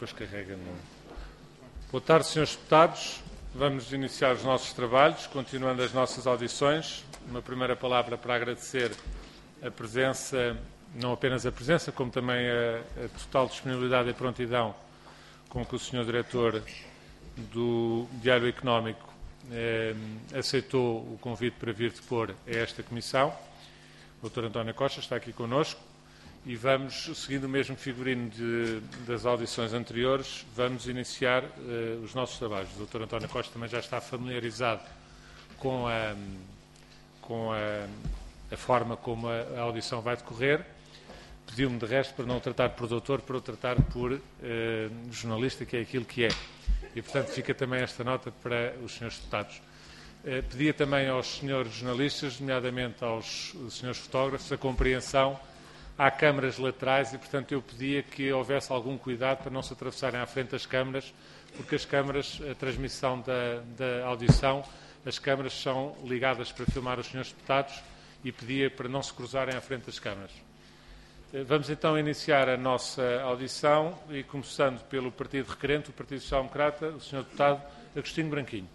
depois carrega no... Boa tarde, senhores deputados. Vamos iniciar os nossos trabalhos, continuando as nossas audições. Uma primeira palavra para agradecer a presença, não apenas a presença, como também a total disponibilidade e prontidão com que o senhor Diretor do Diário Económico aceitou o convite para vir depor a esta Comissão. O Dr. António Costa está aqui connosco e vamos, seguindo o mesmo figurino das audições anteriores, vamos iniciar os nossos trabalhos. O Dr. António Costa também já está familiarizado com a forma como a audição vai decorrer. Pediu-me, de resto, para não o tratar por doutor, para o tratar por jornalista, que é aquilo que é. E, portanto, fica também esta nota para os senhores deputados. Pedia também aos senhores jornalistas, nomeadamente aos senhores fotógrafos, a compreensão. Há câmaras laterais e, portanto, eu pedia que houvesse algum cuidado para não se atravessarem à frente das câmaras, porque as câmaras, a transmissão da audição, as câmaras são ligadas para filmar os senhores deputados e pedia para não se cruzarem à frente das câmaras. Vamos então iniciar a nossa audição e começando pelo Partido Requerente, o Partido Social Democrata, o senhor deputado Agostinho Branquinho.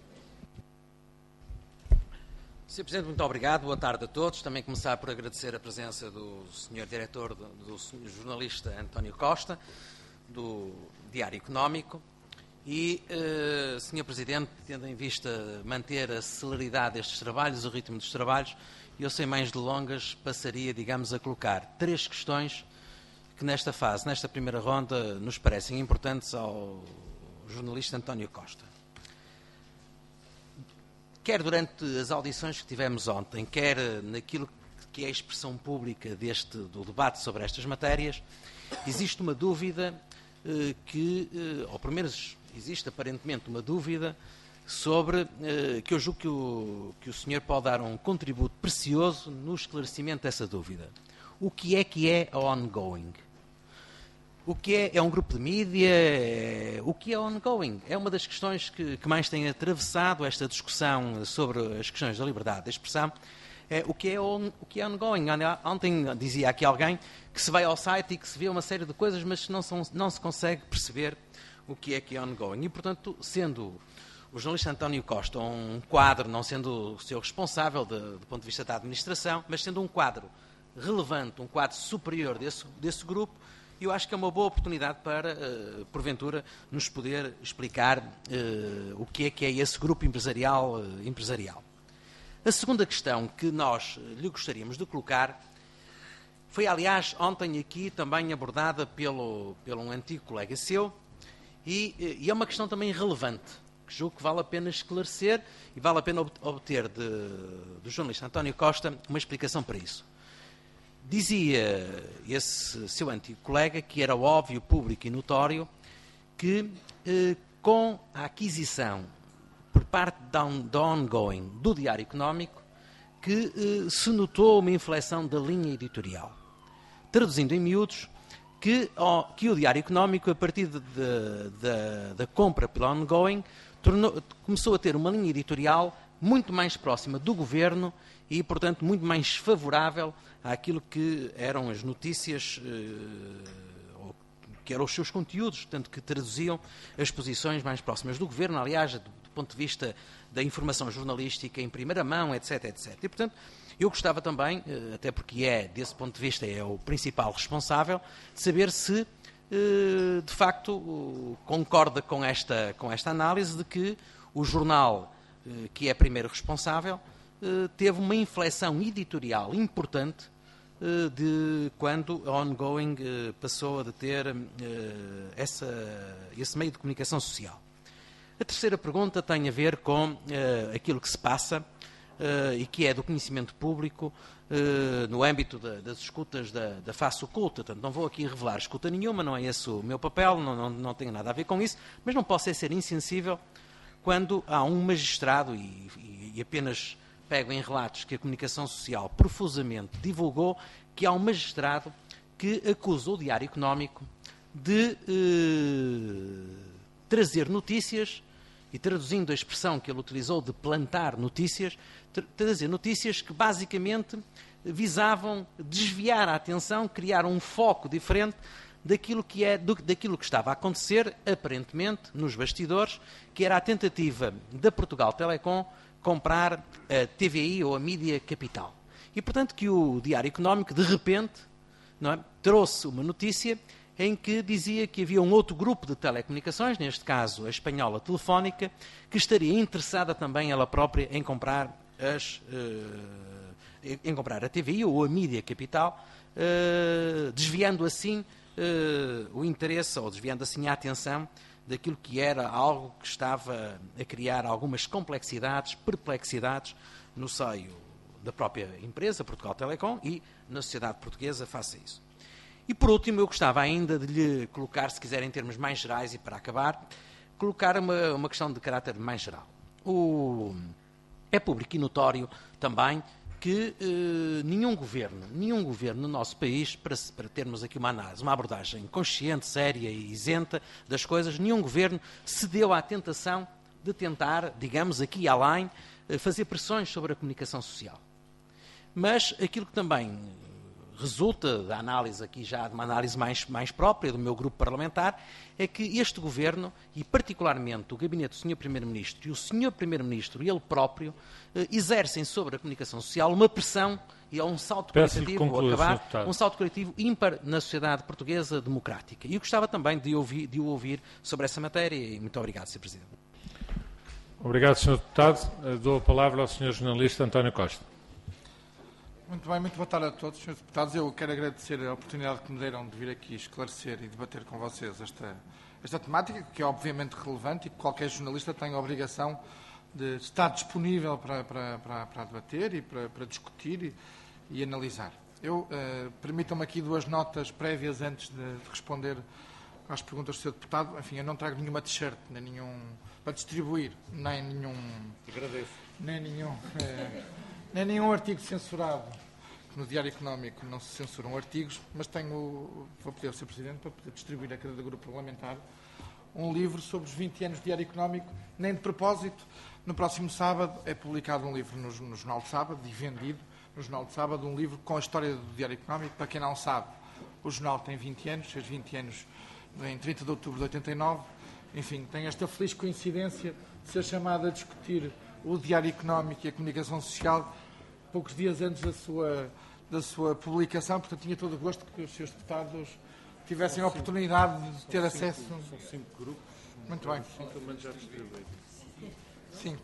Sr. Presidente, muito obrigado. Boa tarde a todos. Também começar por agradecer a presença do Sr. Diretor, do jornalista António Costa, do Diário Económico. E, Sr. Presidente, tendo em vista manter a celeridade destes trabalhos, o ritmo dos trabalhos, eu, sem mais delongas, passaria, digamos, a colocar 3 questões que nesta fase, nesta primeira ronda, nos parecem importantes ao jornalista António Costa. Quer durante as audições que tivemos ontem, quer naquilo que é a expressão pública do debate sobre estas matérias, existe uma dúvida ou pelo menos existe aparentemente uma dúvida sobre, que eu julgo que o senhor pode dar um contributo precioso no esclarecimento dessa dúvida. O que é a ongoing? O que é um grupo de mídia? O que é ongoing? É uma das questões que mais tem atravessado esta discussão sobre as questões da liberdade de expressão. O que é ongoing? Ontem dizia aqui alguém que se vai ao site e que se vê uma série de coisas, mas não se consegue perceber o que é ongoing. E, portanto, sendo o jornalista António Costa um quadro, não sendo o seu responsável do ponto de vista da administração, mas sendo um quadro relevante, um quadro superior desse grupo, eu acho que é uma boa oportunidade para, porventura, nos poder explicar o que é esse grupo empresarial. A segunda questão que nós lhe gostaríamos de colocar foi, aliás, ontem aqui também abordada pelo um antigo colega seu e é uma questão também relevante, que julgo que vale a pena esclarecer e vale a pena obter do jornalista António Costa uma explicação para isso. Dizia esse seu antigo colega que era óbvio, público e notório que com a aquisição por parte da ongoing do Diário Económico que se notou uma inflexão da linha editorial. Traduzindo em miúdos, que o Diário Económico, a partir da compra pela ongoing, começou a ter uma linha editorial muito mais próxima do Governo e, portanto, muito mais favorável àquilo que eram as notícias, que eram os seus conteúdos, tanto que traduziam as posições mais próximas do Governo, aliás, do ponto de vista da informação jornalística em primeira mão, etc, etc. E, portanto, eu gostava também, até porque desse ponto de vista, é o principal responsável, de saber se, de facto, concorda com esta análise de que o jornal, que é primeiro responsável, teve uma inflexão editorial importante de quando a ongoing passou a ter esse meio de comunicação social. A terceira pergunta tem a ver com aquilo que se passa e que é do conhecimento público no âmbito das escutas da face oculta. Portanto, não vou aqui revelar escuta nenhuma, não é esse o meu papel, não tenho nada a ver com isso, mas não posso ser insensível quando há um magistrado, e apenas pego em relatos que a comunicação social profusamente divulgou, que há um magistrado que acusa o Diário Económico de trazer notícias, e traduzindo a expressão que ele utilizou de plantar notícias, trazer notícias que basicamente visavam desviar a atenção, criar um foco diferente daquilo que estava a acontecer, aparentemente, nos bastidores, que era a tentativa da Portugal Telecom comprar a TVI ou a Mídia Capital. E, portanto, que o Diário Económico, de repente, não é, trouxe uma notícia em que dizia que havia um outro grupo de telecomunicações, neste caso a Espanhola Telefónica, que estaria interessada também ela própria em comprar a TVI ou a Mídia Capital, desviando assim o interesse, ou desviando assim a atenção daquilo que era algo que estava a criar algumas complexidades, perplexidades no seio da própria empresa, Portugal Telecom, e na sociedade portuguesa face a isso. E por último, eu gostava ainda de lhe colocar, se quiser em termos mais gerais e para acabar, colocar uma questão de caráter mais geral. É público e notório também que nenhum governo no nosso país, para termos aqui uma análise, uma abordagem consciente, séria e isenta das coisas, nenhum governo cedeu à tentação de tentar, digamos, aqui e além, fazer pressões sobre a comunicação social. Mas aquilo que também resulta da análise aqui já, de uma análise mais própria do meu grupo parlamentar, é que este Governo, e particularmente o gabinete do Sr. Primeiro-Ministro e o Sr. Primeiro-Ministro ele próprio, exercem sobre a comunicação social uma pressão e um salto qualitativo, um salto qualitativo ímpar na sociedade portuguesa democrática. E eu gostava também de o ouvir sobre essa matéria, e muito obrigado, Sr. Presidente. Obrigado, Sr. Deputado. Dou a palavra ao Sr. Jornalista António Costa. Muito bem, muito boa tarde a todos, Srs. Deputados. Eu quero agradecer a oportunidade que me deram de vir aqui esclarecer e debater com vocês esta temática, que é obviamente relevante e que qualquer jornalista tem a obrigação de estar disponível para debater e para discutir e analisar. Permitam-me aqui duas notas prévias antes de responder às perguntas do Sr. Deputado. Enfim, eu não trago nenhuma t-shirt, nem nenhum para distribuir, nem nenhum... Agradeço. Nem nenhum artigo censurado. No Diário Económico não se censuram artigos, mas vou pedir ao Sr. Presidente para poder distribuir a cada grupo parlamentar um livro sobre os 20 anos do Diário Económico, nem de propósito. No próximo sábado é publicado um livro no Jornal de Sábado e vendido no Jornal de Sábado um livro com a história do Diário Económico. Para quem não sabe, o jornal tem 20 anos, fez 20 anos em 30 de outubro de 89. Enfim, tem esta feliz coincidência de ser chamado a discutir o Diário Económico e a comunicação social poucos dias antes da sua publicação. Portanto, tinha todo o gosto que os Srs. Deputados tivessem a oportunidade de ter acesso. São 5 grupos. Muito bem. 5 pelo menos já distribuídos. 5.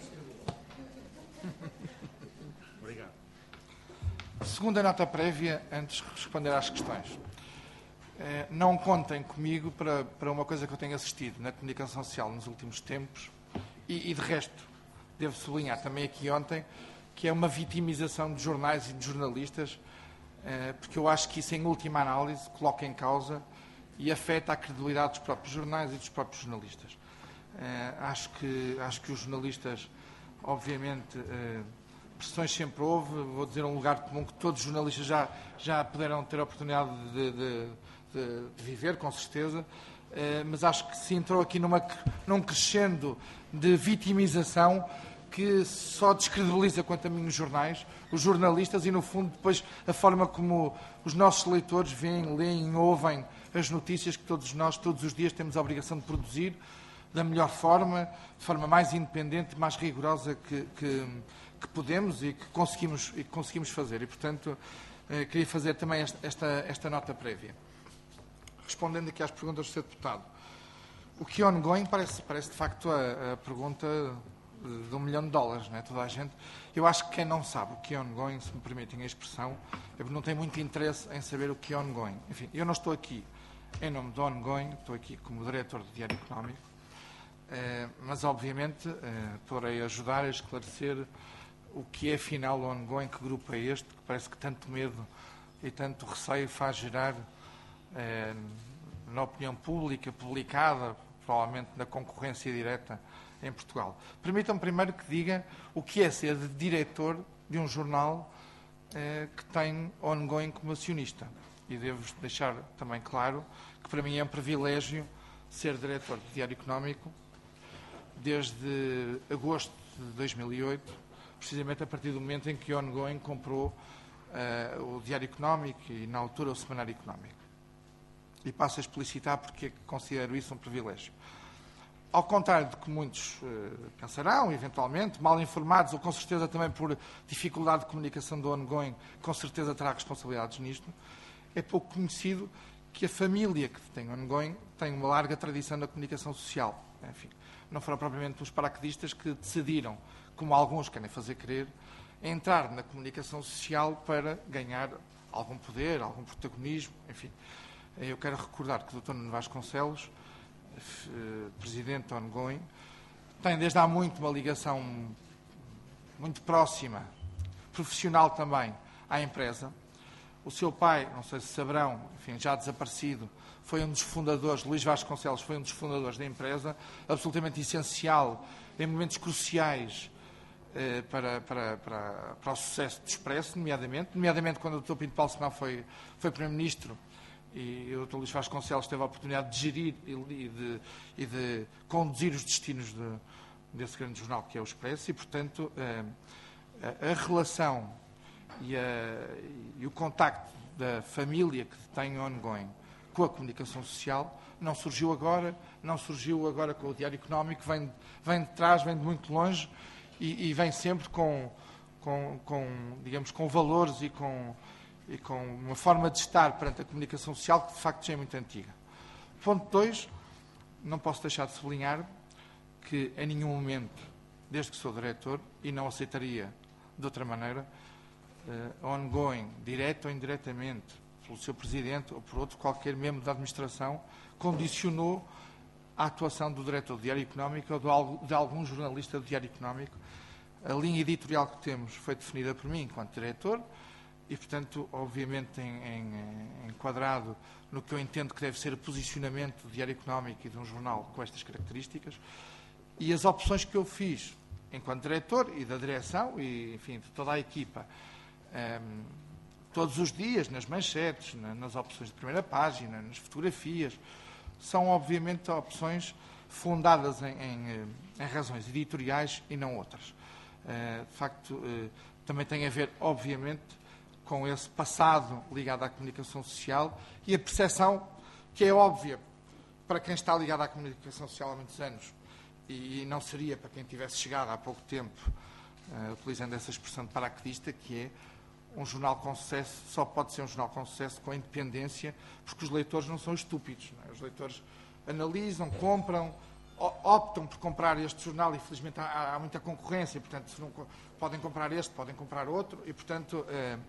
Obrigado. Segunda nota prévia, antes de responder às questões. Não contem comigo para uma coisa que eu tenho assistido na comunicação social nos últimos tempos e de resto, devo sublinhar também aqui ontem, que é uma vitimização de jornais e de jornalistas, porque eu acho que isso, em última análise, coloca em causa e afeta a credibilidade dos próprios jornais e dos próprios jornalistas. Acho que os jornalistas, obviamente, pressões sempre houve. Vou dizer um lugar comum que todos os jornalistas já puderam ter a oportunidade de viver, com certeza, mas acho que se entrou aqui num crescendo de vitimização que só descredibiliza, quanto a mim, os jornais, os jornalistas e, no fundo, depois a forma como os nossos leitores veem, leem, ouvem as notícias que todos nós, todos os dias, temos a obrigação de produzir da melhor forma, de forma mais independente, mais rigorosa que podemos e que conseguimos fazer. E, portanto, queria fazer também esta nota prévia. Respondendo aqui às perguntas do Sr. Deputado. O que é ongoing parece de facto a pergunta de $1 milhão, não é? Toda a gente. Eu acho que quem não sabe o que é ongoing, se me permitem a expressão, não tem muito interesse em saber o que é ongoing. Enfim, eu não estou aqui em nome do ongoing, estou aqui como diretor do Diário Económico, mas obviamente poderei ajudar a esclarecer o que é afinal o ongoing, que grupo é este, que parece que tanto medo e tanto receio faz gerar na opinião pública, publicada, provavelmente na concorrência direta em Portugal. Permitam-me primeiro que diga o que é ser diretor de um jornal que tem ongoing como acionista. E devo deixar também claro que para mim é um privilégio ser diretor do Diário Económico desde agosto de 2008, precisamente a partir do momento em que o ongoing comprou o Diário Económico e, na altura, o Semanário Económico. E passo a explicitar porque é que considero isso um privilégio. Ao contrário do que muitos pensarão, eventualmente, mal informados ou com certeza também por dificuldade de comunicação do ongoing, com certeza terá responsabilidades nisto, é pouco conhecido que a família que tem ongoing tem uma larga tradição na comunicação social. Enfim, não foram propriamente os paraquedistas que decidiram, como alguns querem fazer crer, entrar na comunicação social para ganhar algum poder, algum protagonismo, enfim. Eu quero recordar que o Dr. Nuno Vasconcelos, presidente da ongoing, tem desde há muito uma ligação muito próxima, profissional também, à empresa. O seu pai, não sei se saberão, enfim, já desaparecido, foi um dos fundadores, Luís Vasconcelos foi um dos fundadores da empresa, absolutamente essencial em momentos cruciais para o sucesso do Expresso, nomeadamente quando o Dr. Pinto Paulo Simão foi Primeiro-Ministro e o Dr. Luís Vasconcelos teve a oportunidade de gerir e de conduzir os destinos desse grande jornal que é o Expresso e, portanto, a relação e o contacto da família que tem ongoing com a comunicação social não surgiu agora com o Diário Económico, vem de trás, vem de muito longe e vem sempre digamos, com valores e com uma forma de estar perante a comunicação social que de facto já é muito antiga. Ponto 2, não posso deixar de sublinhar que em nenhum momento, desde que sou diretor, e não aceitaria de outra maneira, ongoing, direto ou indiretamente, pelo seu presidente ou por outro qualquer membro da administração, condicionou a atuação do diretor do Diário Económico ou de algum jornalista do Diário Económico. A linha editorial que temos foi definida por mim enquanto diretor, e, portanto, obviamente enquadrado no que eu entendo que deve ser o posicionamento do Diário Económico e de um jornal com estas características, e as opções que eu fiz enquanto diretor e da direção e, enfim, de toda a equipa, todos os dias, nas manchetes, nas opções de primeira página, nas fotografias, são, obviamente, opções fundadas em razões editoriais e não outras. De facto, também tem a ver, obviamente, com esse passado ligado à comunicação social e a percepção que é óbvia para quem está ligado à comunicação social há muitos anos e não seria para quem tivesse chegado há pouco tempo, utilizando essa expressão de paraquedista, que é um jornal com sucesso, só pode ser um jornal com sucesso com independência, porque os leitores não são estúpidos. Não é? Os leitores analisam, compram, optam por comprar este jornal e, felizmente, há muita concorrência, portanto, se não, podem comprar este, podem comprar outro, e, portanto,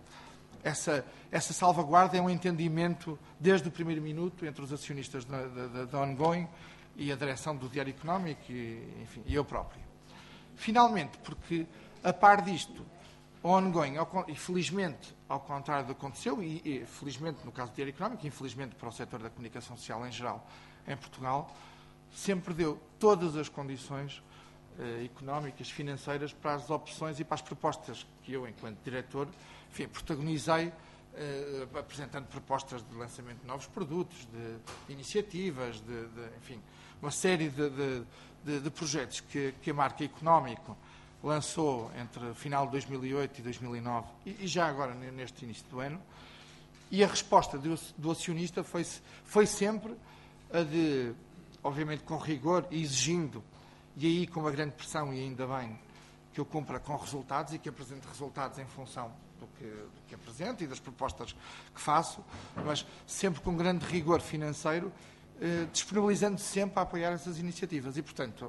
essa salvaguarda é um entendimento desde o primeiro minuto entre os acionistas da ongoing e a direção do Diário Económico e eu próprio. Finalmente, porque a par disto, o ongoing, e felizmente, ao contrário do que aconteceu, e felizmente no caso do Diário Económico, e infelizmente para o setor da comunicação social em geral em Portugal, sempre deu todas as condições económicas, financeiras para as opções e para as propostas que eu, enquanto diretor, enfim, protagonizei, apresentando propostas de lançamento de novos produtos, de iniciativas, enfim, uma série de projetos que a marca Económico lançou entre o final de 2008 e 2009 e já agora neste início do ano. E a resposta do acionista foi sempre a de, obviamente com rigor e exigindo, e aí com uma grande pressão, e ainda bem, que eu cumpra com resultados e que apresente resultados em função do que apresento e das propostas que faço, mas sempre com grande rigor financeiro, disponibilizando-se sempre a apoiar essas iniciativas. E, portanto,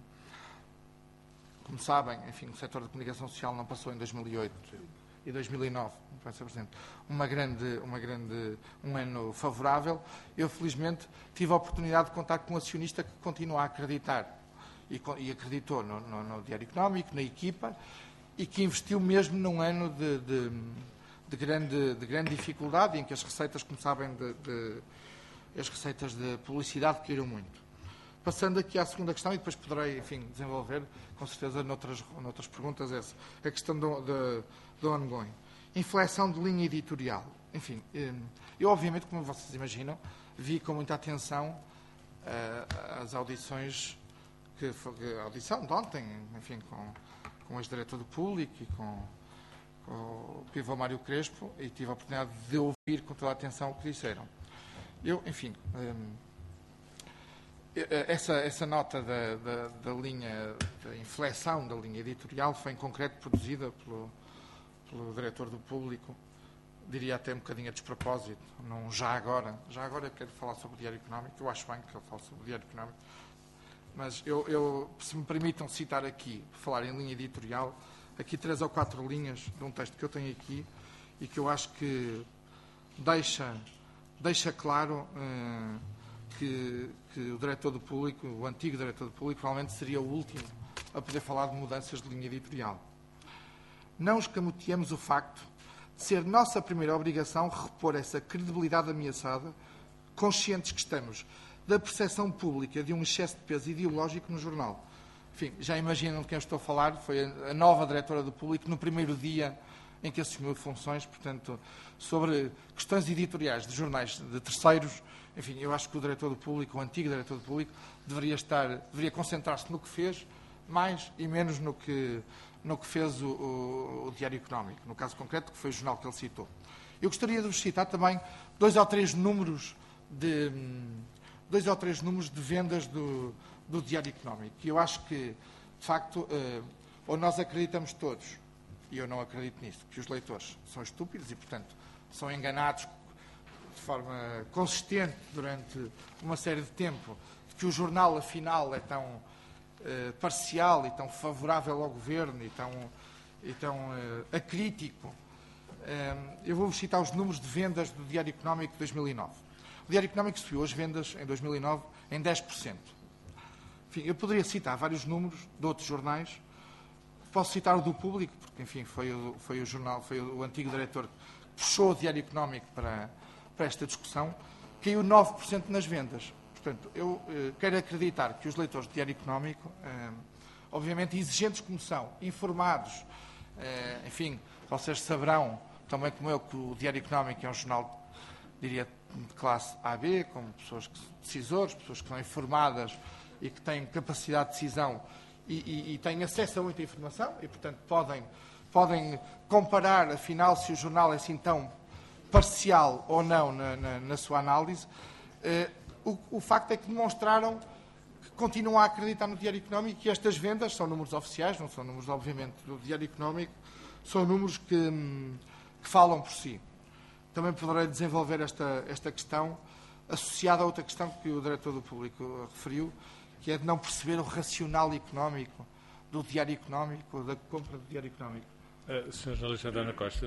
como sabem, enfim, o setor da comunicação social não passou em 2008 e 2009, vai ser presente, um ano favorável. Eu, felizmente, tive a oportunidade de contar com um acionista que continua a acreditar e acreditou no Diário Económico, na equipa, e que investiu mesmo num ano de grande dificuldade, em que as receitas, como sabem, as receitas de publicidade caíram muito. Passando aqui à segunda questão, e depois poderei, enfim, desenvolver, com certeza, noutras perguntas, a questão do ongoing. Inflexão de linha editorial. Enfim, eu, obviamente, como vocês imaginam, vi com muita atenção as audições, a audição de ontem, enfim, com o ex-diretor do Público e com o Pivô Mário Crespo, e tive a oportunidade de ouvir com toda a atenção o que disseram. Enfim, essa nota da linha, da inflexão da linha editorial foi em concreto produzida pelo diretor do Público, diria até um bocadinho a despropósito, não já agora eu quero falar sobre o Diário Económico, eu acho bem que ele fale sobre o Diário Económico, mas se me permitam citar aqui, falar em linha editorial, aqui 3 ou 4 linhas de um texto que eu tenho aqui e que eu acho que deixa claro que o diretor do Público, o antigo diretor do Público, provavelmente seria o último a poder falar de mudanças de linha editorial. Não escamoteemos o facto de ser nossa primeira obrigação repor essa credibilidade ameaçada, conscientes que estamos da percepção pública de um excesso de peso ideológico no jornal. Enfim, já imaginam de quem eu estou a falar, foi a nova diretora do Público no primeiro dia em que assumiu funções, portanto, sobre questões editoriais de jornais de terceiros. Enfim, eu acho que o diretor do Público, o antigo diretor do Público, deveria concentrar-se no que fez, mais e menos no que fez o Diário Económico, no caso concreto, que foi o jornal que ele citou. Eu gostaria de vos citar também 2 ou 3 números de vendas do Diário Económico. E eu acho que, de facto, ou nós acreditamos todos, e eu não acredito nisso, que os leitores são estúpidos e, portanto, são enganados de forma consistente durante uma série de tempo, de que o jornal, afinal, é tão parcial e tão favorável ao governo e tão acrítico. Eu vou citar os números de vendas do Diário Económico de 2009. O Diário Económico subiu as vendas em 2009 em 10%. Enfim, eu poderia citar vários números de outros jornais. Posso citar o do Público, porque, enfim, foi o antigo diretor que puxou o Diário Económico para esta discussão. Caiu 9% nas vendas. Portanto, eu quero acreditar que os leitores do Diário Económico, obviamente exigentes como são, informados, enfim, vocês saberão, também como eu, que o Diário Económico é um jornal, diria, de classe AB, com pessoas decisores, pessoas que são informadas e que têm capacidade de decisão e têm acesso a muita informação e, portanto, podem comparar, afinal, se o jornal é assim tão parcial ou não na sua análise. O facto é que demonstraram que continuam a acreditar no Diário Económico e estas vendas são números oficiais, não são números, obviamente, do Diário Económico, são números que falam por si. Também poderei desenvolver esta questão associada a outra questão que o diretor do Público referiu, que é de não perceber o racional económico do Diário Económico, da compra do Diário Económico. Sr. jornalista António Costa,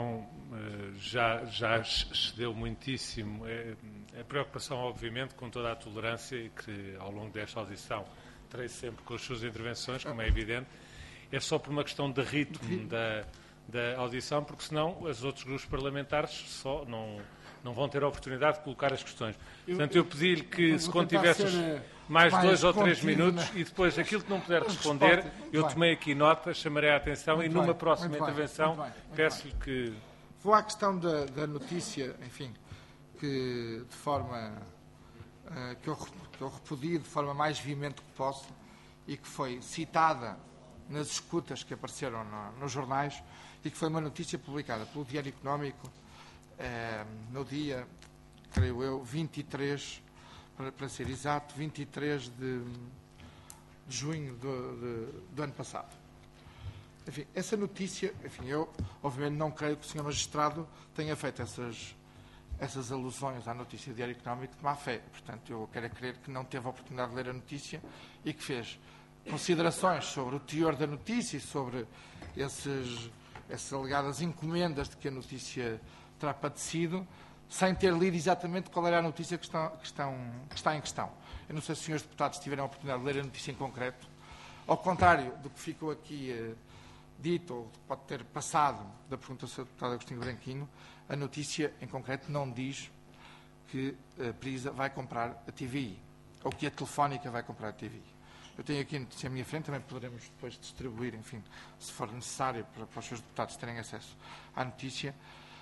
já excedeu muitíssimo. A preocupação, obviamente, com toda a tolerância e que, ao longo desta audição, terei sempre com as suas intervenções, como é evidente, é só por uma questão de ritmo da audição, porque senão os outros grupos parlamentares só não vão ter a oportunidade de colocar as questões. Portanto, eu pedi-lhe que, se contivesse mais 2 ou 3 minutos e depois aquilo que não puder responder, eu tomei aqui nota, chamarei a atenção e numa próxima intervenção peço-lhe que... Vou à questão da notícia, enfim, que de forma que eu repudio de forma mais veemente que posso e que foi citada nas escutas que apareceram nos jornais e que foi uma notícia publicada pelo Diário Económico no dia, creio eu, 23, para ser exato, 23 de junho do ano passado. Enfim, essa notícia, eu obviamente não creio que o Sr. Magistrado tenha feito essas alusões à notícia do Diário Económico de má fé. Portanto, eu quero crer que não teve a oportunidade de ler a notícia e que fez considerações sobre o teor da notícia e sobre essas alegadas encomendas de que a notícia terá padecido, sem ter lido exatamente qual era a notícia que está em questão. Eu não sei se os senhores deputados tiveram a oportunidade de ler a notícia em concreto. Ao contrário do que ficou aqui dito, ou pode ter passado da pergunta do Sr. Deputado Agostinho Branquinho, a notícia em concreto não diz que a Prisa vai comprar a TVI, ou que a Telefónica vai comprar a TVI. Eu tenho aqui a notícia à minha frente, também poderemos depois distribuir, enfim, se for necessário, para os seus deputados terem acesso à notícia.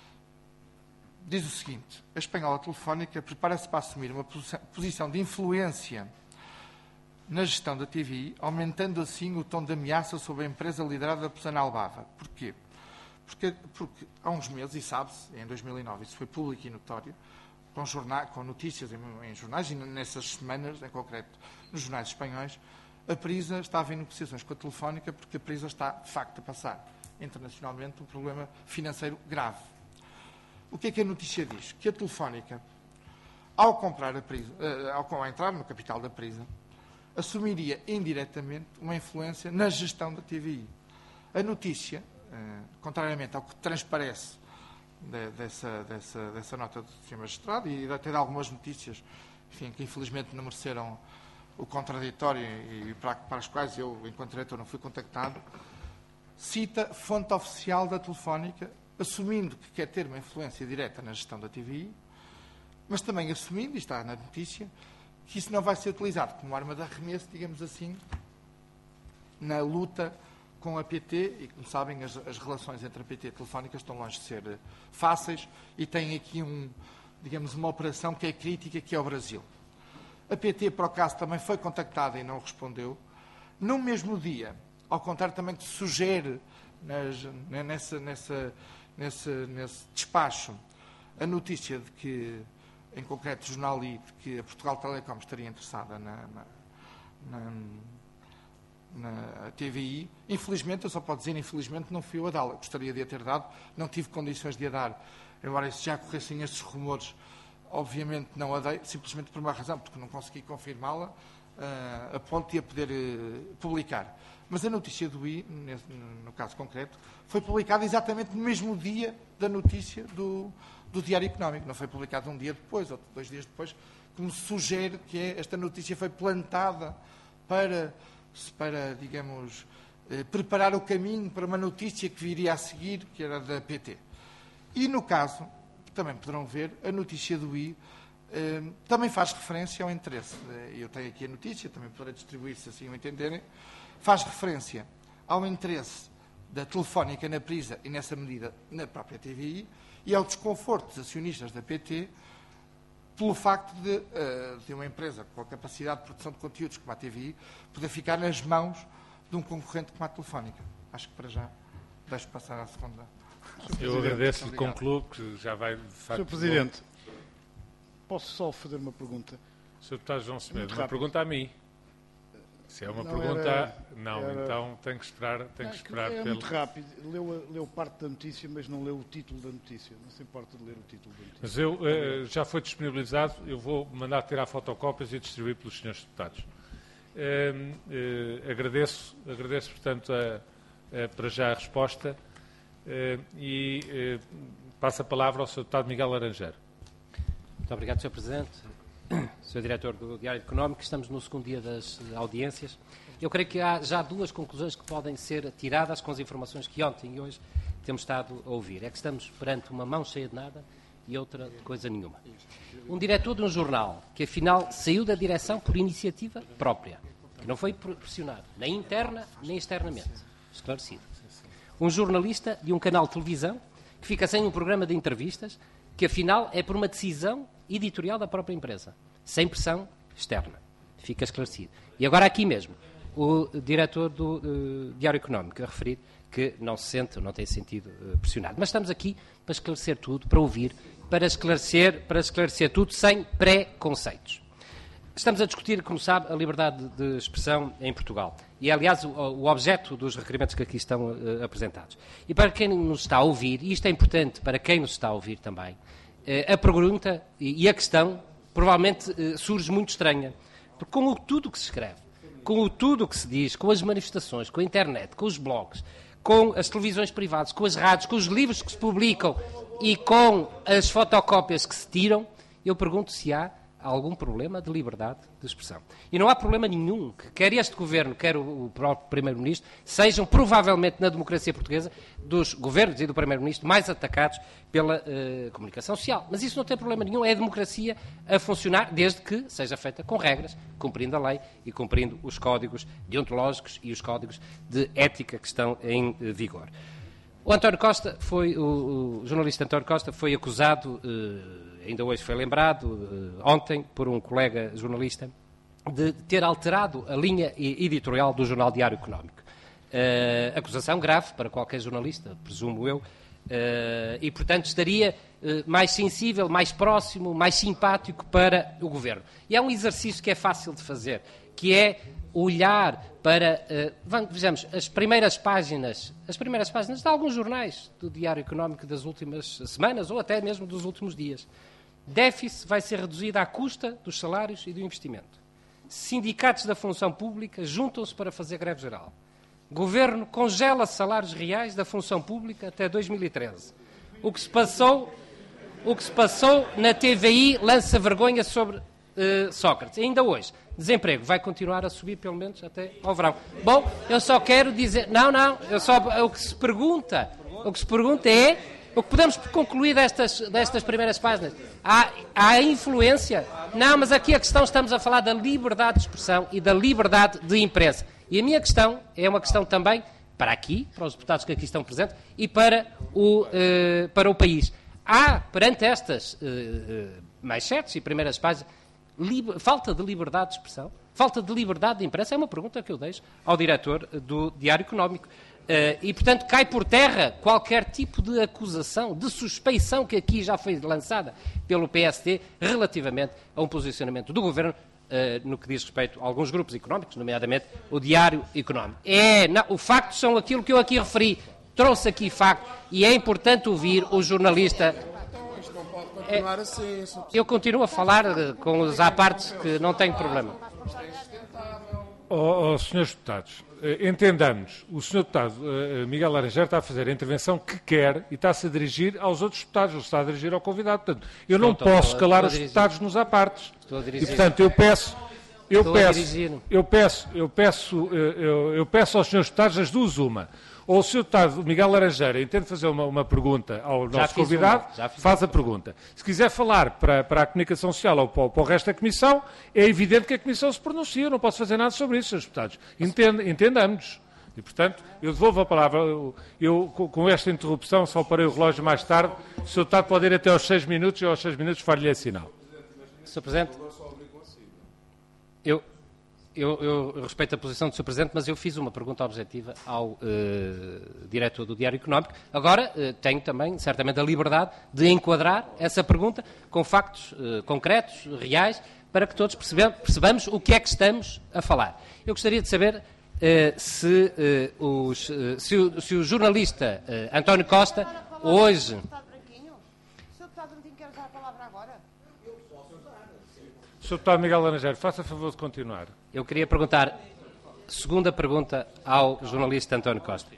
Diz o seguinte: a espanhola Telefónica prepara-se para assumir uma posição de influência na gestão da TVI, aumentando assim o tom de ameaça sobre a empresa liderada por Susana Albava. Porquê? Porque há uns meses, e sabe-se, em 2009, isso foi público e notório, com notícias em jornais, e nessas semanas, em concreto, nos jornais espanhóis, a Prisa estava em negociações com a Telefónica porque a Prisa está, de facto, a passar internacionalmente um problema financeiro grave. O que é que a notícia diz? Que a Telefónica, ao comprar a Prisa, ao entrar no capital da Prisa, assumiria indiretamente uma influência na gestão da TVI. A notícia, contrariamente ao que transparece dessa nota do Sr. Magistrado, e até de algumas notícias, enfim, que infelizmente não mereceram o contraditório e para as quais eu, enquanto diretor, não fui contactado, cita fonte oficial da Telefónica, assumindo que quer ter uma influência direta na gestão da TVI, mas também assumindo, e está na notícia, que isso não vai ser utilizado como arma de arremesso, digamos assim, na luta com a PT, e como sabem, as relações entre a PT e a Telefónica estão longe de ser fáceis, e tem aqui digamos, uma operação que é crítica, que é o Brasil. A PT, por acaso, também foi contactada e não respondeu. No mesmo dia, ao contrário também que sugere nesse despacho a notícia de que, em concreto, o jornal I, de que a Portugal Telecom estaria interessada na TVI. Infelizmente, eu só posso dizer, infelizmente, não fui eu a dá-la. Gostaria de a ter dado, não tive condições de a dar, embora já corressem estes rumores. Obviamente não a dei, simplesmente por uma razão, porque não consegui confirmá-la a ponto de a poder publicar. Mas a notícia do I, no caso concreto, foi publicada exatamente no mesmo dia da notícia do Diário Económico. Não foi publicada um dia depois, ou 2 dias depois, como sugere que esta notícia foi plantada para digamos, preparar o caminho para uma notícia que viria a seguir, que era da PT. E no caso, também poderão ver, a notícia do I também faz referência ao interesse. Eu tenho aqui a notícia, também poderá distribuir, se assim o entenderem. Faz referência ao interesse da Telefónica na Prisa e, nessa medida, na própria TVI, e ao desconforto dos acionistas da PT pelo facto de uma empresa com a capacidade de produção de conteúdos como a TVI poder ficar nas mãos de um concorrente como a Telefónica. Acho que para já deixo passar à segunda. Eu agradeço e concluo que já vai, de facto... Sr. Presidente, posso só fazer uma pergunta? Sr. Deputado João Semedo, uma pergunta a mim. Se é uma pergunta... Então tem que esperar é pelo... muito rápido. Leu parte da notícia, mas não leu o título da notícia. Não se importa de ler o título da notícia. Mas eu já foi disponibilizado, eu vou mandar tirar fotocópias e distribuir pelos senhores deputados. Agradeço, portanto, para já a resposta e passo a palavra ao Sr. Deputado Miguel Laranjeiro. Muito obrigado, Sr. Presidente. Sr. Diretor do Diário Económico, estamos no segundo dia das audiências. Eu creio que há já 2 conclusões que podem ser tiradas com as informações que ontem e hoje temos estado a ouvir. É que estamos perante uma mão cheia de nada e outra de coisa nenhuma. Um diretor de um jornal que, afinal, saiu da direção por iniciativa própria, que não foi pressionado, nem interna nem externamente. Esclarecido. Um jornalista de um canal de televisão que fica sem um programa de entrevistas, que, afinal, é por uma decisão editorial da própria empresa, sem pressão externa. Fica esclarecido. E agora aqui mesmo, o diretor do Diário Económico a referir que não se sente, não tem sentido pressionado. Mas estamos aqui para esclarecer tudo, para ouvir, para esclarecer tudo sem pré-conceitos. Estamos a discutir, como sabe, a liberdade de expressão em Portugal. E é, aliás, o objeto dos requerimentos que aqui estão apresentados. E para quem nos está a ouvir, e isto é importante para quem nos está a ouvir também, a pergunta e a questão provavelmente surge muito estranha. Porque com tudo o que se escreve, com tudo o que se diz, com as manifestações, com a internet, com os blogs, com as televisões privadas, com as rádios, com os livros que se publicam e com as fotocópias que se tiram, eu pergunto se há algum problema de liberdade de expressão. E não há problema nenhum que quer este Governo, quer o próprio Primeiro-Ministro, sejam provavelmente na democracia portuguesa dos governos e do Primeiro-Ministro mais atacados pela comunicação social. Mas isso não tem problema nenhum, é a democracia a funcionar desde que seja feita com regras, cumprindo a lei e cumprindo os códigos deontológicos e os códigos de ética que estão em vigor. O jornalista António Costa foi acusado, ainda hoje foi lembrado, ontem, por um colega jornalista, de ter alterado a linha editorial do jornal Diário Económico. Acusação grave para qualquer jornalista, presumo eu, E, portanto, estaria mais sensível, mais próximo, mais simpático para o Governo. E é um exercício que é fácil de fazer, que é olhar para, vejamos, as primeiras páginas de alguns jornais do Diário Económico das últimas semanas ou até mesmo dos últimos dias. Déficit vai ser reduzido à custa dos salários e do investimento. Sindicatos da função pública juntam-se para fazer greve geral. Governo congela salários reais da função pública até 2013. O que se passou na TVI lança vergonha sobre Sócrates. Ainda hoje, desemprego vai continuar a subir pelo menos até ao verão. Bom, eu só quero dizer... o que se pergunta é o que podemos concluir destas primeiras páginas. Há influência? Não, mas aqui a questão, estamos a falar da liberdade de expressão e da liberdade de imprensa. E a minha questão é uma questão também para os deputados que aqui estão presentes, e para o país. Há, perante estas manchetes e primeiras páginas, falta de liberdade de expressão, falta de liberdade de imprensa? É uma pergunta que eu deixo ao diretor do Diário Económico. E, portanto, cai por terra qualquer tipo de acusação, de suspeição que aqui já foi lançada pelo PSD relativamente a um posicionamento do Governo no que diz respeito a alguns grupos económicos, nomeadamente o Diário Económico. Os factos são aquilo que eu aqui referi. Trouxe aqui facto e é importante ouvir o jornalista. Eu continuo a falar com os à parte que não tenho problema. Senhores deputados, entendamos, o senhor deputado Miguel Laranjeira está a fazer a intervenção que quer e está-se a dirigir aos outros deputados, não está a dirigir ao convidado. Portanto, eu não posso calar os deputados nos apartes. E, portanto, eu peço aos senhores deputados as duas uma. Ou o senhor deputado Miguel Laranjeira entende fazer uma pergunta ao nosso convidado, faz a pergunta. Se quiser falar para a comunicação social ou para o resto da Comissão, é evidente que a Comissão se pronuncia. Eu não posso fazer nada sobre isso, senhores deputados. Entendamos. E, portanto, eu devolvo a palavra. Eu, com esta interrupção, só parei o relógio mais tarde. O senhor deputado pode ir até aos 6 minutos e aos 6 minutos far-lhe sinal. Sr. Presidente, eu respeito a posição do Sr. Presidente, mas eu fiz uma pergunta objetiva ao diretor do Diário Económico. Agora tenho também, certamente, a liberdade de enquadrar essa pergunta com factos concretos, reais, para que todos percebamos o que é que estamos a falar. Eu gostaria de saber se o jornalista António Costa hoje... Sr. Deputado Miguel Laranjeira, faça favor de continuar. Eu queria perguntar, segunda pergunta ao jornalista António Costa.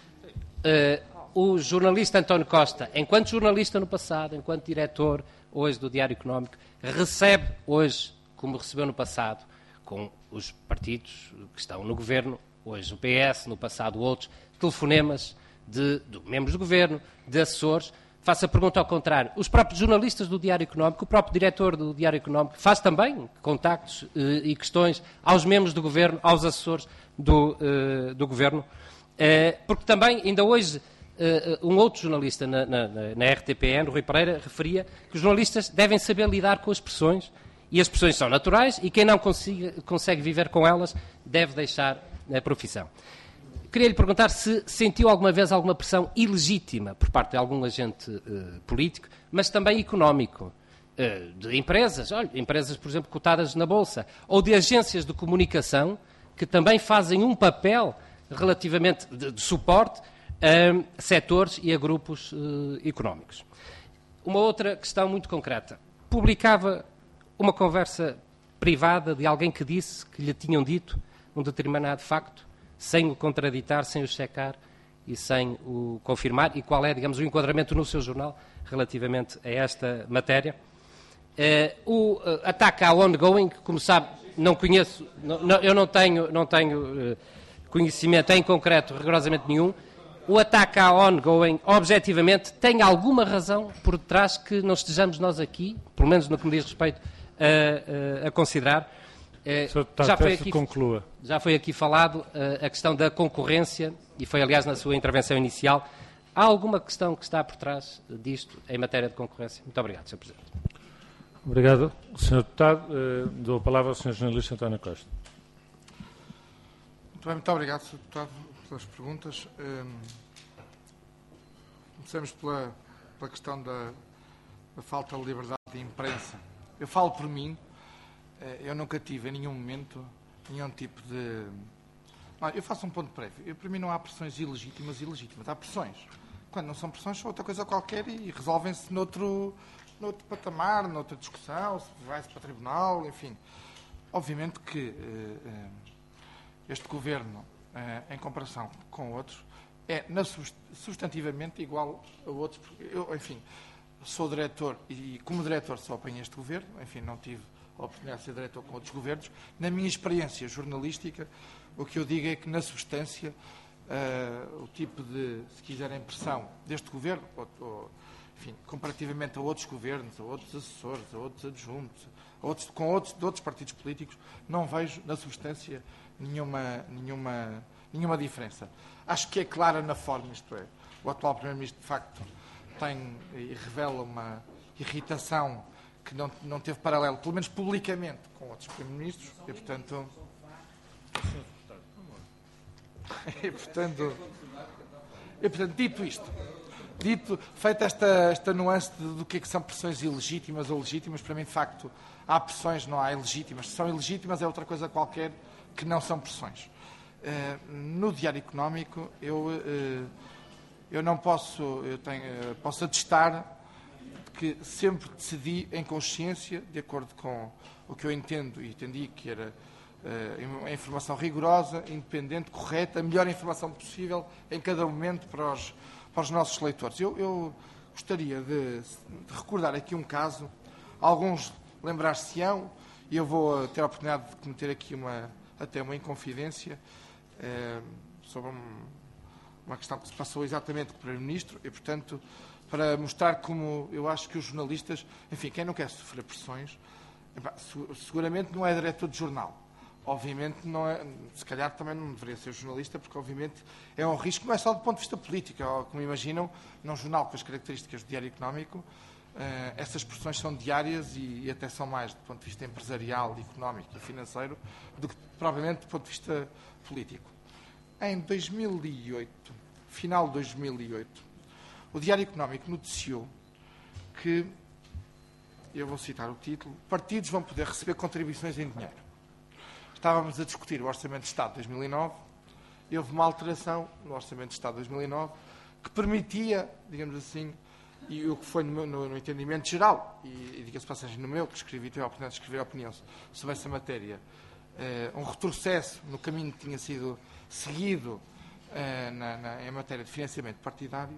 O jornalista António Costa, enquanto jornalista no passado, enquanto diretor hoje do Diário Económico, recebe hoje, como recebeu no passado, com os partidos que estão no Governo, hoje o PS, no passado outros, telefonemas de membros do Governo, de assessores. Faço a pergunta ao contrário. Os próprios jornalistas do Diário Económico, o próprio diretor do Diário Económico, faz também contactos e questões aos membros do Governo, aos assessores do Governo, porque também, ainda hoje, um outro jornalista na RTPN, o Rui Pereira, referia que os jornalistas devem saber lidar com as pressões, e as pressões são naturais, e quem não consegue viver com elas deve deixar a profissão. Queria lhe perguntar se sentiu alguma vez alguma pressão ilegítima por parte de algum agente político, mas também económico, de empresas, empresas, por exemplo, cotadas na Bolsa, ou de agências de comunicação que também fazem um papel relativamente de suporte a setores e a grupos económicos. Uma outra questão muito concreta. Publicava uma conversa privada de alguém que disse que lhe tinham dito um determinado facto, sem o contraditar, sem o checar e sem o confirmar, e qual é, digamos, o enquadramento no seu jornal relativamente a esta matéria. O ataque ao ongoing, como sabe, não conheço, eu não tenho conhecimento em concreto rigorosamente nenhum. O ataque ao ongoing, objetivamente, tem alguma razão por detrás que não estejamos nós aqui, pelo menos no que me diz respeito, a considerar. Já foi aqui falado a questão da concorrência, e foi, aliás, na sua intervenção inicial. Há alguma questão que está por trás disto em matéria de concorrência? Muito obrigado, Sr. Presidente. Obrigado, Sr. Deputado. Dou a palavra ao Sr. Jornalista António Costa. Muito obrigado, Sr. Deputado, pelas perguntas. Começamos pela questão da falta de liberdade de imprensa. Eu falo por mim, eu nunca tive em nenhum momento nenhum tipo de... eu faço um ponto prévio. Para mim não há pressões ilegítimas e legítimas. Há pressões. Quando não são pressões, são outra coisa qualquer e resolvem-se noutro patamar, noutra discussão, se vai-se para o tribunal, enfim. Obviamente que este governo, em comparação com outros, é substantivamente igual a outros. Eu, enfim, sou diretor e, como diretor, só apanhei este governo. Enfim, não tive a oportunidade de ser diretor com outros governos. Na minha experiência jornalística, o que eu digo é que, na substância, o tipo de, se quiserem, pressão deste governo, enfim, comparativamente a outros governos, a outros assessores, a outros adjuntos, de outros partidos políticos, não vejo, na substância, nenhuma diferença. Acho que é clara na forma, isto é, o atual Primeiro-Ministro, de facto, tem e revela uma irritação que não teve paralelo, pelo menos publicamente, com outros Primeiros-Ministros, e, portanto... dito isto, feita esta nuance do que é que são pressões ilegítimas ou legítimas, para mim, de facto, há pressões, não há ilegítimas. Se são ilegítimas é outra coisa qualquer que não são pressões. No Diário Económico, eu não posso, posso atestar que sempre decidi em consciência, de acordo com o que eu entendo e entendi que era a informação rigorosa, independente, correta, a melhor informação possível em cada momento para os nossos leitores. Eu gostaria de recordar aqui um caso, alguns lembrar-se-ão, e eu vou ter a oportunidade de cometer aqui até uma inconfidência sobre uma questão que se passou exatamente com o Primeiro-Ministro e, portanto, para mostrar como eu acho que os jornalistas, enfim, quem não quer sofrer pressões, seguramente não é diretor de jornal. Obviamente, não é, se calhar também não deveria ser jornalista, porque obviamente é um risco, não é só do ponto de vista político, como imaginam, num jornal com as características do Diário Económico, essas pressões são diárias e até são mais do ponto de vista empresarial, económico e financeiro do que propriamente do ponto de vista político. Em 2008, final de 2008, o Diário Económico noticiou que, eu vou citar o título, partidos vão poder receber contribuições em dinheiro. Estávamos a discutir o Orçamento de Estado de 2009 e houve uma alteração no Orçamento de Estado de 2009 que permitia, digamos assim, e o que foi no entendimento geral, e diga-se passagem no meu, que escrevi, tive a oportunidade de escrever a opinião sobre essa matéria, um retrocesso no caminho que tinha sido seguido em matéria de financiamento partidário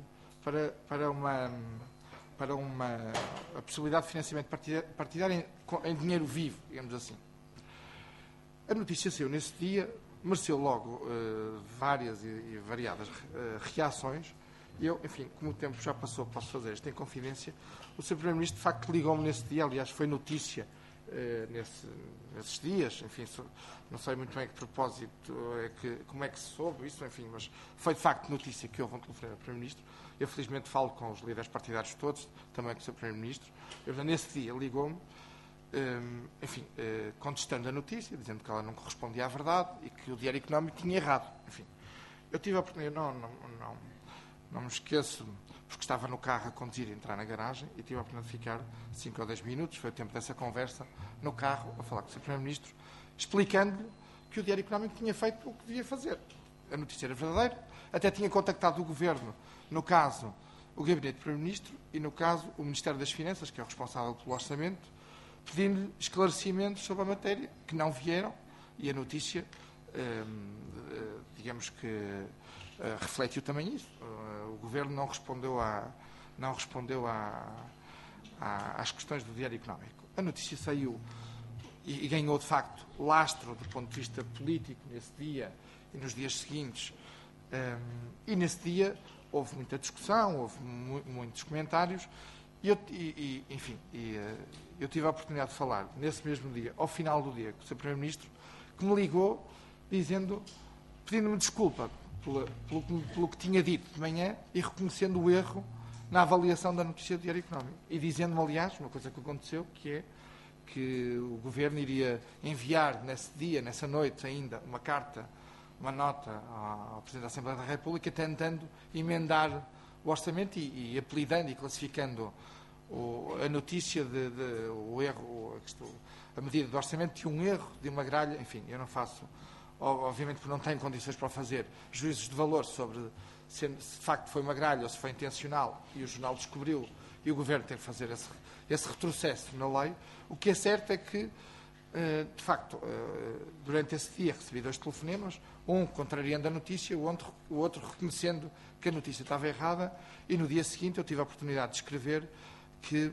para a possibilidade de financiamento partidário em dinheiro vivo, digamos assim. A notícia saiu nesse dia, mereceu logo várias e variadas reações. E eu, enfim, como o tempo já passou, posso fazer isto em confidência. O Sr. Primeiro-Ministro, de facto, ligou-me nesse dia, aliás, foi notícia nesses dias, enfim, não sei muito bem a que propósito, como é que se soube isso, enfim, mas foi de facto notícia que houve um telefonema ao Primeiro-Ministro. Eu, felizmente, falo com os líderes partidários todos, também com o Sr. Primeiro-Ministro. Nesse dia, ligou-me, enfim, contestando a notícia, dizendo que ela não correspondia à verdade e que o Diário Económico tinha errado. Enfim, eu tive a oportunidade, não me esqueço, porque estava no carro a conduzir e entrar na garagem e tive a oportunidade de ficar 5 ou 10 minutos, foi o tempo dessa conversa, no carro, a falar com o Sr. Primeiro-Ministro, explicando-lhe que o Diário Económico tinha feito o que devia fazer. A notícia era verdadeira, até tinha contactado o Governo, no caso, o Gabinete do Primeiro-Ministro e, no caso, o Ministério das Finanças, que é o responsável pelo orçamento, pedindo-lhe esclarecimentos sobre a matéria, que não vieram, e a notícia, digamos que refletiu também isso. O Governo não respondeu às questões do Diário Económico. A notícia saiu e ganhou, de facto, lastro do ponto de vista político nesse dia e nos dias seguintes. E nesse dia houve muita discussão, houve muitos comentários e enfim, eu tive a oportunidade de falar nesse mesmo dia, ao final do dia, com o Sr. Primeiro-Ministro, que me ligou pedindo-me desculpa pelo que tinha dito de manhã e reconhecendo o erro na avaliação da notícia do Diário Económico. E dizendo-me, aliás, uma coisa que aconteceu, que é que o Governo iria enviar nesse dia, nessa noite ainda, uma nota ao Presidente da Assembleia da República, tentando emendar o orçamento e apelidando e classificando a notícia o erro, a medida do orçamento de um erro, de uma gralha, enfim, eu não faço, obviamente porque não tenho condições para o fazer, juízos de valor sobre se de facto foi uma gralha ou se foi intencional e o jornal descobriu e o Governo tem que fazer esse retrocesso na lei. O que é certo é que, de facto, durante esse dia recebi 2 telefonemas, um contrariando a notícia, o outro reconhecendo que a notícia estava errada, e no dia seguinte eu tive a oportunidade de escrever que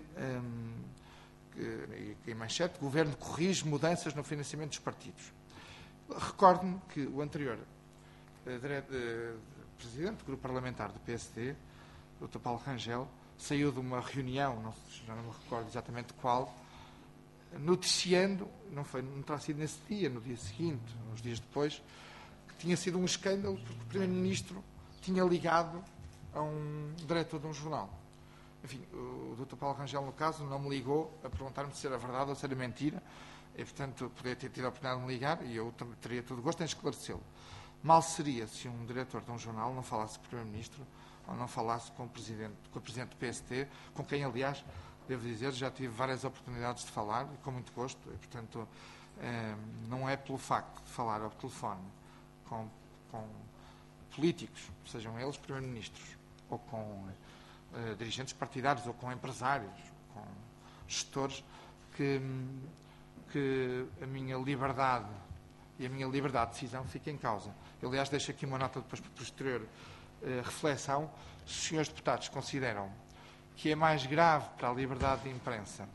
em manchete, o Governo corrige mudanças no financiamento dos partidos. Recordo-me que o anterior presidente do grupo parlamentar do PSD, o Dr. Paulo Rangel, saiu de uma reunião, já não me recordo exatamente qual, noticiando, não terá sido nesse dia, no dia seguinte, uns dias depois, que tinha sido um escândalo porque o Primeiro-Ministro tinha ligado a um diretor de um jornal. Enfim, o Dr. Paulo Rangel, no caso, não me ligou a perguntar-me se era verdade ou se era mentira, e, portanto, poderia ter tido a oportunidade de me ligar e eu também teria todo o gosto em esclarecê-lo. Mal seria se um diretor de um jornal não falasse com o Primeiro-Ministro ou não falasse com o Presidente do PST, com quem, aliás, devo dizer, já tive várias oportunidades de falar, e com muito gosto, e, portanto, não é pelo facto de falar ao telefone com políticos, sejam eles Primeiro-Ministros, ou com dirigentes partidários, ou com empresários, ou com gestores, que a minha liberdade e a minha liberdade de decisão fica em causa. Eu, aliás, deixo aqui uma nota depois para posterior reflexão. Se os senhores deputados consideram que é mais grave para a liberdade de imprensa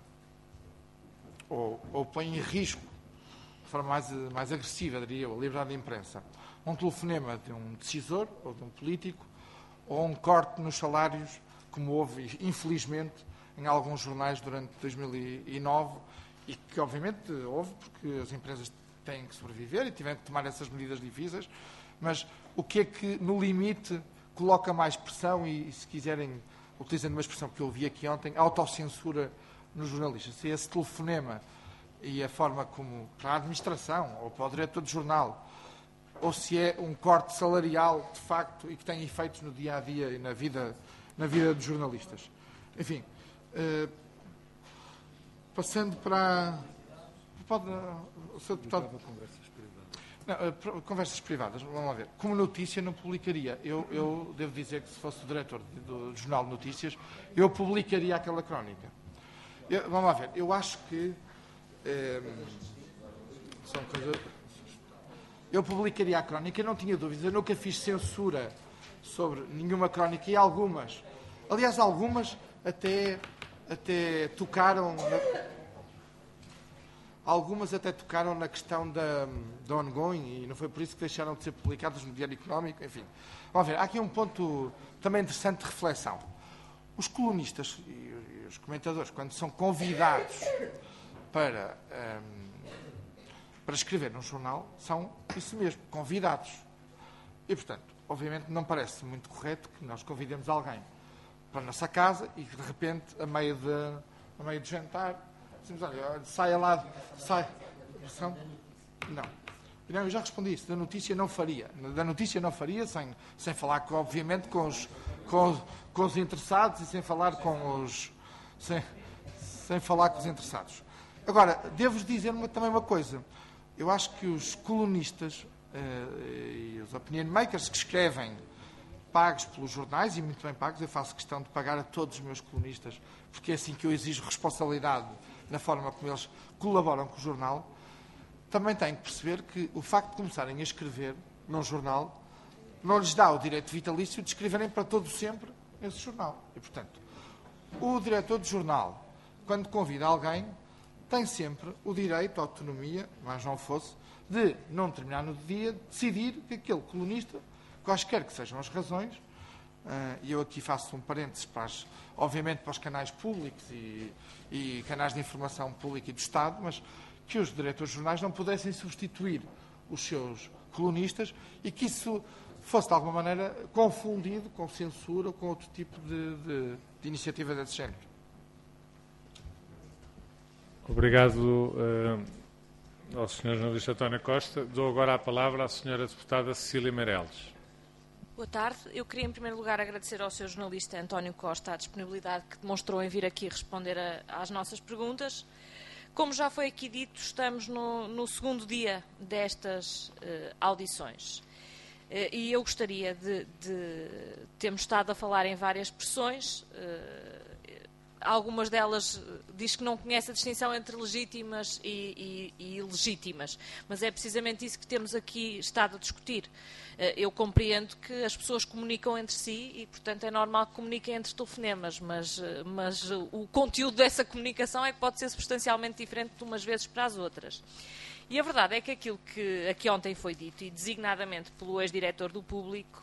ou põe em risco, de forma mais agressiva, diria eu, a liberdade de imprensa, um telefonema de um decisor ou de um político ou um corte nos salários, como houve, infelizmente, em alguns jornais durante 2009 e que, obviamente, houve porque as empresas têm que sobreviver e tiveram que tomar essas medidas difíceis, mas o que é que, no limite, coloca mais pressão e se quiserem, utilizando uma expressão que eu ouvi aqui ontem, autocensura nos jornalistas? Se esse telefonema e a forma como, para a administração ou para o diretor de jornal, ou se é um corte salarial, de facto, e que tem efeitos no dia-a-dia e na vida dos jornalistas. Enfim, passando para... O Sr. Deputado... Conversas privadas, vamos lá ver. Como notícia não publicaria. Eu devo dizer que se fosse o diretor do Jornal de Notícias, eu publicaria aquela crónica. Vamos lá ver. Eu acho que... Eu publicaria a crónica, eu não tinha dúvidas. Eu nunca fiz censura sobre nenhuma crónica e algumas. Aliás, algumas até tocaram... Algumas até tocaram na questão da ongoing e não foi por isso que deixaram de ser publicadas no Diário Económico, enfim. Vamos ver, há aqui um ponto também interessante de reflexão. Os colunistas e os comentadores, quando são convidados para escrever num jornal, são isso mesmo, convidados. E, portanto, obviamente não parece muito correto que nós convidemos alguém para a nossa casa e que, de repente, a meio de jantar, olha, saia lá, sai. Não. Eu já respondi isso. Da notícia não faria. Da notícia não faria, sem falar, obviamente, com os interessados e sem falar com os... Sem falar com os interessados. Agora, devo-vos dizer também uma coisa. Eu acho que os colunistas e os opinion makers que escrevem pagos pelos jornais, e muito bem pagos, eu faço questão de pagar a todos os meus colunistas, porque é assim que eu exijo responsabilidade na forma como eles colaboram com o jornal, também têm que perceber que o facto de começarem a escrever num jornal não lhes dá o direito vitalício de escreverem para todo sempre esse jornal. E, portanto, o diretor de jornal, quando convida alguém, tem sempre o direito, a autonomia, mas não fosse, de, não terminar no dia, decidir que aquele colunista, quaisquer que sejam as razões, e eu aqui faço um parênteses, obviamente para os canais públicos e canais de informação pública e do Estado, mas que os diretores de jornais não pudessem substituir os seus colunistas e que isso fosse, de alguma maneira, confundido com censura ou com outro tipo de iniciativa desse género. Obrigado ao Sr. Jornalista António Costa. Dou agora a palavra à Sra. Deputada Cecília Meireles. Boa tarde. Eu queria, em primeiro lugar, agradecer ao Sr. jornalista António Costa a disponibilidade que demonstrou em vir aqui responder às nossas perguntas. Como já foi aqui dito, estamos no segundo dia destas audições. E eu gostaria de termos estado a falar em várias expressões. Algumas delas diz que não conhece a distinção entre legítimas e ilegítimas, mas é precisamente isso que temos aqui estado a discutir. Eu compreendo que as pessoas comunicam entre si e, portanto, é normal que comuniquem entre telefonemas, mas o conteúdo dessa comunicação é que pode ser substancialmente diferente de umas vezes para as outras. E a verdade é que aquilo que aqui ontem foi dito, e designadamente pelo ex-diretor do Público,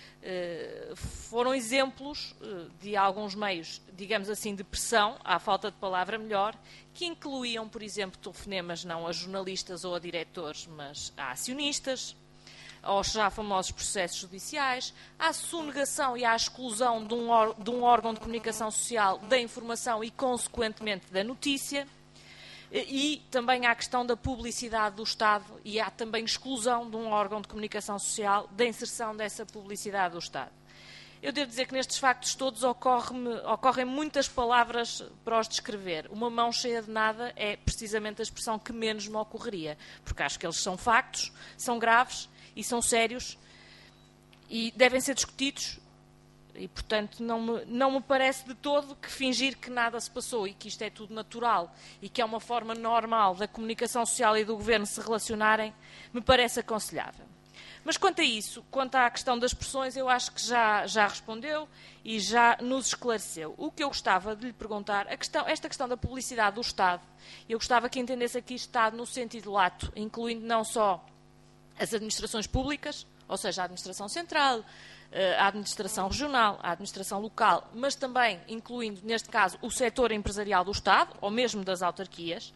foram exemplos de alguns meios, digamos assim, de pressão, à falta de palavra melhor, que incluíam, por exemplo, telefonemas não a jornalistas ou a diretores, mas a acionistas, aos já famosos processos judiciais, à sonegação e à exclusão de um órgão de comunicação social da informação e, consequentemente, da notícia, e também à questão da publicidade do Estado e há também exclusão de um órgão de comunicação social da inserção dessa publicidade do Estado. Eu devo dizer que nestes factos todos ocorrem muitas palavras para os descrever. Uma mão cheia de nada é precisamente a expressão que menos me ocorreria, porque acho que eles são factos, são graves e são sérios e devem ser discutidos. E, portanto, não me parece de todo que fingir que nada se passou e que isto é tudo natural e que é uma forma normal da comunicação social e do Governo se relacionarem, me parece aconselhável. Mas quanto a isso, quanto à questão das pressões, eu acho que já respondeu e já nos esclareceu. O que eu gostava de lhe perguntar, esta questão da publicidade do Estado, eu gostava que entendesse aqui Estado no sentido lato, incluindo não só as administrações públicas, ou seja, a administração central, a administração regional, a administração local, mas também incluindo, neste caso, o setor empresarial do Estado, ou mesmo das autarquias.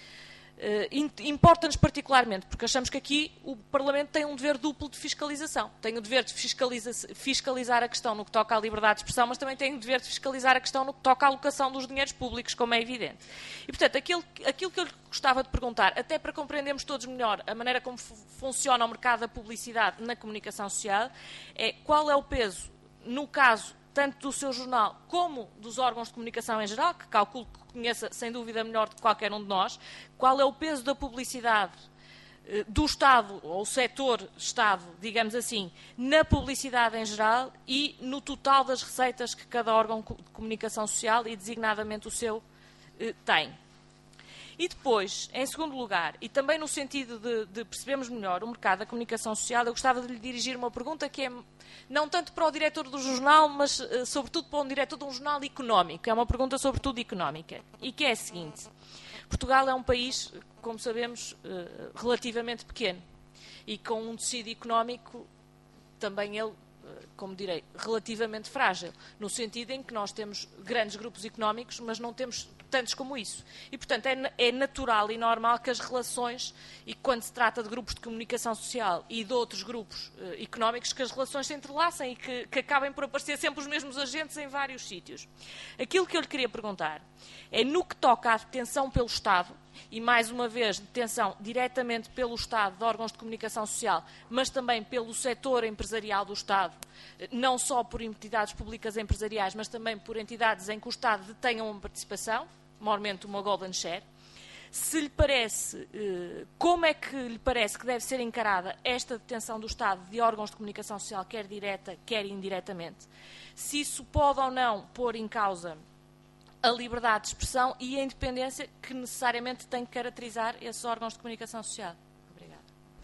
Importa-nos particularmente, porque achamos que aqui o Parlamento tem um dever duplo de fiscalização. Tem o dever de fiscalizar a questão no que toca à liberdade de expressão, mas também tem o dever de fiscalizar a questão no que toca à alocação dos dinheiros públicos, como é evidente. E, portanto, aquilo que eu lhe gostava de perguntar, até para compreendermos todos melhor a maneira como funciona o mercado da publicidade na comunicação social, é qual é o peso, no caso tanto do seu jornal como dos órgãos de comunicação em geral, que calculo que conheça sem dúvida melhor do que qualquer um de nós, qual é o peso da publicidade do Estado, ou o setor Estado, digamos assim, na publicidade em geral e no total das receitas que cada órgão de comunicação social, e designadamente o seu, tem. E depois, em segundo lugar, e também no sentido de percebermos melhor o mercado da comunicação social, eu gostava de lhe dirigir uma pergunta que é não tanto para o diretor do jornal, mas sobretudo para um diretor de um jornal económico. É uma pergunta sobretudo económica. E que é a seguinte. Portugal é um país, como sabemos, relativamente pequeno. E com um tecido económico, também ele, como direi, relativamente frágil. No sentido em que nós temos grandes grupos económicos, mas não temos tantos como isso. E, portanto, é natural e normal que as relações, e quando se trata de grupos de comunicação social e de outros grupos económicos, que as relações se entrelacem e que acabem por aparecer sempre os mesmos agentes em vários sítios. Aquilo que eu lhe queria perguntar é no que toca à detenção pelo Estado, e mais uma vez detenção diretamente pelo Estado de órgãos de comunicação social, mas também pelo setor empresarial do Estado, não só por entidades públicas empresariais, mas também por entidades em que o Estado detenha uma participação, maiormente uma golden share. Se lhe parece, como é que lhe parece que deve ser encarada esta detenção do Estado de órgãos de comunicação social, quer direta, quer indiretamente? Se isso pode ou não pôr em causa a liberdade de expressão e a independência que necessariamente tem que caracterizar esses órgãos de comunicação social. Obrigada.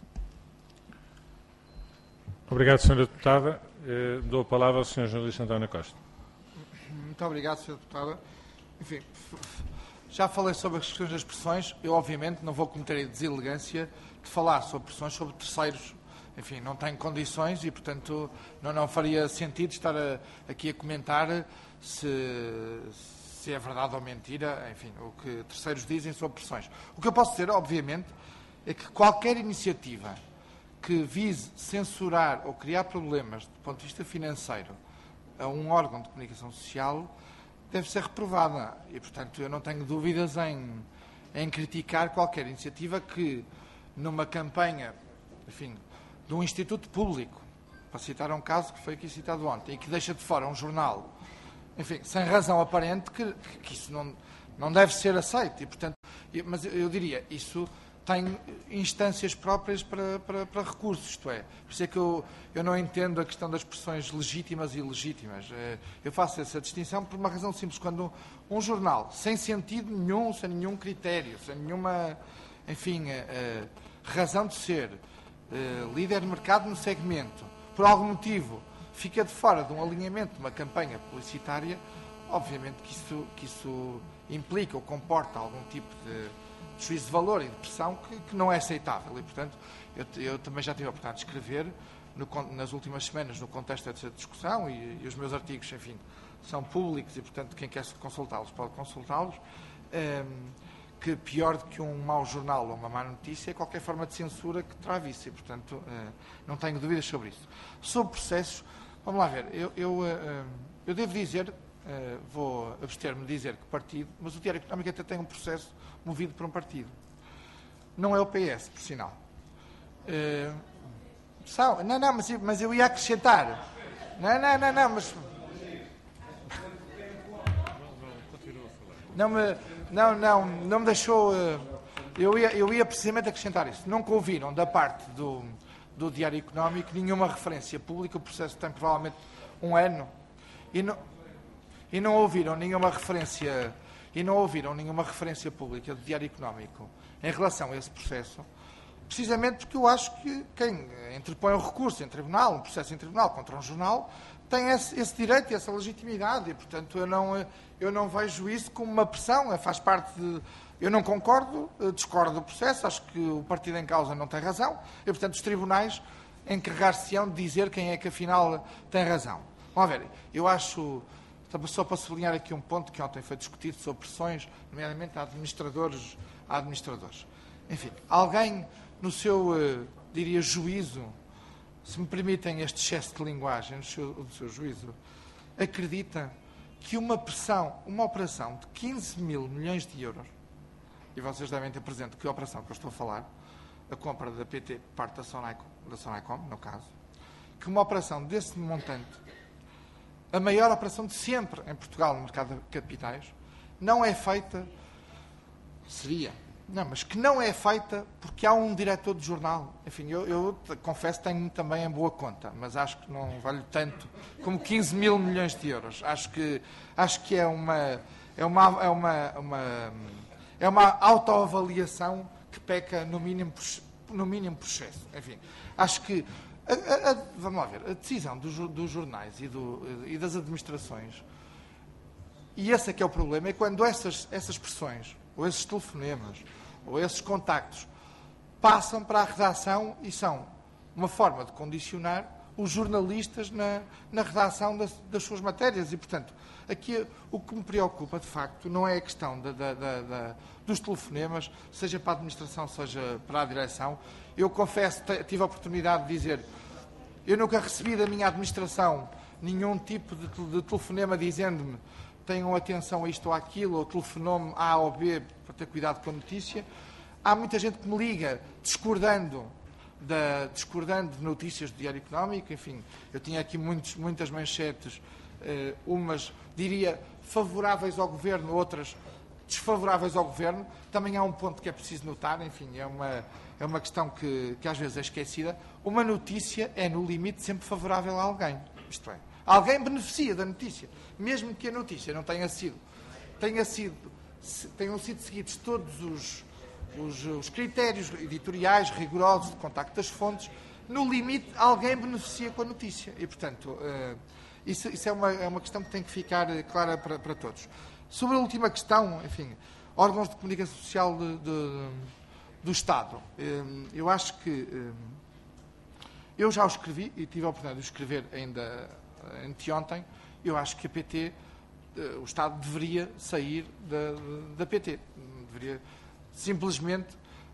Obrigado, Sra. Deputada. Dou a palavra ao Sr. jornalista António Costa. Muito obrigado, Sra. Deputada. Enfim, já falei sobre as questões das pressões. Eu, obviamente, não vou cometer a deselegância de falar sobre pressões sobre terceiros. Enfim, não tenho condições e, portanto, não faria sentido estar aqui a comentar se é verdade ou mentira, enfim, o que terceiros dizem sobre pressões. O que eu posso dizer, obviamente, é que qualquer iniciativa que vise censurar ou criar problemas do ponto de vista financeiro a um órgão de comunicação social deve ser reprovada. E, portanto, eu não tenho dúvidas em criticar qualquer iniciativa que, numa campanha, enfim, de um instituto público, para citar um caso que foi aqui citado ontem, e que deixa de fora um jornal, enfim, sem razão aparente, que isso não deve ser aceito. E, portanto, mas eu diria, isso tem instâncias próprias para recursos, isto é. Por isso é que eu não entendo a questão das expressões legítimas e ilegítimas. Eu faço essa distinção por uma razão simples. Quando um jornal, sem sentido nenhum, sem nenhum critério, sem nenhuma, enfim, razão de ser, líder de mercado no segmento, por algum motivo, fica de fora de um alinhamento de uma campanha publicitária, obviamente que isso implica ou comporta algum tipo de juízo de valor e de pressão que não é aceitável. E, portanto, eu também já tive a oportunidade de escrever nas últimas semanas no contexto dessa discussão e os meus artigos, enfim, são públicos e, portanto, quem quer consultá-los pode consultá-los, que pior do que um mau jornal ou uma má notícia é qualquer forma de censura que trave isso e, portanto, não tenho dúvidas sobre isso. Sobre processos, vamos lá ver, eu devo dizer, vou abster-me de dizer que partido, mas o Diário Económico até tem um processo movido por um partido. Não é o PS, por sinal. Não, mas eu ia acrescentar. Não, mas... Não me deixou... Eu ia precisamente acrescentar isso. Nunca ouviram da parte do Diário Económico nenhuma referência pública. O processo tem provavelmente um ano. E não ouviram nenhuma referência pública do Diário Económico em relação a esse processo, precisamente porque eu acho que quem interpõe um recurso em tribunal, um processo em tribunal contra um jornal, tem esse direito e essa legitimidade e, portanto, eu não vejo isso como uma pressão, faz parte de... Eu não concordo, discordo do processo, acho que o partido em causa não tem razão e, portanto, os tribunais encarregar-se-ão de dizer quem é que, afinal, tem razão. Vamos ver, eu acho... Só para sublinhar aqui um ponto que ontem foi discutido sobre pressões, nomeadamente a administradores. Enfim, alguém no seu, diria, juízo, se me permitem este excesso de linguagem, no seu juízo, acredita que uma operação de 15 mil milhões de euros, e vocês devem ter presente que operação que eu estou a falar, a compra da PT por parte da Sonaicom, no caso, que uma operação desse montante, a maior operação de sempre em Portugal no mercado de capitais, não é feita, mas que não é feita porque há um diretor de jornal. Enfim, eu confesso que tenho também em boa conta, mas acho que não vale tanto como 15 mil milhões de euros. Acho que é uma autoavaliação que peca no mínimo por excesso. Enfim, acho que vamos lá ver, a decisão dos jornais e das administrações, e esse é que é o problema, é quando essas pressões, ou esses telefonemas, ou esses contactos, passam para a redação e são uma forma de condicionar os jornalistas na redação das suas matérias. E, portanto, aqui o que me preocupa, de facto, não é a questão dos telefonemas, seja para a administração, seja para a direção. Eu confesso, tive a oportunidade de dizer, eu nunca recebi da minha administração nenhum tipo de telefonema dizendo-me tenham atenção a isto ou àquilo, ou telefonou-me A ou B para ter cuidado com a notícia. Há muita gente que me liga discordando de notícias do Diário Económico. Enfim, eu tinha aqui muitas manchetes, umas, diria, favoráveis ao Governo, outras desfavoráveis ao Governo. Também há um ponto que é preciso notar, enfim, é uma questão que às vezes é esquecida. Uma notícia é, no limite, sempre favorável a alguém. Isto é, alguém beneficia da notícia, mesmo que a notícia não tenham sido seguidos todos os critérios editoriais rigorosos de contacto das fontes. No limite, alguém beneficia com a notícia. E, portanto, isso é uma questão que tem que ficar clara para todos. Sobre a última questão, enfim, órgãos de comunicação social do Estado. Eu acho que... eu já o escrevi, e tive a oportunidade de o escrever ainda anteontem. Eu acho que a PT, o Estado deveria sair da PT. Deveria simplesmente...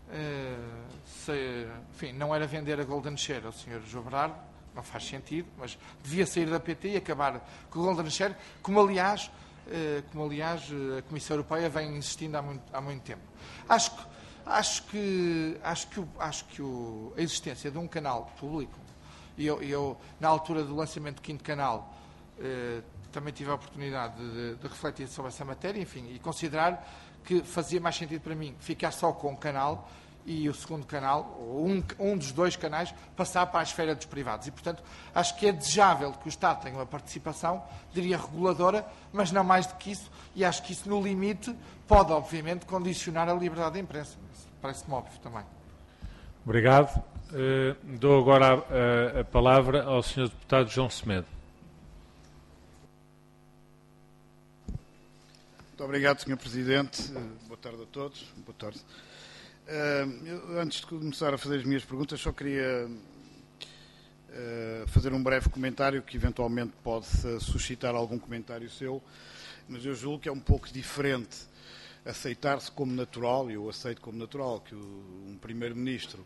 enfim, não era vender a Golden Share ao Sr. João Berardo, não faz sentido, mas devia sair da PT e acabar com a Golden Share, como aliás a Comissão Europeia vem insistindo há muito tempo. Acho que a existência de um canal público E eu, na altura do lançamento do 5º canal, também tive a oportunidade de refletir sobre essa matéria, enfim, e considerar que fazia mais sentido para mim ficar só com o canal e o segundo canal, ou um dos 2 canais, passar para a esfera dos privados. E, portanto, acho que é desejável que o Estado tenha uma participação, diria reguladora, mas não mais do que isso, e acho que isso, no limite, pode, obviamente, condicionar a liberdade da imprensa. Isso parece-me óbvio também. Obrigado. Dou agora a palavra ao Sr. Deputado João Semedo. Muito obrigado, Sr. Presidente. Boa tarde a todos. Boa tarde. Antes de começar a fazer as minhas perguntas, só queria fazer um breve comentário que eventualmente pode suscitar algum comentário seu, mas eu julgo que é um pouco diferente aceitar-se como natural, e eu aceito como natural, que um Primeiro-Ministro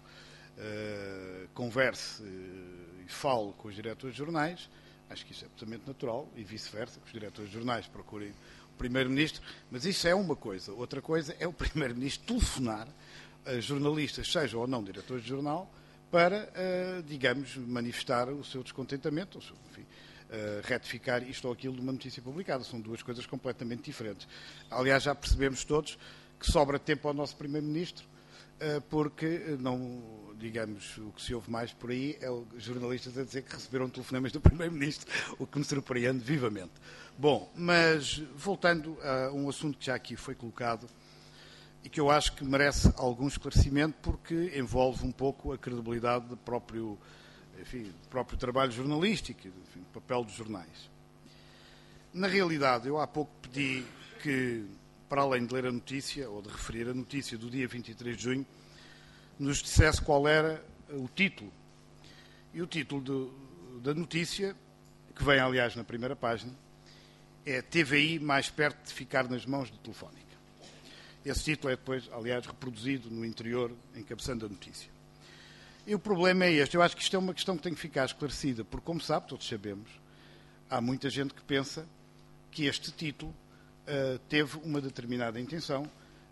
converse e fale com os diretores de jornais. Acho que isso é absolutamente natural, e vice-versa, que os diretores de jornais procurem o Primeiro-Ministro, mas isso é uma coisa. Outra coisa é o Primeiro-Ministro telefonar a jornalistas, sejam ou não diretores de jornal, para, digamos, manifestar o seu descontentamento, ou, enfim, retificar isto ou aquilo de uma notícia publicada. São 2 coisas completamente diferentes. Aliás, já percebemos todos que sobra tempo ao nosso Primeiro-Ministro, porque não, digamos, o que se ouve mais por aí é os jornalistas a dizer que receberam telefonemas do Primeiro-Ministro, o que me surpreende vivamente. Bom, mas voltando a um assunto que já aqui foi colocado e que eu acho que merece algum esclarecimento, porque envolve um pouco a credibilidade do próprio trabalho jornalístico, enfim, do papel dos jornais. Na realidade, eu há pouco pedi que, para além de ler a notícia, ou de referir a notícia do dia 23 de junho, nos dissesse qual era o título. E o título da notícia, que vem, aliás, na primeira página, é TVI mais perto de ficar nas mãos de Telefónica. Esse título é depois, aliás, reproduzido no interior, encabeçando a notícia. E o problema é este. Eu acho que isto é uma questão que tem que ficar esclarecida, porque, como sabe, todos sabemos, há muita gente que pensa que este título teve uma determinada intenção,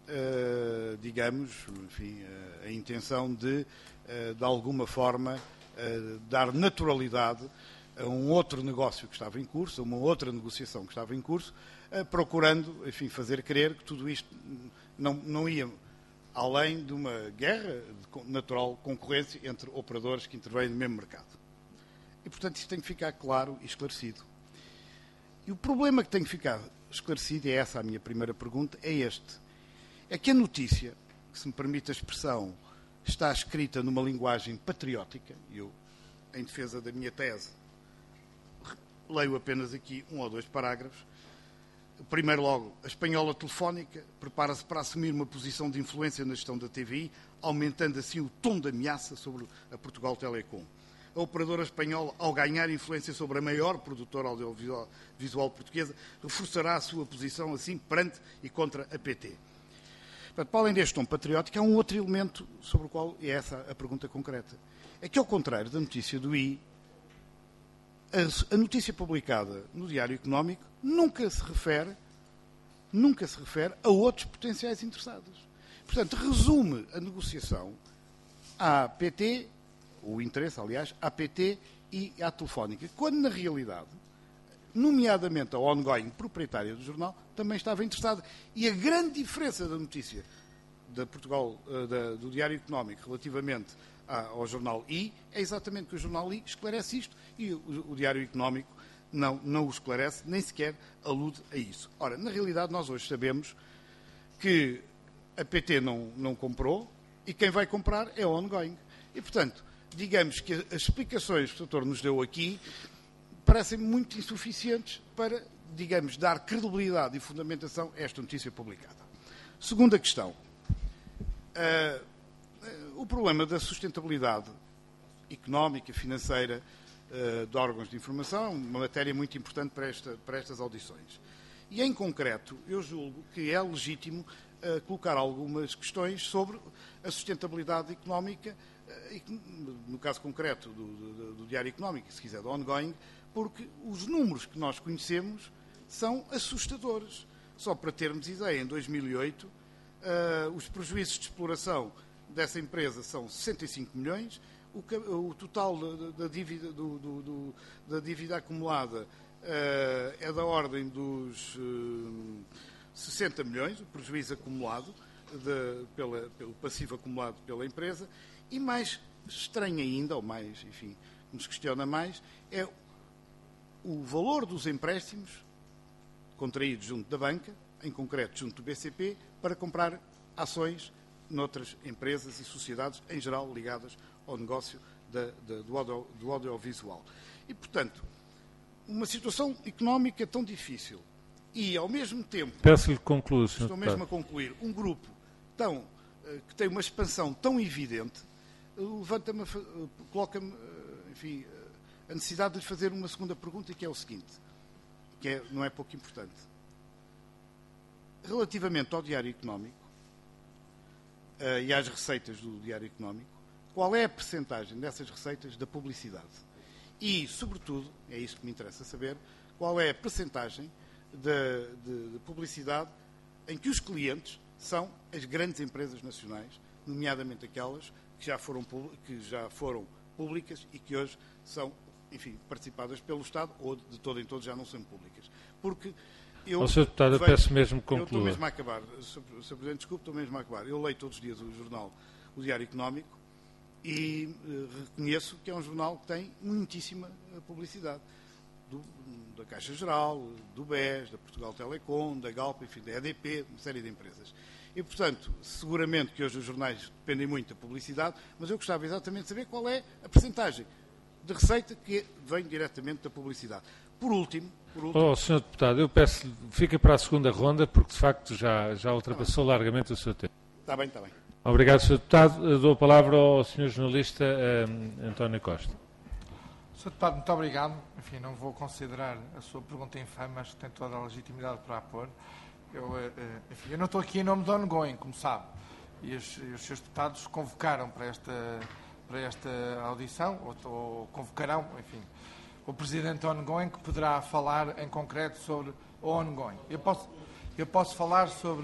digamos, enfim, a intenção de alguma forma, dar naturalidade a um outro negócio que estava em curso, a uma outra negociação que estava em curso, procurando, enfim, fazer crer que tudo isto não ia além de uma guerra de natural concorrência entre operadores que intervêm no mesmo mercado. E, portanto, isto tem que ficar claro e esclarecido. E o problema que tem que ficar esclarecido, e é essa a minha primeira pergunta, é este. É que a notícia, que se me permite a expressão, está escrita numa linguagem patriótica, e eu, em defesa da minha tese, leio apenas aqui 1 ou 2 parágrafos. Primeiro logo, a espanhola Telefónica prepara-se para assumir uma posição de influência na gestão da TVI, aumentando assim o tom de ameaça sobre a Portugal Telecom. A operadora espanhola, ao ganhar influência sobre a maior produtora audiovisual portuguesa, reforçará a sua posição assim perante e contra a PT. Para além deste tom patriótico, há um outro elemento sobre o qual é essa a pergunta concreta. É que, ao contrário da notícia do I, a notícia publicada no Diário Económico nunca se refere a outros potenciais interessados. Portanto, resume a negociação à PT, o interesse, aliás, à PT e à Telefónica, quando, na realidade, nomeadamente a ongoing proprietária do jornal, também estava interessada. E a grande diferença da notícia da do Diário Económico relativamente ao jornal I é exatamente que o jornal I esclarece isto e o Diário Económico não o esclarece, nem sequer alude a isso. Ora, na realidade, nós hoje sabemos que a PT não comprou e quem vai comprar é a ongoing. E, portanto, digamos que as explicações que o doutor nos deu aqui parecem muito insuficientes para, digamos, dar credibilidade e fundamentação a esta notícia publicada. Segunda questão. O problema da sustentabilidade económica, financeira de órgãos de informação é uma matéria muito importante para estas audições. E, em concreto, eu julgo que é legítimo colocar algumas questões sobre a sustentabilidade económica, no caso concreto do Diário Económico, se quiser, do ongoing, porque os números que nós conhecemos são assustadores. Só para termos ideia, em 2008, os prejuízos de exploração dessa empresa são 65 milhões, o total da dívida, da dívida acumulada é da ordem dos 60 milhões, o prejuízo acumulado, pelo passivo acumulado pela empresa, e mais estranho ainda, ou mais, enfim, nos questiona mais, é o valor dos empréstimos contraídos junto da banca, em concreto junto do BCP, para comprar ações noutras empresas e sociedades, em geral ligadas ao negócio do audiovisual. E, portanto, uma situação económica tão difícil e, ao mesmo tempo... Peço-lhe que conclua, Sr. Estou mesmo a concluir. Um grupo que tem uma expansão tão evidente, coloca-me, enfim, a necessidade de lhe fazer uma segunda pergunta, que é o seguinte, não é pouco importante. Relativamente ao Diário Económico e às receitas do Diário Económico, qual é a percentagem dessas receitas da publicidade? E, sobretudo, é isso que me interessa saber, qual é a percentagem de publicidade em que os clientes são as grandes empresas nacionais, nomeadamente aquelas que já foram públicas e que hoje são, enfim, participadas pelo Estado ou de todo em todo já não são públicas. Porque Sr. Deputado, eu peço mesmo que conclua. Eu estou mesmo a acabar. Sr. Presidente, desculpe, estou mesmo a acabar. Eu leio todos os dias o jornal, o Diário Económico, e reconheço que é um jornal que tem muitíssima publicidade. Da Caixa Geral, do BES, da Portugal Telecom, da Galp, enfim, da EDP, uma série de empresas. E, portanto, seguramente que hoje os jornais dependem muito da publicidade, mas eu gostava exatamente de saber qual é a percentagem de receita que vem diretamente da publicidade. Por último... Sr. Deputado, eu peço-lhe, fica para a segunda ronda, porque de facto já ultrapassou largamente o seu tempo. Está bem, está bem. Obrigado, Sr. Deputado. Dou a palavra ao Sr. jornalista António Costa. Sr. Deputado, muito obrigado. Enfim, não vou considerar a sua pergunta infame, acho que tem toda a legitimidade para a pôr. Eu não estou aqui em nome do ongoing, como sabe, e os seus deputados convocaram para esta audição, ou convocarão, enfim, o Presidente ongoing, que poderá falar em concreto sobre o ongoing. Eu posso falar sobre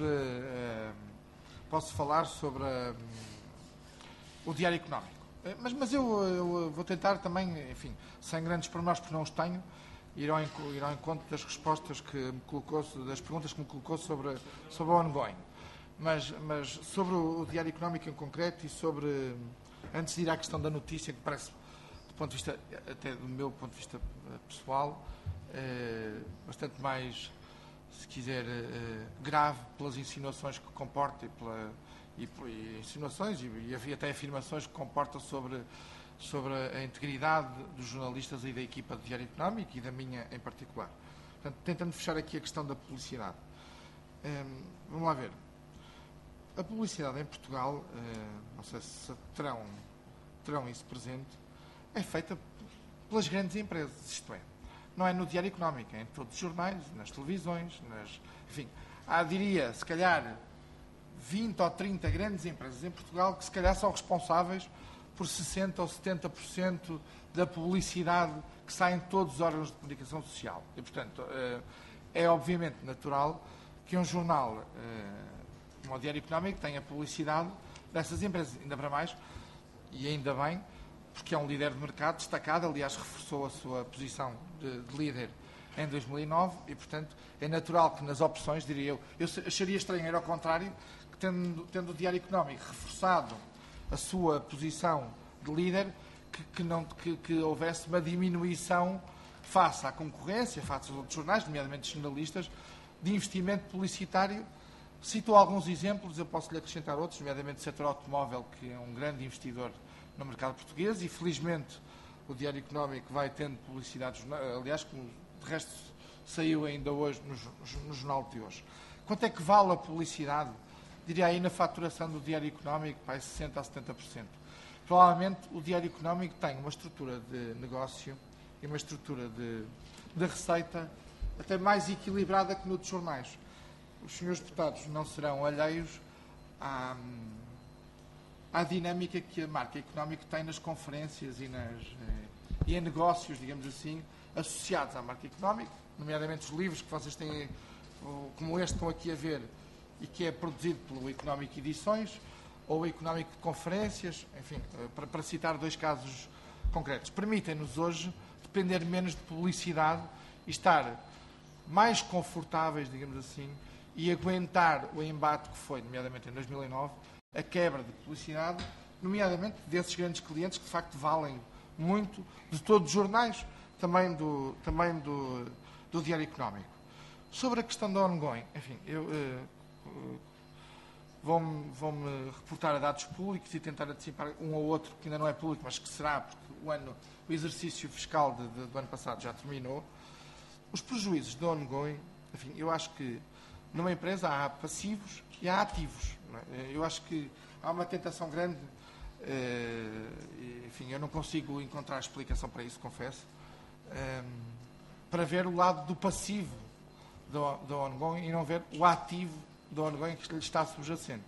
o Diário Económico. Mas eu vou tentar também, enfim, sem grandes pormenores, porque não os tenho, ir ao encontro das respostas que me colocou, das perguntas que me colocou sobre o ongoing. Mas sobre o Diário Económico em concreto e sobre, antes de ir à questão da notícia, que parece, do ponto de vista, até do meu ponto de vista pessoal, bastante mais, se quiser, grave pelas insinuações que comporta e insinuações e havia até afirmações que comporta sobre a integridade dos jornalistas e da equipa do Diário Económico e da minha em particular. Portanto, tentando fechar aqui a questão da publicidade. Vamos lá ver. A publicidade em Portugal, não sei se terão isso presente, é feita pelas grandes empresas, isto é. Não é no Diário Económico, é em todos os jornais, nas televisões, enfim. Diria, se calhar, 20 ou 30 grandes empresas em Portugal que se calhar são responsáveis por 60% ou 70% da publicidade que sai em todos os órgãos de comunicação social. E, portanto, é obviamente natural que um jornal, como o Diário Económico, tenha publicidade dessas empresas, ainda para mais, e ainda bem, porque é um líder de mercado destacado, aliás, reforçou a sua posição de líder em 2009 e, portanto, é natural que nas opções, diria eu acharia estranho, era ao contrário, que tendo o Diário Económico reforçado a sua posição de líder, que houvesse uma diminuição face à concorrência, face aos outros jornais, nomeadamente jornalistas, de investimento publicitário. Cito alguns exemplos, eu posso-lhe acrescentar outros, nomeadamente o setor automóvel, que é um grande investidor no mercado português, e felizmente o Diário Económico vai tendo publicidade, aliás, como de resto saiu ainda hoje no jornal de hoje. Quanto é que vale a publicidade? Diria aí na faturação do Diário Económico, para 60% a 70%. Provavelmente o Diário Económico tem uma estrutura de negócio e uma estrutura de receita até mais equilibrada que no dos jornais. Os senhores deputados não serão alheios à dinâmica que a marca Económico tem nas conferências e em negócios, digamos assim, associados à marca Económico, nomeadamente os livros que vocês têm, como este que estão aqui a ver, e que é produzido pelo Económico Edições, ou o económico de conferências, enfim, para citar 2 casos concretos, permitem-nos hoje depender menos de publicidade e estar mais confortáveis, digamos assim, e aguentar o embate que foi, nomeadamente em 2009, a quebra de publicidade, nomeadamente desses grandes clientes que de facto valem muito, de todos os jornais, também do Diário Económico. Sobre a questão da ongoing, enfim, eu vou-me reportar a dados públicos e tentar antecipar um ou outro que ainda não é público, mas que será, porque o exercício fiscal do ano passado já terminou. Os prejuízos do ongoing, enfim, eu acho que numa empresa há passivos e há ativos. Não é? Eu acho que há uma tentação grande, enfim, eu não consigo encontrar explicação para isso, confesso, para ver o lado do passivo do ongoing e não ver o ativo do ongoing que lhe está subjacente.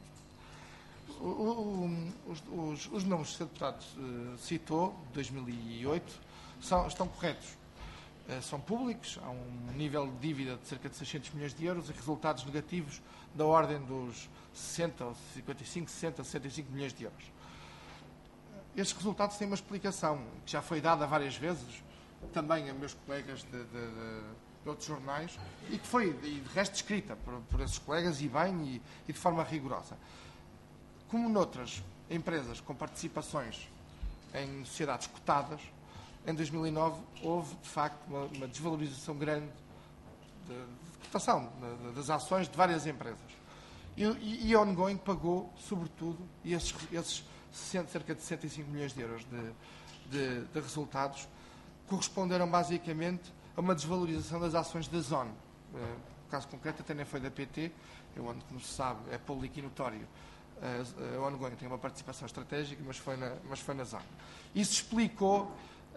Os números que o Sr. Deputado citou, de 2008, estão corretos. São públicos, há um nível de dívida de cerca de 600 milhões de euros e resultados negativos da ordem dos 60, 55, 60, 65 milhões de euros. Estes resultados têm uma explicação que já foi dada várias vezes, também a meus colegas de outros jornais, e que foi, de resto, descrita por esses colegas, e bem, e de forma rigorosa. Como noutras empresas com participações em sociedades cotadas, em 2009 houve, de facto, uma desvalorização grande de cotação das ações de várias empresas. E a ongoing pagou, sobretudo, e esses cerca de 65 milhões de euros de resultados corresponderam basicamente a uma desvalorização das ações da Zone. O caso concreto até nem foi da PT, onde, como se sabe, é público e notório. A ongoing tem uma participação estratégica, mas foi na Zone. Isso explicou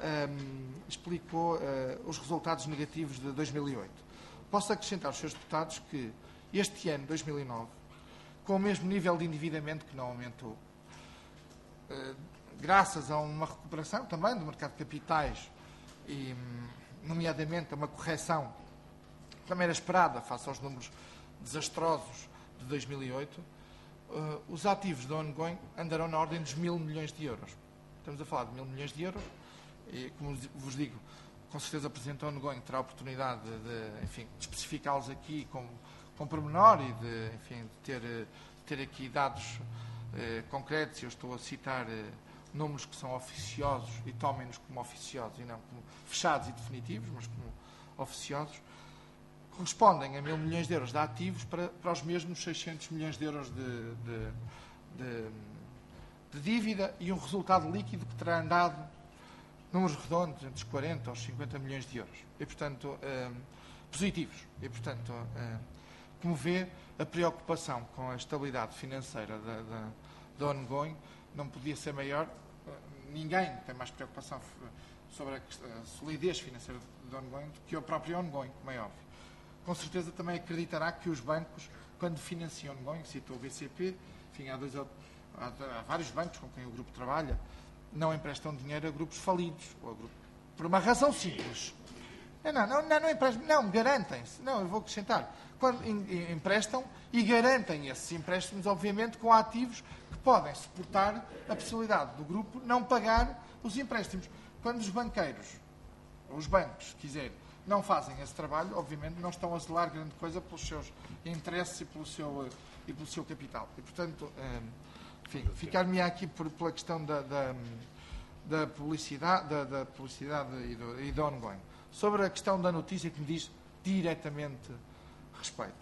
os resultados negativos de 2008. Posso acrescentar aos seus deputados que este ano, 2009, com o mesmo nível de endividamento que não aumentou, graças a uma recuperação também do mercado de capitais e, nomeadamente, a uma correção que também era esperada face aos números desastrosos de 2008, os ativos da ongoing andarão na ordem dos 1.000 milhões de euros. Estamos a falar de 1.000 milhões de euros e, como vos digo, com certeza o Presidente da ongoing terá a oportunidade de especificá-los aqui com pormenor e de ter aqui dados concretos. Eu estou a citar números que são oficiosos e tomem-nos como oficiosos e não como fechados e definitivos, mas como oficiosos, correspondem a 1.000 milhões de euros de ativos para os mesmos 600 milhões de euros de dívida e um resultado líquido que terá andado, números redondos, entre os 40 aos 50 milhões de euros. E, portanto, positivos. E, portanto, como vê, a preocupação com a estabilidade financeira da ongoing não podia ser maior. Ninguém tem mais preocupação sobre a solidez financeira da ongoing do que o próprio ongoing, como é óbvio. Com certeza também acreditará que os bancos, quando financiam ongoing, citou o BCP, enfim, há vários bancos com quem o grupo trabalha, não emprestam dinheiro a grupos falidos, por uma razão simples. Não emprestam, não, garantem-se. Não, eu vou acrescentar. Quando emprestam e garantem esses empréstimos, obviamente, com ativos que podem suportar a possibilidade do grupo não pagar os empréstimos. Quando os banqueiros, ou os bancos, quiserem, não fazem esse trabalho, obviamente não estão a zelar grande coisa pelos seus interesses e pelo seu capital. E, portanto, enfim, ficar-me aqui pela questão da publicidade e do ongoing. Sobre a questão da notícia que me diz diretamente respeito.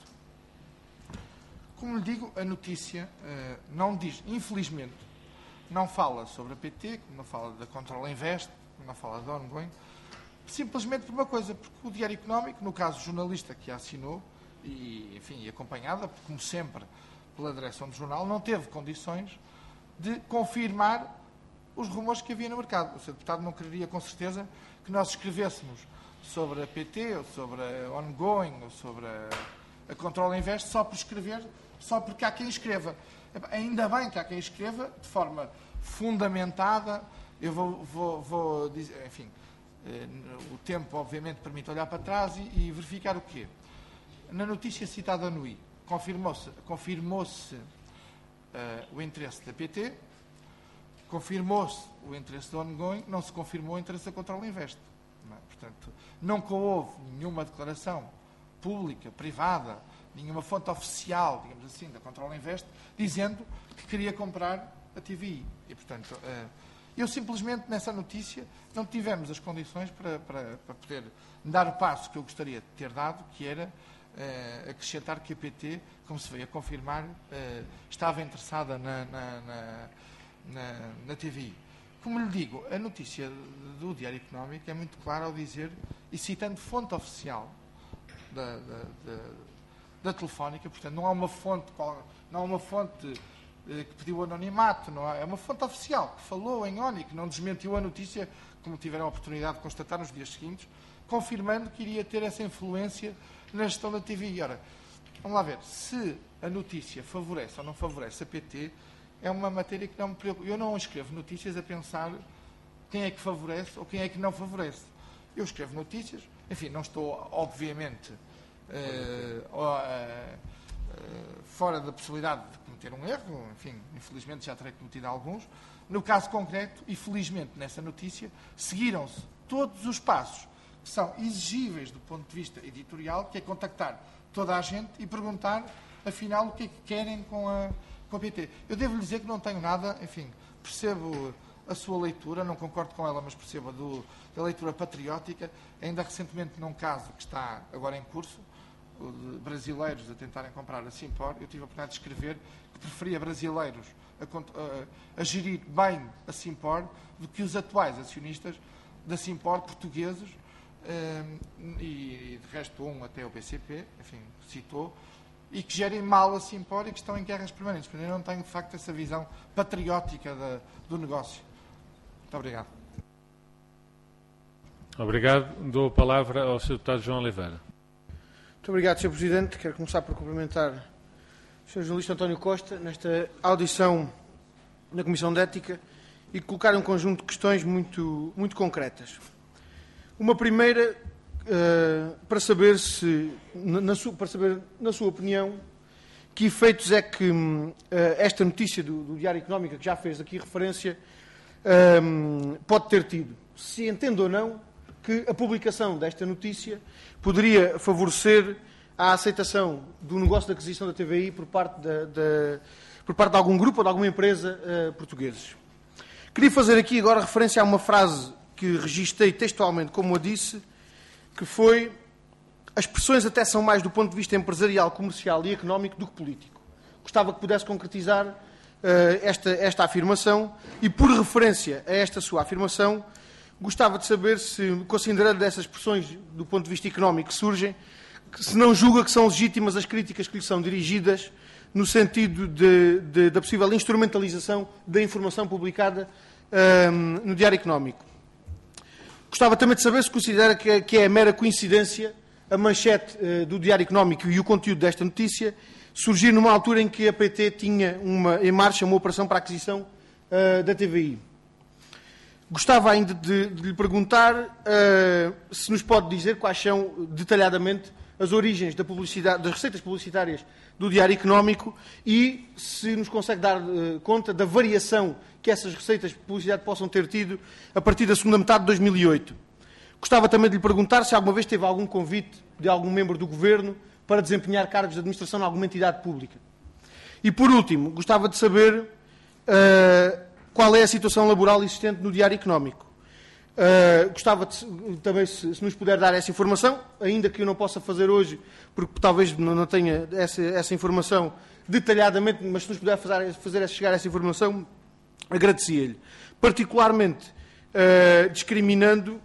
Como lhe digo, a notícia não diz, infelizmente, não fala sobre a PT, não fala da Control Invest, não fala da ongoing, simplesmente por uma coisa, porque o Diário Económico, no caso o jornalista que a assinou, e, enfim, acompanhada, como sempre, pela direção do jornal, não teve condições de confirmar os rumores que havia no mercado. O Sr. Deputado não quereria, com certeza, que nós escrevêssemos sobre a PT, ou sobre a ongoing, ou sobre a Control Invest, só por escrever, só porque há quem escreva. Ainda bem que há quem escreva, de forma fundamentada. Eu vou dizer, enfim, o tempo, obviamente, permite olhar para trás e verificar o quê? Na notícia citada no I, confirmou-se o interesse da PT, confirmou-se o interesse do ongoing, não se confirmou o interesse da Control Invest. Não é? Portanto, nunca houve nenhuma declaração pública, privada, nenhuma fonte oficial, digamos assim, da Control Invest, dizendo que queria comprar a TVI. E, portanto, eu simplesmente, nessa notícia, não tivemos as condições para poder dar o passo que eu gostaria de ter dado, que era acrescentar que a PT, como se veio a confirmar, estava interessada na TVI. Como lhe digo, a notícia do Diário Económico é muito clara ao dizer, e citando fonte oficial da Telefónica, portanto, não há uma fonte que pediu anonimato, não é uma fonte oficial que falou em ONI, que não desmentiu a notícia, como tiveram a oportunidade de constatar nos dias seguintes, confirmando que iria ter essa influência na gestão da TVI. Ora, vamos lá ver, se a notícia favorece ou não favorece a PT, é uma matéria que não me preocupa. Eu não escrevo notícias a pensar quem é que favorece ou quem é que não favorece. Eu escrevo notícias, enfim, não estou, obviamente, fora da possibilidade de cometer um erro, enfim, infelizmente já terei cometido alguns. No caso concreto, e felizmente nessa notícia, seguiram-se todos os passos que são exigíveis do ponto de vista editorial, que é contactar toda a gente e perguntar, afinal, o que é que querem com a PT. Eu devo lhe dizer que não tenho nada, enfim, percebo a sua leitura, não concordo com ela, mas percebo da leitura patriótica. Ainda recentemente, num caso que está agora em curso, de brasileiros a tentarem comprar a Simpor, eu tive a oportunidade de escrever que preferia brasileiros a gerir bem a Simpor do que os atuais acionistas da Simpor, portugueses, e de resto até o BCP, enfim, citou, e que gerem mal a Simpor e que estão em guerras permanentes. Porque eu não tenho, de facto, essa visão patriótica do negócio. Muito obrigado. Obrigado. Dou a palavra ao Sr. Deputado João Oliveira. Muito obrigado, Sr. Presidente. Quero começar por cumprimentar o Sr. Jornalista António Costa nesta audição na Comissão de Ética e colocar um conjunto de questões muito concretas. Uma primeira, para saber na sua opinião, que efeitos é que esta notícia do Diário Económico, que já fez aqui referência, pode ter tido. Se entende ou não que a publicação desta notícia poderia favorecer a aceitação do negócio de aquisição da TVI por parte de algum grupo ou de alguma empresa portugueses. Queria fazer aqui agora referência a uma frase que registrei textualmente, como eu disse, que foi: as pressões até são mais do ponto de vista empresarial, comercial e económico do que político. Gostava que pudesse concretizar esta afirmação e, por referência a esta sua afirmação, gostava de saber se, considerando essas pressões do ponto de vista económico que surgem, se não julga que são legítimas as críticas que lhe são dirigidas no sentido da possível instrumentalização da informação publicada no Diário Económico. Gostava também de saber se considera que é mera coincidência a manchete do Diário Económico e o conteúdo desta notícia surgir numa altura em que a PT tinha em marcha uma operação para a aquisição da TVI. Gostava ainda de lhe perguntar se nos pode dizer quais são, detalhadamente, as origens das receitas publicitárias do Diário Económico e se nos consegue dar conta da variação que essas receitas de publicidade possam ter tido a partir da segunda metade de 2008. Gostava também de lhe perguntar se alguma vez teve algum convite de algum membro do Governo para desempenhar cargos de administração em alguma entidade pública. E, por último, gostava de saber qual é a situação laboral existente no Diário Económico. Gostava também se nos puder dar essa informação, ainda que eu não possa fazer hoje, porque talvez não tenha essa informação detalhadamente, mas se nos puder fazer chegar essa informação, agradecia-lhe. Particularmente discriminando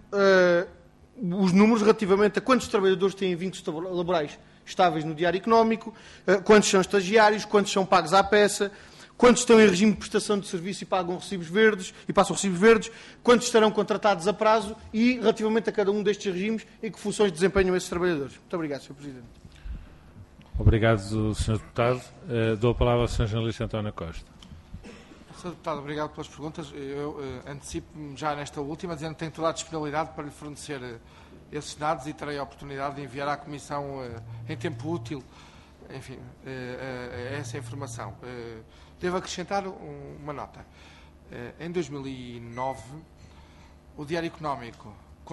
os números relativamente a quantos trabalhadores têm vínculos laborais estáveis no Diário Económico, quantos são estagiários, quantos são pagos à peça, quantos estão em regime de prestação de serviço e pagam recibos verdes e passam recibos verdes, quantos estarão contratados a prazo e, relativamente a cada um destes regimes, em que funções desempenham esses trabalhadores. Muito obrigado, Sr. Presidente. Obrigado, Sr. Deputado. Dou a palavra ao Sr. Jornalista António Costa. Sr. Deputado, obrigado pelas perguntas. Eu antecipo-me já nesta última, dizendo que tenho toda a disponibilidade para lhe fornecer esses dados e terei a oportunidade de enviar à Comissão em tempo útil, enfim, essa informação. Devo acrescentar uma nota. Em 2009, o Diário Económico,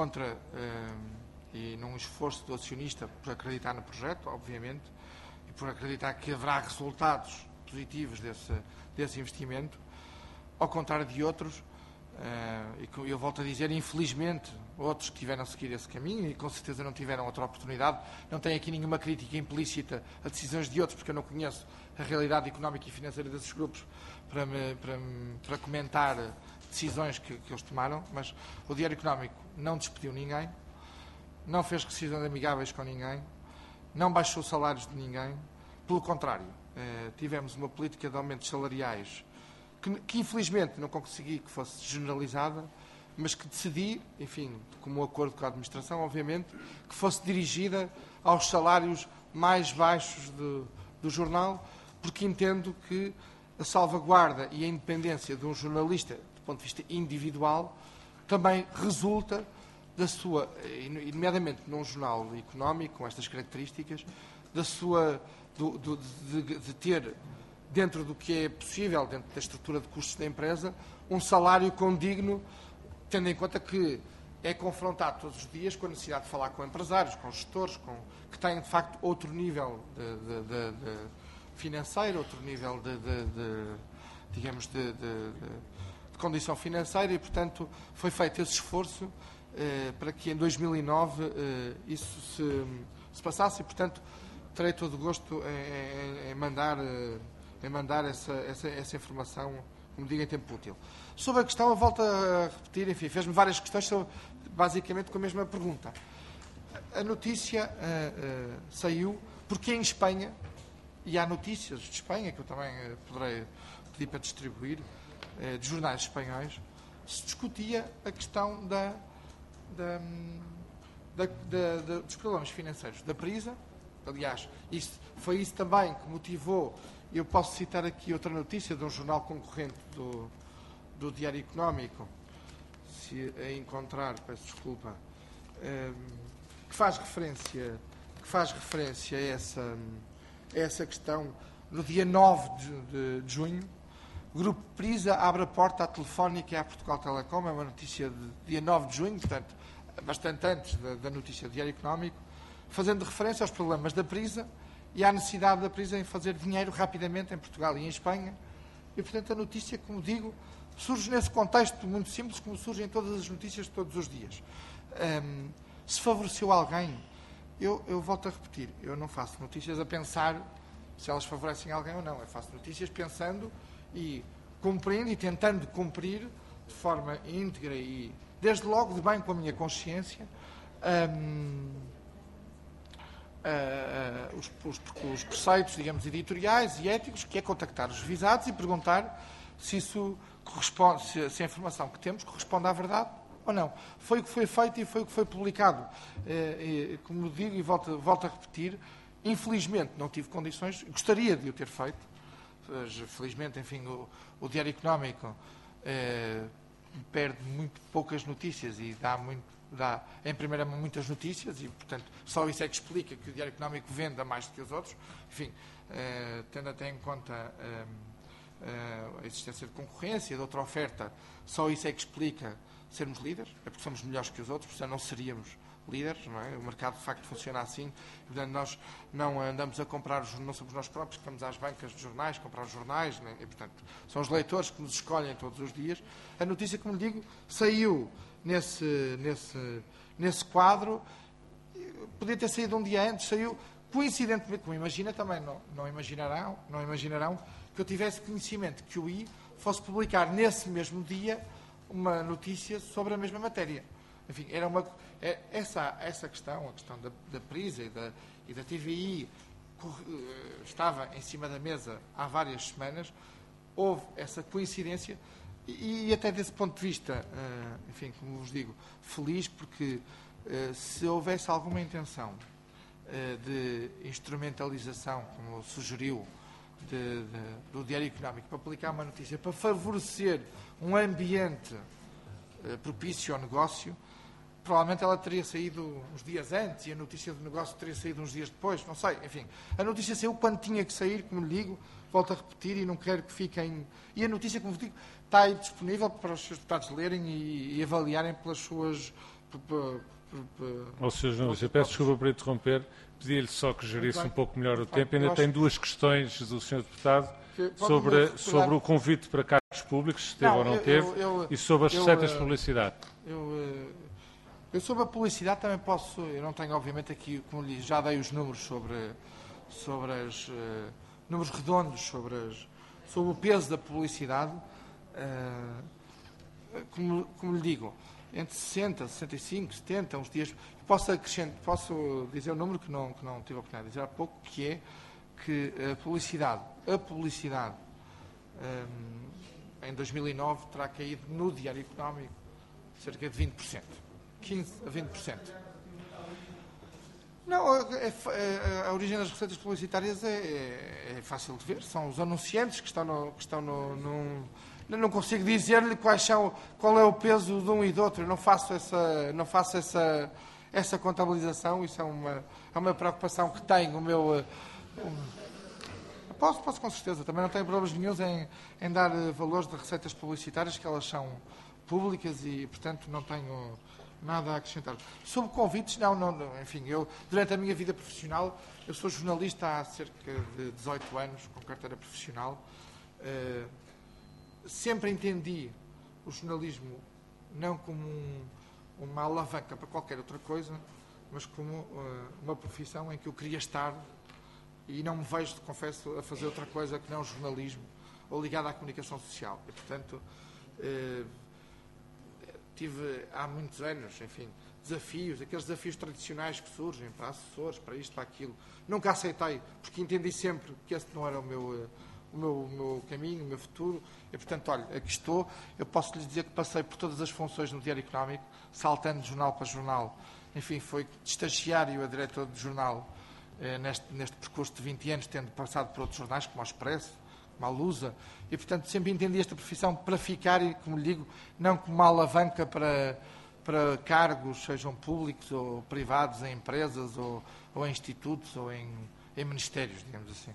e num esforço do acionista por acreditar no projeto, obviamente, e por acreditar que haverá resultados positivos desse investimento, ao contrário de outros, e eu volto a dizer, infelizmente, outros que tiveram a seguir esse caminho e com certeza não tiveram outra oportunidade. Não tenho aqui nenhuma crítica implícita a decisões de outros, porque eu não conheço a realidade económica e financeira desses grupos para comentar decisões que eles tomaram, mas o Diário Económico não despediu ninguém, não fez rescisões amigáveis com ninguém, não baixou salários de ninguém. Pelo contrário, tivemos uma política de aumentos salariais que infelizmente não consegui que fosse generalizada, mas que decidi, enfim, como acordo com a administração, obviamente, que fosse dirigida aos salários mais baixos do jornal, porque entendo que a salvaguarda e a independência de um jornalista, do ponto de vista individual, também resulta da sua, nomeadamente num jornal económico com estas características, da sua, de ter, dentro do que é possível, dentro da estrutura de custos da empresa, um salário condigno, tendo em conta que é confrontado todos os dias com a necessidade de falar com empresários, com gestores, que têm, de facto, outro nível de financeiro, outro nível digamos, de condição financeira e, portanto, foi feito esse esforço para que em 2009 isso se passasse e, portanto, terei todo o gosto em mandar essa informação, como digo, em tempo útil. Sobre a questão, eu volto a repetir, enfim, fez-me várias questões, basicamente com a mesma pergunta. A notícia saiu porque em Espanha, e há notícias de Espanha, que eu também poderei pedir para distribuir, de jornais espanhóis, se discutia a questão dos problemas financeiros da Prisa. Aliás, foi isso também que motivou. Eu posso citar aqui outra notícia de um jornal concorrente do Diário Económico, se a encontrar, peço desculpa, que faz referência a essa questão. No dia 9 de junho, o Grupo Prisa abre a porta à Telefónica e à Portugal Telecom. É uma notícia de dia 9 de junho, portanto, bastante antes da notícia do Diário Económico, fazendo referência aos problemas da Prisa e à necessidade da Prisa em fazer dinheiro rapidamente em Portugal e em Espanha. E, portanto, a notícia, como digo, surge nesse contexto muito simples, como surgem todas as notícias de todos os dias. Se favoreceu alguém, eu volto a repetir, eu não faço notícias a pensar se elas favorecem alguém ou não. Eu faço notícias pensando e cumprindo e tentando cumprir de forma íntegra e, desde logo, de bem com a minha consciência, os preceitos, digamos, editoriais e éticos, que é contactar os visados e perguntar se isso corresponde, se a informação que temos corresponde à verdade ou não. Foi o que foi feito e foi o que foi publicado. Como digo e volto a repetir, infelizmente não tive condições, gostaria de o ter feito, mas, felizmente, enfim, o Diário Económico perde muito poucas notícias e dá em primeira mão muitas notícias e, portanto, só isso é que explica que o Diário Económico venda mais do que os outros. Enfim, tendo até em conta a existência de concorrência, de outra oferta, só isso é que explica sermos líderes, é porque somos melhores que os outros, portanto não seríamos líderes, não é? O mercado de facto funciona assim, portanto nós não andamos a comprar, não somos nós próprios que vamos às bancas de jornais, comprar os jornais, né? E portanto são os leitores que nos escolhem todos os dias. A notícia, como lhe digo, saiu nesse quadro, podia ter saído um dia antes, saiu coincidentemente, como imagina também, não imaginarão que eu tivesse conhecimento que o I fosse publicar nesse mesmo dia uma notícia sobre a mesma matéria. Enfim, era essa questão, a questão da Prisa e da TVI, estava em cima da mesa há várias semanas. Houve essa coincidência e até desse ponto de vista, enfim, como vos digo, feliz, porque se houvesse alguma intenção de instrumentalização, como sugeriu, do Diário Económico, para publicar uma notícia, para favorecer um ambiente propício ao negócio, provavelmente ela teria saído uns dias antes e a notícia do negócio teria saído uns dias depois, não sei, enfim. A notícia saiu quando tinha que sair, como lhe digo, volto a repetir e não quero que fiquem... E a notícia, como vos digo, está aí disponível para os seus deputados lerem e avaliarem pelas suas... Ao Sr. Jornalista, peço desculpa por interromper, pedi-lhe só que gerisse um pouco melhor o tempo. Ainda tem duas questões do Sr. Deputado sobre o convite para cargos públicos, se teve ou não teve, e sobre as receitas de publicidade. Eu sobre a publicidade também posso, eu não tenho obviamente aqui, como lhe já dei os números sobre os números redondos, sobre o peso da publicidade, como lhe digo, entre 60, 65, 70, uns dias, posso dizer um número que não tive a oportunidade de dizer há pouco, que é que a publicidade em 2009 terá caído no Diário Económico cerca de 20%. 15% a 20%. Não, a origem das receitas publicitárias é fácil de ver. São os anunciantes que estão no não consigo dizer-lhe qual é o peso de um e do outro. Eu não faço essa contabilização. Isso é uma preocupação que tenho. Posso com certeza. Também não tenho problemas nenhuns em dar valores de receitas publicitárias, que elas são públicas e, portanto, não tenho nada a acrescentar. Sobre convites, não. Enfim, eu, durante a minha vida profissional, eu sou jornalista há cerca de 18 anos, com carteira profissional. Sempre entendi o jornalismo não como uma alavanca para qualquer outra coisa, mas como uma profissão em que eu queria estar e não me vejo, confesso, a fazer outra coisa que não jornalismo ou ligado à comunicação social. E, portanto, tive há muitos anos, enfim, aqueles desafios tradicionais que surgem para assessores, para isto, para aquilo. Nunca aceitei, porque entendi sempre que esse não era o meu caminho, o meu futuro. E, portanto, olha, aqui estou. Eu posso lhes dizer que passei por todas as funções no Diário Económico, saltando de jornal para jornal. Enfim, foi de estagiário a diretor de jornal neste percurso de 20 anos, tendo passado por outros jornais, como o Expresso, como a Lusa. E, portanto, sempre entendi esta profissão para ficar e, como lhe digo, não como uma alavanca para cargos, sejam públicos ou privados, em empresas ou em institutos ou em ministérios, digamos assim.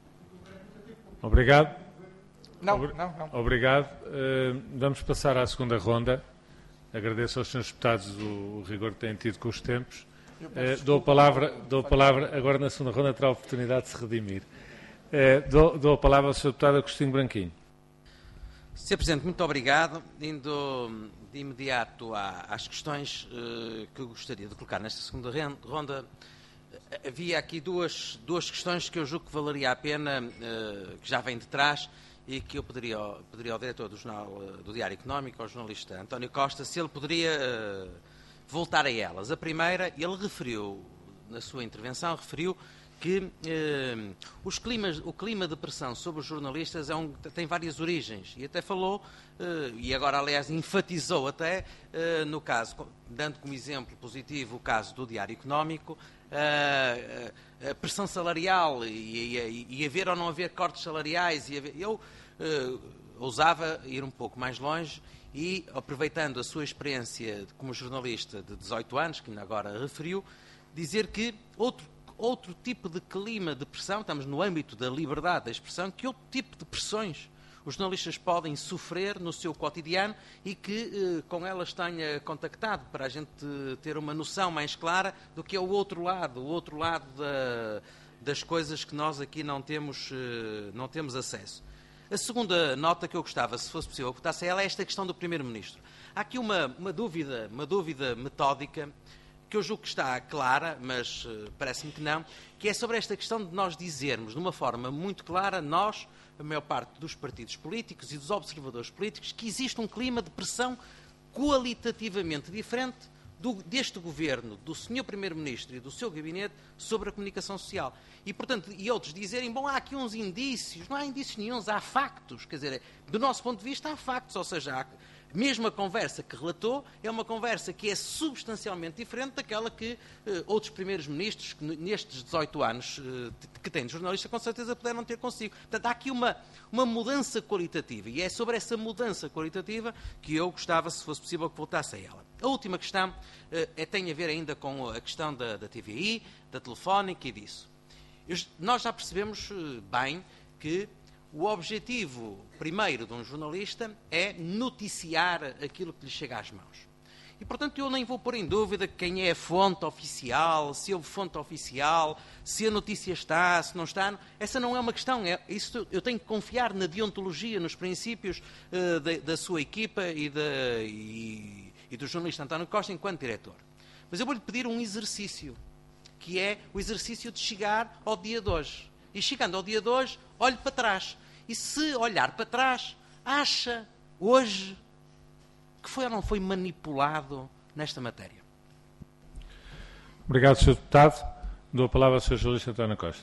Obrigado. Não. Obrigado. Vamos passar à segunda ronda. Agradeço aos senhores deputados o rigor que têm tido com os tempos. Dou a palavra, agora na segunda ronda terá a oportunidade de se redimir. Dou a palavra ao Sr. Deputado Agostinho Branquinho. Sr. Presidente, muito obrigado. Indo de imediato às questões que eu gostaria de colocar nesta segunda ronda, havia aqui duas questões que eu julgo que valeria a pena, que já vêm de trás, e que eu pediria ao diretor do Diário Económico, ao jornalista António Costa, se ele poderia voltar a elas. A primeira, ele referiu, na sua intervenção, que o clima de pressão sobre os jornalistas tem várias origens, e até falou, e agora aliás enfatizou até, no caso, dando como exemplo positivo o caso do Diário Económico, a pressão salarial e haver ou não haver cortes salariais. Eu ousava ir um pouco mais longe e, aproveitando a sua experiência como jornalista de 18 anos, que ainda agora referiu, dizer que outro tipo de clima de pressão, estamos no âmbito da liberdade da expressão, que outro tipo de pressões os jornalistas podem sofrer no seu cotidiano e que com elas tenha contactado, para a gente ter uma noção mais clara do que é o outro lado das coisas que nós aqui não temos acesso. A segunda nota que eu gostava, se fosse possível, botasse ela, é esta questão do Primeiro-Ministro. Há aqui uma dúvida metódica que eu julgo que está clara, mas parece-me que não, que é sobre esta questão de nós dizermos, de uma forma muito clara, nós, a maior parte dos partidos políticos e dos observadores políticos, que existe um clima de pressão qualitativamente diferente deste Governo, do Sr. Primeiro-Ministro e do seu gabinete sobre a comunicação social. E, portanto, e outros dizerem, bom, há aqui uns indícios. Não há indícios nenhuns, há factos. Quer dizer, do nosso ponto de vista, há factos. Ou seja, Mesmo a conversa que relatou é uma conversa que é substancialmente diferente daquela que outros primeiros ministros, que nestes 18 anos que têm de jornalista, com certeza puderam ter consigo. Portanto, há aqui uma mudança qualitativa, e é sobre essa mudança qualitativa que eu gostava, se fosse possível, que voltasse a ela. A última questão tem a ver ainda com a questão da TVI, da Telefónica e disso. Nós já percebemos bem que o objetivo primeiro de um jornalista é noticiar aquilo que lhe chega às mãos. E, portanto, eu nem vou pôr em dúvida quem é a fonte oficial, se houve fonte oficial, se a notícia está, se não está. Essa não é uma questão. Isso eu tenho que confiar na deontologia, nos princípios da sua equipa e do jornalista António Costa enquanto diretor. Mas eu vou-lhe pedir um exercício, que é o exercício de chegar ao dia de hoje. E chegando ao dia de hoje, olhe para trás. E se olhar para trás, acha hoje que foi ou não foi manipulado nesta matéria? Obrigado, Sr. Deputado. Dou a palavra ao Sr. Jornalista António Costa.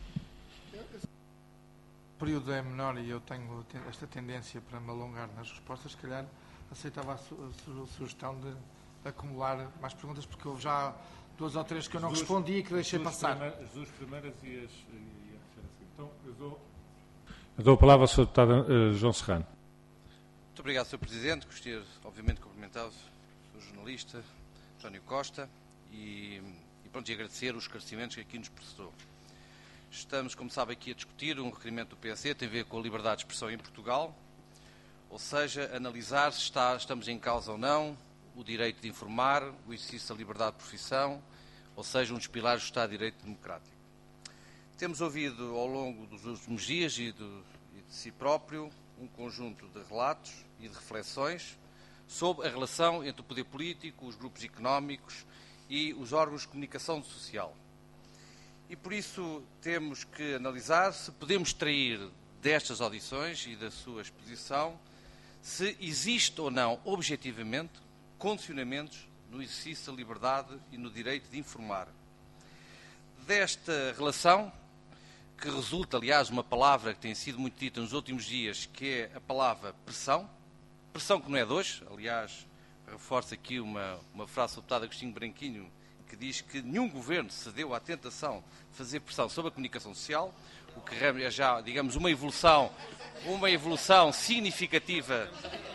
O período é menor e eu tenho esta tendência para me alongar nas respostas. Se calhar aceitava a sugestão de acumular mais perguntas, porque houve já 2 ou 3 que eu não respondi e que deixei passar. As 2 primeiras e a terceira. Então, eu dou a palavra ao Sr. Deputado João Serrano. Muito obrigado, Sr. Presidente. Gostaria, obviamente, de cumprimentar o Sr. Jornalista António Costa e agradecer os esclarecimentos que aqui nos prestou. Estamos, como sabe, aqui a discutir um requerimento do PSD, tem a ver com a liberdade de expressão em Portugal, ou seja, analisar se estamos em causa ou não o direito de informar, o exercício da liberdade de profissão, ou seja, um dos pilares do Estado de Direito Democrático. Temos ouvido ao longo dos últimos dias e de si próprio um conjunto de relatos e de reflexões sobre a relação entre o poder político, os grupos económicos e os órgãos de comunicação social. E por isso temos que analisar se podemos extrair destas audições e da sua exposição se existe ou não, objetivamente, condicionamentos no exercício da liberdade e no direito de informar. Desta relação, que resulta, aliás, uma palavra que tem sido muito dita nos últimos dias, que é a palavra pressão, pressão que não é de hoje, aliás, reforço aqui uma frase do deputado Agostinho Branquinho, que diz que nenhum governo cedeu à tentação de fazer pressão sobre a comunicação social, o que é já, digamos, uma evolução significativa,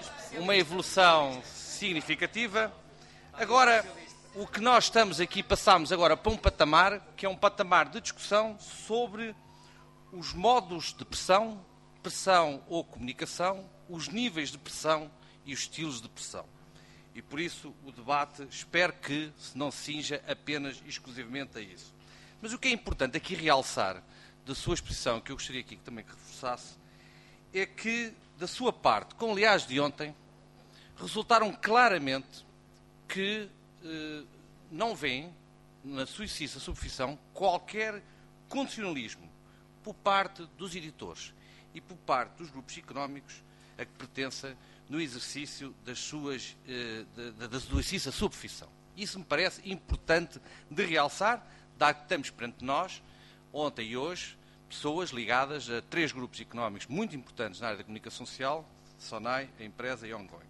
Agora, o que nós estamos aqui, passamos agora para um patamar, que é um patamar de discussão sobre os modos de pressão ou comunicação, os níveis de pressão e os estilos de pressão. E por isso o debate, espero que se não cinja apenas exclusivamente a isso. Mas o que é importante aqui realçar da sua exposição, que eu gostaria aqui também que reforçasse, é que, da sua parte, com aliás de ontem, resultaram claramente que não veem, na sua exercício da sua profissão, qualquer condicionalismo por parte dos editores e por parte dos grupos económicos a que pertença no exercício do exercício da sua profissão. Isso me parece importante de realçar, dado que estamos perante nós, ontem e hoje, pessoas ligadas a 3 grupos económicos muito importantes na área da comunicação social, SONAI, a empresa e Ongoing.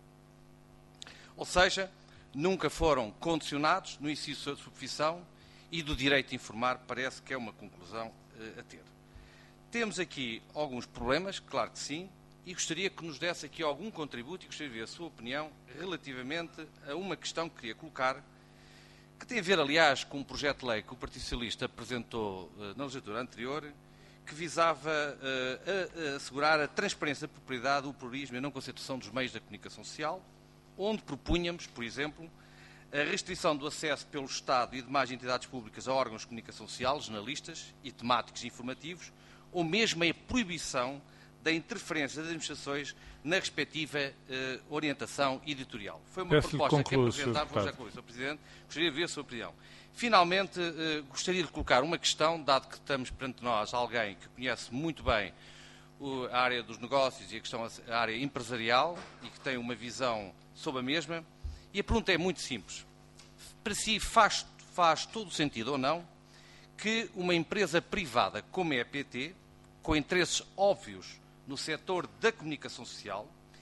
Ou seja, nunca foram condicionados no exercício da sua profissão e do direito de informar, parece que é uma conclusão a ter. Temos aqui alguns problemas, claro que sim, e gostaria que nos desse aqui algum contributo e gostaria de ver a sua opinião relativamente a uma questão que queria colocar, que tem a ver, aliás, com um projeto de lei que o Partido Socialista apresentou na legislatura anterior, que visava assegurar a transparência da propriedade, o pluralismo e a não concentração dos meios da comunicação social, onde propunhamos, por exemplo, a restrição do acesso pelo Estado e demais entidades públicas a órgãos de comunicação social, jornalistas e temáticos informativos, ou mesmo a proibição da interferência das administrações na respectiva orientação editorial. Foi uma proposta que apresentava, já concluí, Sr. Presidente, gostaria de ver a sua opinião. Finalmente, gostaria de colocar uma questão, dado que estamos perante nós alguém que conhece muito bem a área dos negócios e a área empresarial e que tem uma visão sobre a mesma, e a pergunta é muito simples. Para si faz todo o sentido ou não que uma empresa privada como é a PT, com interesses óbvios no setor da comunicação social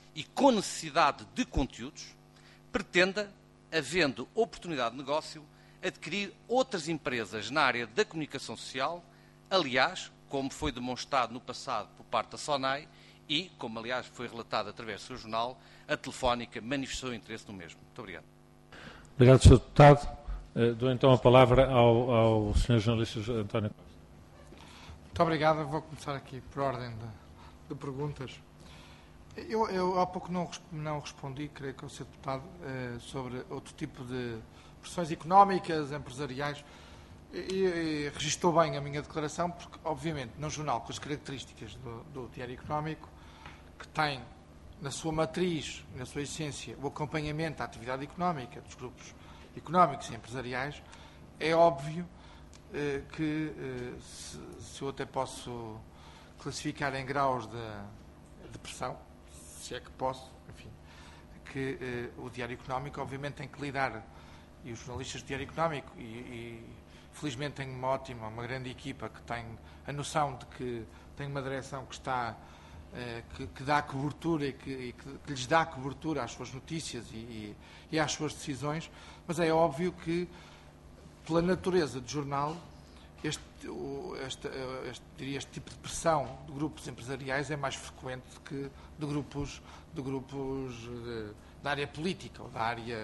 e com necessidade de conteúdos, pretenda, havendo oportunidade de negócio, adquirir outras empresas na área da comunicação social, aliás, como foi demonstrado no passado por parte da SONAI e, como aliás foi relatado através do seu jornal, a Telefónica manifestou interesse no mesmo. Muito obrigado. Obrigado, Sr. Deputado. Dou então a palavra ao Sr. Jornalista António Costa. Muito obrigado. Vou começar aqui por ordem de perguntas. Eu há pouco não respondi, creio que o Sr. Deputado, sobre outro tipo de pressões económicas, empresariais. E registou bem a minha declaração, porque, obviamente, num jornal com as características do Diário Económico, que tem na sua matriz, na sua essência, o acompanhamento à atividade económica dos grupos económicos e empresariais, é óbvio que, se eu até posso classificar em graus de pressão, se é que posso, enfim, que o Diário Económico, obviamente, tem que lidar, e os jornalistas do Diário Económico, e felizmente tenho uma grande equipa que tem a noção de que tem uma direção que está, que dá cobertura e que lhes dá cobertura às suas notícias e às suas decisões, mas é óbvio que, pela natureza do jornal, este tipo de pressão de grupos empresariais é mais frequente que de grupos da área política ou da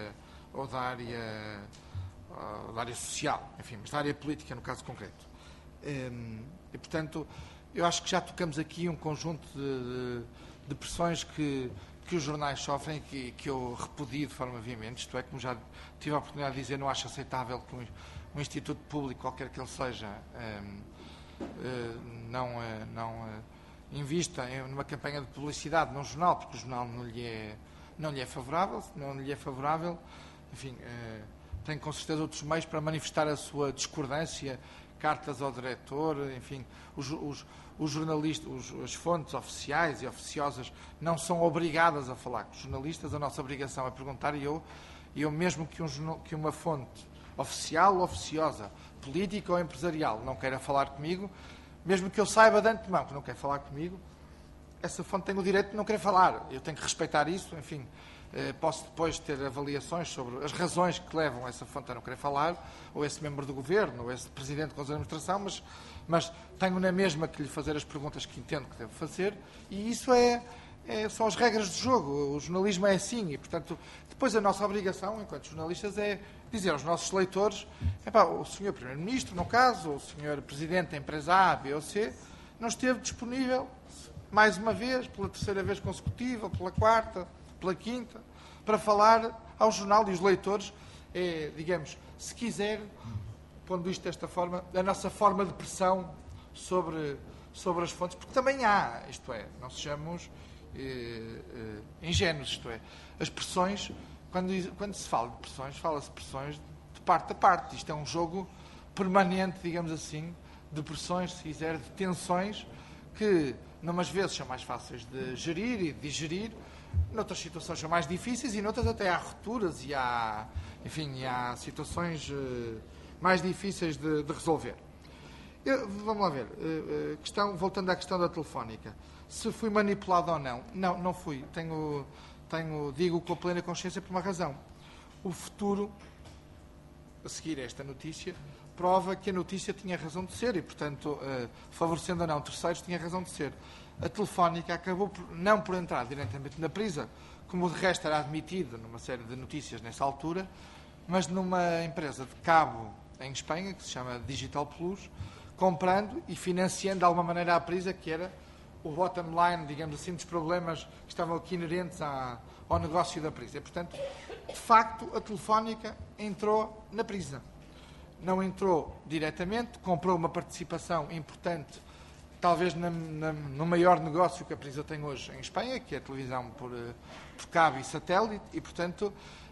área social, enfim, mas da área política no caso concreto. E, portanto, eu acho que já tocamos aqui um conjunto de pressões que os jornais sofrem e que eu repudio de forma veemente, isto é, como já tive a oportunidade de dizer, não acho aceitável que um instituto público, qualquer que ele seja, não invista numa campanha de publicidade num jornal, porque o jornal não lhe é favorável, enfim, tem com certeza outros meios para manifestar a sua discordância, cartas ao diretor, enfim, os jornalistas, as fontes oficiais e oficiosas não são obrigadas a falar com os jornalistas, a nossa obrigação é perguntar, e eu mesmo que uma fonte oficial ou oficiosa, política ou empresarial, não queira falar comigo, mesmo que eu saiba de antemão que não quer falar comigo, essa fonte tem o direito de não querer falar, eu tenho que respeitar isso, enfim. Posso depois ter avaliações sobre as razões que levam essa fonte a não querer falar, ou esse membro do governo, ou esse presidente do Conselho de Administração, mas tenho na mesma que lhe fazer as perguntas que entendo que devo fazer, e isso são as regras do jogo. O jornalismo é assim, e, portanto, depois a nossa obrigação, enquanto jornalistas, é dizer aos nossos leitores: o Sr. Primeiro-Ministro, no caso, ou o Sr. Presidente da empresa A, B ou C, não esteve disponível, mais uma vez, pela terceira vez consecutiva, pela quarta, pela quinta, para falar ao jornal, e os leitores, digamos, se quiser, pondo isto desta forma, a nossa forma de pressão sobre as fontes, porque também há, isto é, não sejamos ingênuos, isto é, as pressões, quando se fala de pressões, fala-se de pressões de parte a parte, isto é um jogo permanente, digamos assim, de pressões, se quiser, de tensões, que numas vezes são mais fáceis de gerir e de digerir, noutras situações são mais difíceis e noutras até há rupturas e há situações mais difíceis de resolver. Vamos lá ver. Voltando à questão da Telefónica. Se fui manipulado ou não? Não fui. Digo com a plena consciência por uma razão. O futuro, a seguir a esta notícia, prova que a notícia tinha razão de ser e, portanto, favorecendo ou não terceiros, tinha razão de ser. A Telefónica acabou não por entrar diretamente na Prisa, como de resto era admitido numa série de notícias nessa altura, mas numa empresa de cabo em Espanha, que se chama Digital Plus, comprando e financiando de alguma maneira a Prisa, que era o bottom line, digamos assim, dos problemas que estavam aqui inerentes ao negócio da Prisa. E, portanto, de facto, a Telefónica entrou na Prisa. Não entrou diretamente, comprou uma participação importante, talvez no maior negócio que a Prisa tem hoje em Espanha, que é a televisão por cabo e satélite, e, portanto,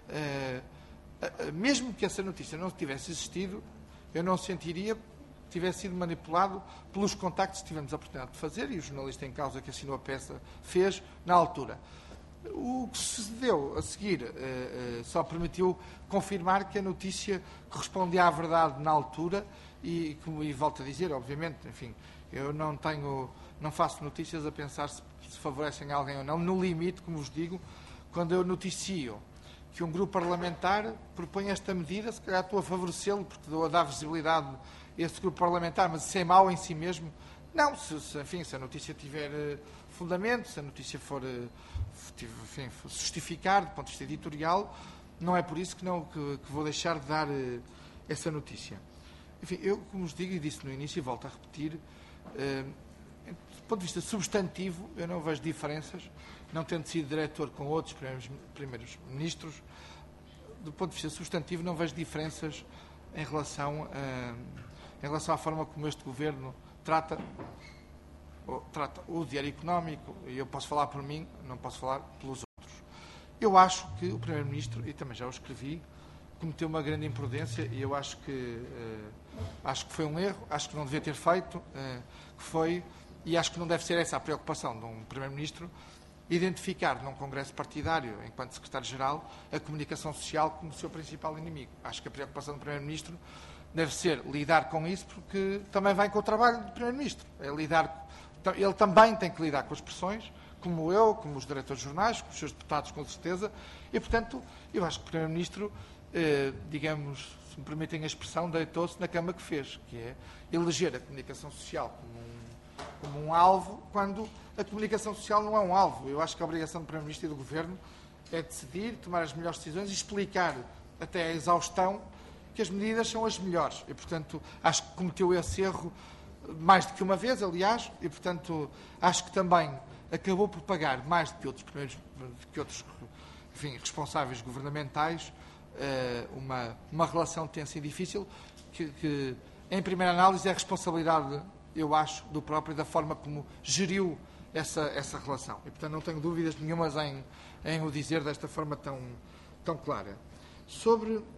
mesmo que essa notícia não tivesse existido, eu não sentiria que tivesse sido manipulado pelos contactos que tivemos a oportunidade de fazer, e o jornalista em causa que assinou a peça fez na altura. O que sucedeu a seguir só permitiu confirmar que a notícia correspondia à verdade na altura e volto a dizer, obviamente, enfim, eu não faço notícias a pensar se favorecem alguém ou não, no limite, como vos digo, quando eu noticio que um grupo parlamentar propõe esta medida, se calhar estou a favorecê-lo, porque estou a dar visibilidade a esse grupo parlamentar, mas isso é mau em si mesmo. Não, se a notícia tiver fundamento, se a notícia for justificar, do ponto de vista editorial, não é por isso que vou deixar de dar essa notícia. Enfim, eu, como vos digo, e disse no início, e volto a repetir, do ponto de vista substantivo, eu não vejo diferenças, não tendo sido diretor com outros primeiros ministros, do ponto de vista substantivo, não vejo diferenças em relação à forma como este Governo trata o Diário Económico, e eu posso falar por mim, não posso falar pelos outros. Eu acho que o Primeiro-Ministro, e também já o escrevi, cometeu uma grande imprudência, e eu acho que foi um erro, acho que não devia ter feito, e acho que não deve ser essa a preocupação de um Primeiro-Ministro, identificar num congresso partidário, enquanto Secretário-Geral, a comunicação social como o seu principal inimigo. Acho que a preocupação do Primeiro-Ministro deve ser lidar com isso, porque também vai com o trabalho do Primeiro-Ministro. Ele também tem que lidar com as pressões, como eu, como os diretores de jornais, como os seus deputados, com certeza, e, portanto, eu acho que o Primeiro-Ministro, digamos, se me permitem a expressão, deitou-se na cama que fez, que é eleger a comunicação social como um alvo, quando a comunicação social não é um alvo. Eu acho que a obrigação do Primeiro-Ministro e do Governo é decidir, tomar as melhores decisões e explicar até a exaustão que as medidas são as melhores. E, portanto, acho que cometeu esse erro mais do que uma vez, aliás, e, portanto, acho que também acabou por pagar mais do que outros responsáveis governamentais uma relação tensa e difícil que, em primeira análise, é a responsabilidade, eu acho, do próprio, da forma como geriu essa relação. E, portanto, não tenho dúvidas nenhumas em o dizer desta forma tão clara. Sobre o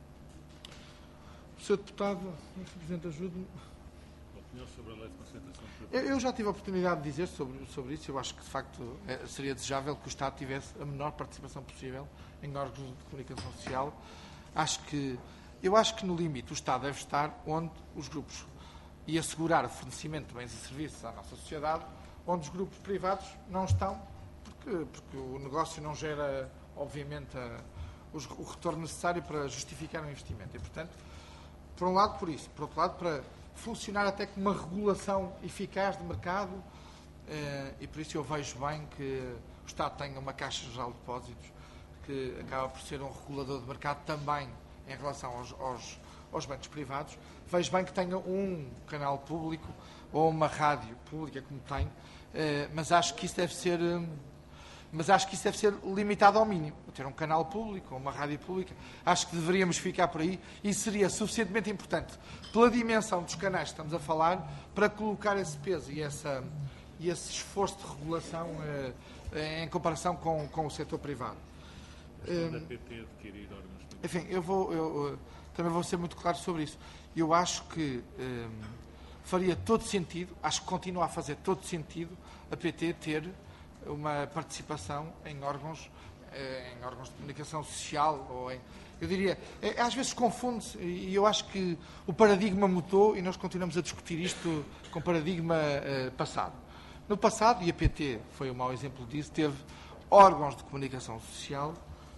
Sr. Deputado, Sr. Presidente, ajude-me. Sobre a lei de concentração de Eu já tive a oportunidade de dizer sobre isso. Eu acho que, de facto, seria desejável que o Estado tivesse a menor participação possível em órgãos de comunicação social. Eu acho que, no limite, o Estado deve estar onde os grupos, e assegurar o fornecimento de bens e serviços à nossa sociedade, onde os grupos privados não estão, porque o negócio não gera, obviamente, o retorno necessário para justificar o investimento. E, portanto, por um lado, por isso. Por outro lado, para funcionar até com uma regulação eficaz de mercado, e por isso eu vejo bem que o Estado tenha uma Caixa Geral de Depósitos, que acaba por ser um regulador de mercado também em relação aos bancos privados. Vejo bem que tenha um canal público ou uma rádio pública, como tem, mas acho que isso deve ser limitado ao mínimo. Ter um canal público ou uma rádio pública, acho que deveríamos ficar por aí, e seria suficientemente importante, pela dimensão dos canais que estamos a falar, para colocar esse peso e esse esforço de regulação em comparação com o setor privado. da PT adquirir órgãos de... Enfim, eu também vou ser muito claro sobre isso. Eu acho que faria todo sentido, acho que continua a fazer todo sentido a PT ter uma participação em órgãos de comunicação social, eu diria, às vezes confunde-se, e eu acho que o paradigma mudou e nós continuamos a discutir isto com o paradigma passado. No passado, e a PT foi um mau exemplo disso, teve órgãos de comunicação social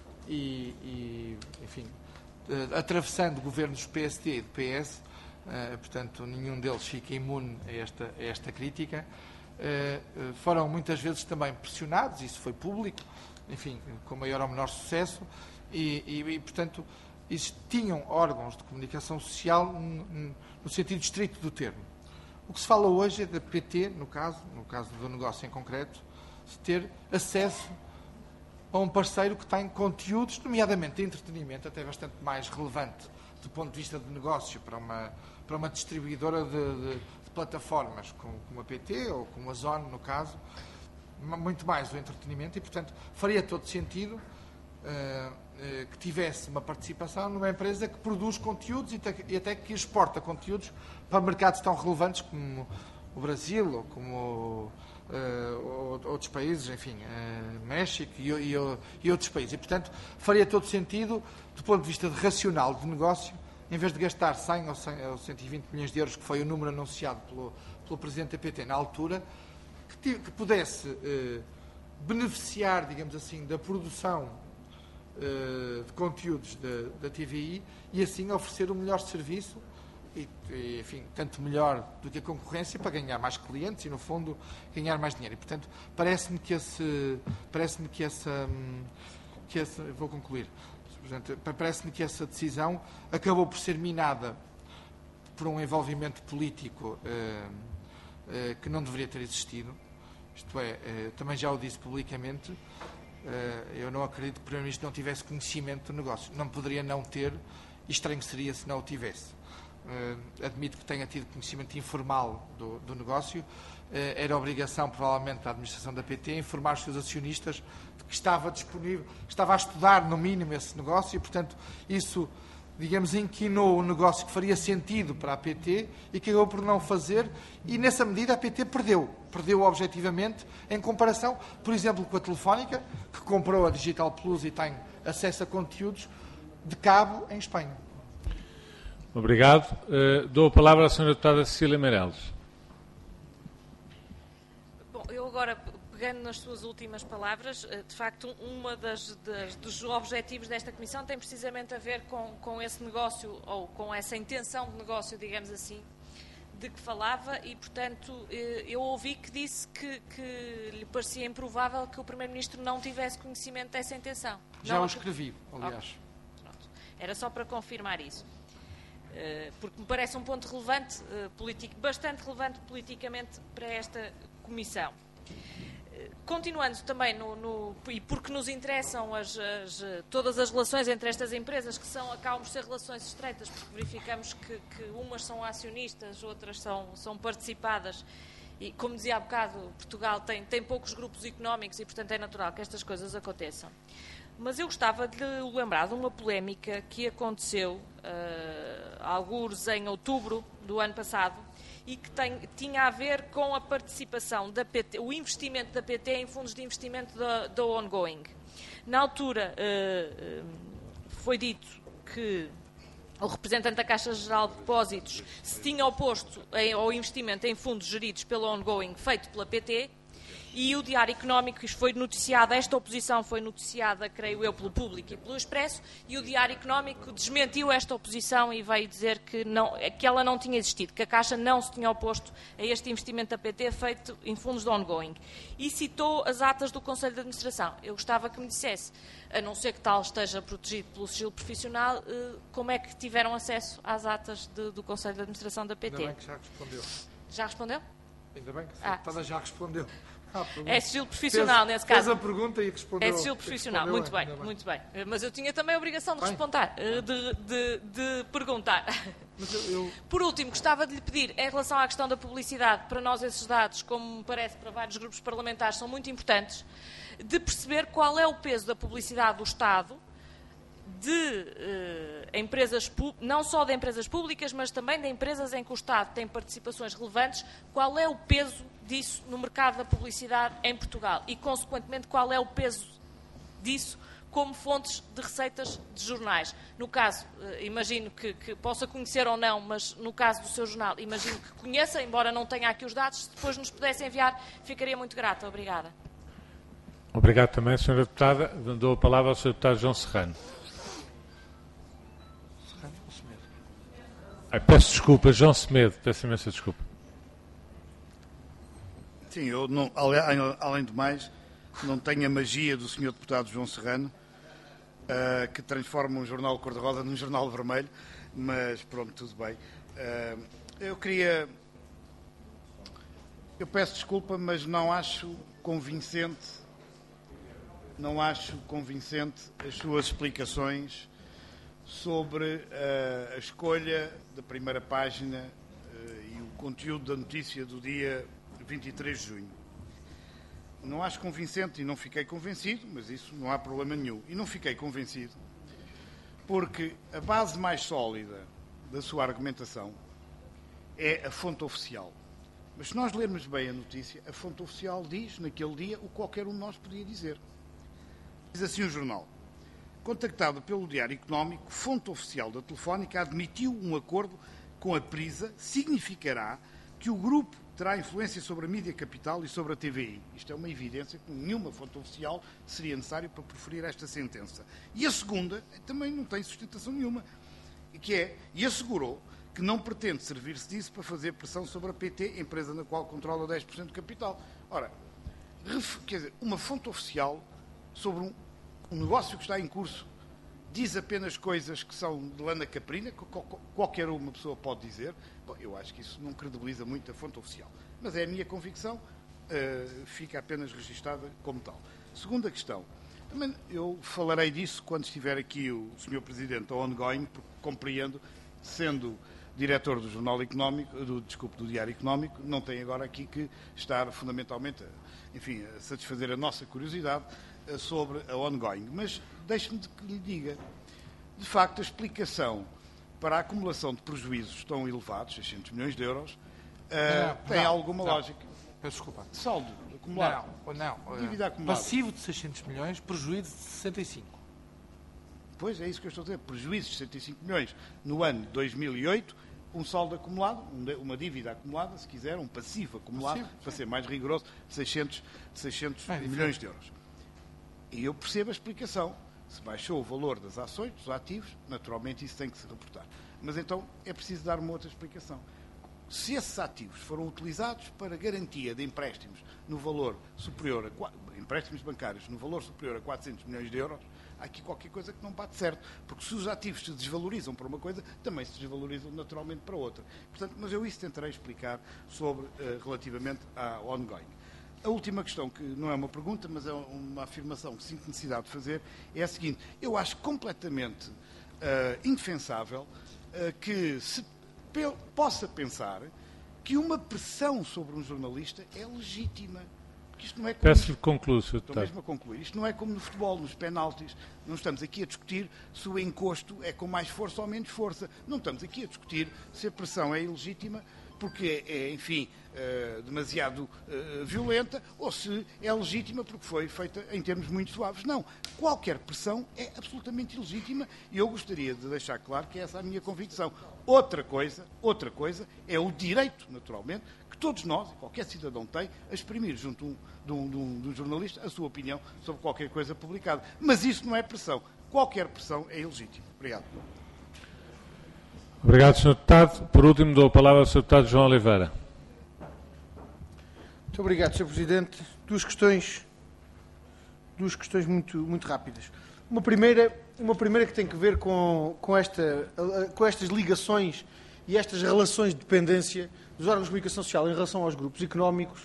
enfim, atravessando governos PSD e do PS, portanto, nenhum deles fica imune a esta crítica. Foram muitas vezes também pressionados, isso foi público, enfim, com maior ou menor sucesso, portanto, tinham órgãos de comunicação social no sentido estrito do termo. O que se fala hoje é da PT, no caso do negócio em concreto, de ter acesso a um parceiro que tem conteúdos, nomeadamente de entretenimento, até bastante mais relevante do ponto de vista de negócio para uma distribuidora de plataformas como a PT ou como a Zone, no caso, muito mais o entretenimento, e, portanto, faria todo sentido que tivesse uma participação numa empresa que produz conteúdos e até que exporta conteúdos para mercados tão relevantes como o Brasil ou como outros países, enfim, México e outros países. E, portanto, faria todo sentido, do ponto de vista racional de negócio, em vez de gastar 100 ou 120 milhões de euros, que foi o número anunciado pelo Presidente da PT na altura, que pudesse beneficiar, digamos assim, da produção de conteúdos da TVI e assim oferecer o melhor serviço e, enfim, tanto melhor do que a concorrência para ganhar mais clientes e, no fundo, ganhar mais dinheiro. E, portanto, parece-me que essa vou concluir. Portanto, parece-me que essa decisão acabou por ser minada por um envolvimento político que não deveria ter existido. Isto é, também já o disse publicamente, eu não acredito que o Primeiro-Ministro não tivesse conhecimento do negócio. Não poderia não ter, e estranho seria se não o tivesse. Admito que tenha tido conhecimento informal do negócio. Era obrigação, provavelmente, da administração da PT informar os seus acionistas de que estava disponível, estava a estudar, no mínimo, esse negócio e, portanto, isso, digamos, inquinou o negócio que faria sentido para a PT e que acabou por não fazer e, nessa medida, a PT perdeu objetivamente em comparação, por exemplo, com a Telefónica, que comprou a Digital Plus e tem acesso a conteúdos de cabo em Espanha. Obrigado. Dou a palavra à Sra. Deputada Cecília Meireles. Bom, eu agora, pegando nas suas últimas palavras, de facto, dos objetivos desta Comissão tem precisamente a ver com esse negócio, ou com essa intenção de negócio, digamos assim, de que falava e, portanto, eu ouvi que disse que lhe parecia improvável que o Primeiro-Ministro não tivesse conhecimento dessa intenção. Já o escrevi, aliás. Pronto. Era só para confirmar isso. Porque me parece um ponto relevante, bastante relevante politicamente para esta Comissão. Continuando também, e porque nos interessam todas as relações entre estas empresas, que acabam por ser relações estreitas, porque verificamos que umas são acionistas, outras são participadas, e como dizia há bocado, Portugal tem poucos grupos económicos e, portanto, é natural que estas coisas aconteçam. Mas eu gostava de lembrar de uma polémica que aconteceu algures em outubro do ano passado e que tinha a ver com a participação da PT, o investimento da PT em fundos de investimento da Ongoing. Na altura foi dito que o representante da Caixa Geral de Depósitos se tinha oposto ao investimento em fundos geridos pela Ongoing feito pela PT. E o Diário Económico foi noticiado, esta oposição foi noticiada, creio eu, pelo Público e pelo Expresso, e o Diário Económico desmentiu esta oposição e veio dizer que ela não tinha existido, que a Caixa não se tinha oposto a este investimento da PT feito em fundos de ongoing. E citou as atas do Conselho de Administração. Eu gostava que me dissesse, a não ser que tal esteja protegido pelo sigilo profissional, como é que tiveram acesso às atas do Conselho de Administração da PT? Ainda bem que já respondeu. Já respondeu? Ainda bem que a deputada já respondeu. É sigilo profissional, nesse caso. Fez a pergunta e respondeu. É sigilo profissional, muito bem, muito bem. Mas eu tinha também a obrigação de responder, de perguntar. Por último, gostava de lhe pedir, em relação à questão da publicidade, para nós esses dados, como me parece para vários grupos parlamentares, são muito importantes, de perceber qual é o peso da publicidade do Estado, de empresas, não só de empresas públicas, mas também de empresas em que o Estado tem participações relevantes, qual é o peso disso no mercado da publicidade em Portugal e, consequentemente, qual é o peso disso como fontes de receitas de jornais. No caso, imagino que possa conhecer ou não, mas no caso do seu jornal, imagino que conheça, embora não tenha aqui os dados, se depois nos pudesse enviar, ficaria muito grata. Obrigada. Obrigado também, Sra. Deputada. Dou a palavra ao Sr. Deputado João Serrano. Peço desculpa, João Semedo, peço imensa desculpa. Sim, eu, não, além do mais, não tenho a magia do Sr. Deputado João Serrano, que transforma um jornal cor-de-rosa num jornal vermelho, mas pronto, tudo bem. Eu peço desculpa, mas não acho convincente as suas explicações sobre a escolha da primeira página e o conteúdo da notícia do dia 23 de junho. Não acho convincente e não fiquei convencido, mas isso não há problema nenhum. E não fiquei convencido porque a base mais sólida da sua argumentação é a fonte oficial. Mas se nós lermos bem a notícia, a fonte oficial diz, naquele dia, o que qualquer um de nós podia dizer. Diz assim o jornal. Contactado pelo Diário Económico, fonte oficial da Telefónica admitiu um acordo com a Prisa, significará que o grupo terá influência sobre a mídia capital e sobre a TVI. Isto é uma evidência que nenhuma fonte oficial seria necessário para proferir esta sentença. E a segunda também não tem sustentação nenhuma, que é, e assegurou que não pretende servir-se disso para fazer pressão sobre a PT, empresa na qual controla 10% do capital. Ora, quer dizer, uma fonte oficial sobre um negócio que está em curso diz apenas coisas que são de lana caprina, que qualquer uma pessoa pode dizer. Bom, eu acho que isso não credibiliza muito a fonte oficial. Mas é a minha convicção, fica apenas registada como tal. Segunda questão. Também eu falarei disso quando estiver aqui o Sr. Presidente ao ongoing, porque compreendo, sendo diretor do Jornal Económico, do Diário Económico, não tem agora aqui que estar fundamentalmente a satisfazer a nossa curiosidade sobre a ongoing. Mas deixe-me que lhe diga, de facto, a explicação para a acumulação de prejuízos tão elevados, 600 milhões de euros, tem alguma lógica. Peço desculpa. Saldo acumulado. Não. Dívida acumulada. Passivo de 600 milhões, prejuízo de 65. Pois, é isso que eu estou a dizer. Prejuízos de 65 milhões no ano de 2008, um saldo acumulado, uma dívida acumulada, se quiser, um passivo acumulado, para ser mais rigoroso, de 600 milhões de euros. E eu percebo a explicação. Se baixou o valor das ações, dos ativos, naturalmente isso tem que se reportar. Mas então é preciso dar uma outra explicação. Se esses ativos foram utilizados para garantia de empréstimos no valor superior empréstimos bancários no valor superior a 400 milhões de euros, há aqui qualquer coisa que não bate certo. Porque se os ativos se desvalorizam para uma coisa, também se desvalorizam naturalmente para outra. Portanto, mas eu isso tentarei explicar relativamente à ongoing. A última questão, que não é uma pergunta, mas é uma afirmação que sinto necessidade de fazer, é a seguinte. Eu acho completamente indefensável que se possa pensar que uma pressão sobre um jornalista é legítima. Isto não é como... Peço-lhe que conclua, Sr. Estou mesmo a concluir. Isto não é como no futebol, nos penaltis. Não estamos aqui a discutir se o encosto é com mais força ou menos força. Não estamos aqui a discutir se a pressão é ilegítima porque é, enfim, demasiado violenta, ou se é legítima porque foi feita em termos muito suaves. Não. Qualquer pressão é absolutamente ilegítima e eu gostaria de deixar claro que essa é a minha convicção. Outra coisa é o direito, naturalmente, que todos nós, qualquer cidadão tem, a exprimir junto de um jornalista a sua opinião sobre qualquer coisa publicada. Mas isso não é pressão. Qualquer pressão é ilegítima. Obrigado. Obrigado, Sr. Deputado. Por último, dou a palavra ao Sr. Deputado João Oliveira. Muito obrigado, Sr. Presidente. Duas questões muito rápidas. Uma primeira que tem que ver com estas ligações e estas relações de dependência dos órgãos de comunicação social em relação aos grupos económicos,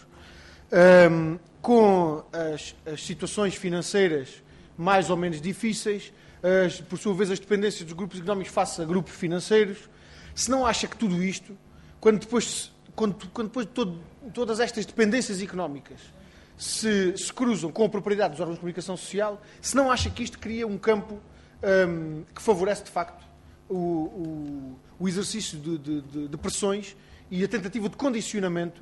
com as situações financeiras mais ou menos difíceis, por sua vez as dependências dos grupos económicos face a grupos financeiros. Se não acha que tudo isto, quando depois todas estas dependências económicas se cruzam com a propriedade dos órgãos de comunicação social, se não acha que isto cria um campo que favorece de facto o exercício de pressões e a tentativa de condicionamento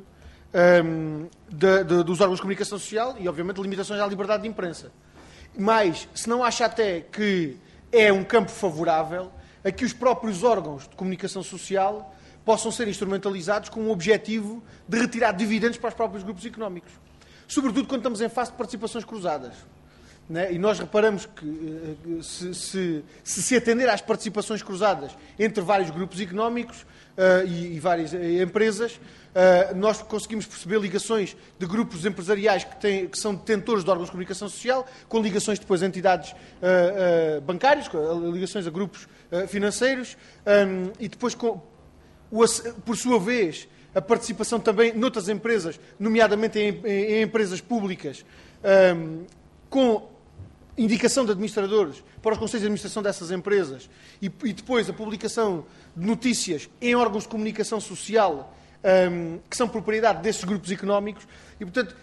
dos órgãos de comunicação social e, obviamente, limitações à liberdade de imprensa. Mas, se não acha até que é um campo favorável a que os próprios órgãos de comunicação social possam ser instrumentalizados com o objetivo de retirar dividendos para os próprios grupos económicos. Sobretudo quando estamos em fase de participações cruzadas. Né? E nós reparamos que se atender às participações cruzadas entre vários grupos económicos e várias empresas, nós conseguimos perceber ligações de grupos empresariais que são detentores de órgãos de comunicação social, com ligações depois a entidades bancárias, ligações a grupos financeiros, e depois, por sua vez, a participação também noutras empresas, nomeadamente em empresas públicas, com indicação de administradores para os conselhos de administração dessas empresas e depois a publicação de notícias em órgãos de comunicação social que são propriedade desses grupos económicos. E, portanto,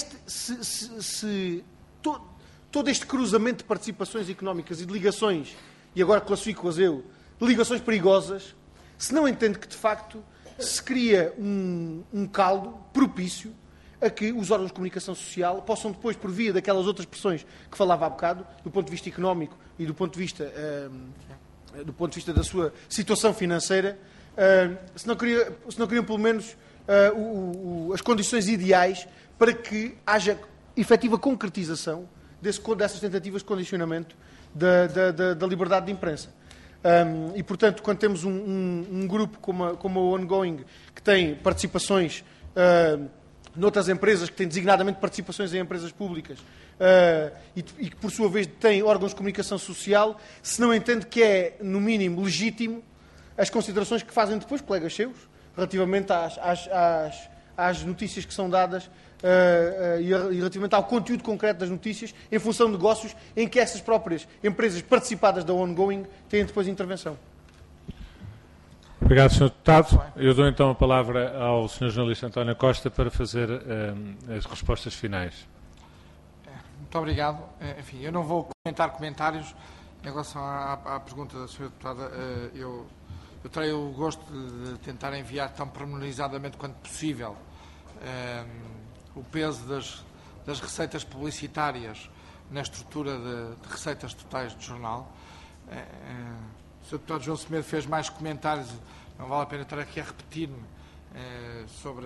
todo este cruzamento de participações económicas e de ligações, e agora classifico-as eu, de ligações perigosas, se não entende que, de facto, se cria um caldo propício a que os órgãos de comunicação social possam depois, por via daquelas outras pressões que falava há bocado, do ponto de vista económico e do ponto de vista da sua situação financeira, se não queriam pelo menos as condições ideais para que haja efetiva concretização dessas tentativas de condicionamento da liberdade de imprensa. E, portanto, quando temos um grupo como a Ongoing, que tem participações noutras empresas, que tem designadamente participações em empresas públicas, e que, por sua vez, tem órgãos de comunicação social, se não entende que é, no mínimo, legítimo as considerações que fazem depois colegas seus, relativamente às notícias que são dadas e relativamente ao conteúdo concreto das notícias, em função de negócios em que essas próprias empresas participadas da Ongoing têm depois intervenção. Obrigado, Sr. Deputado. Eu dou então a palavra ao Sr. Jornalista António Costa para fazer as respostas finais. Muito obrigado. Enfim, eu não vou comentar comentários em relação à pergunta da Sra. Deputada. Eu terei o gosto de tentar enviar tão pormenorizadamente quanto possível o peso das receitas publicitárias na estrutura de receitas totais do jornal. O Sr. Deputado João Semedo fez mais comentários, não vale a pena estar aqui a repetir-me sobre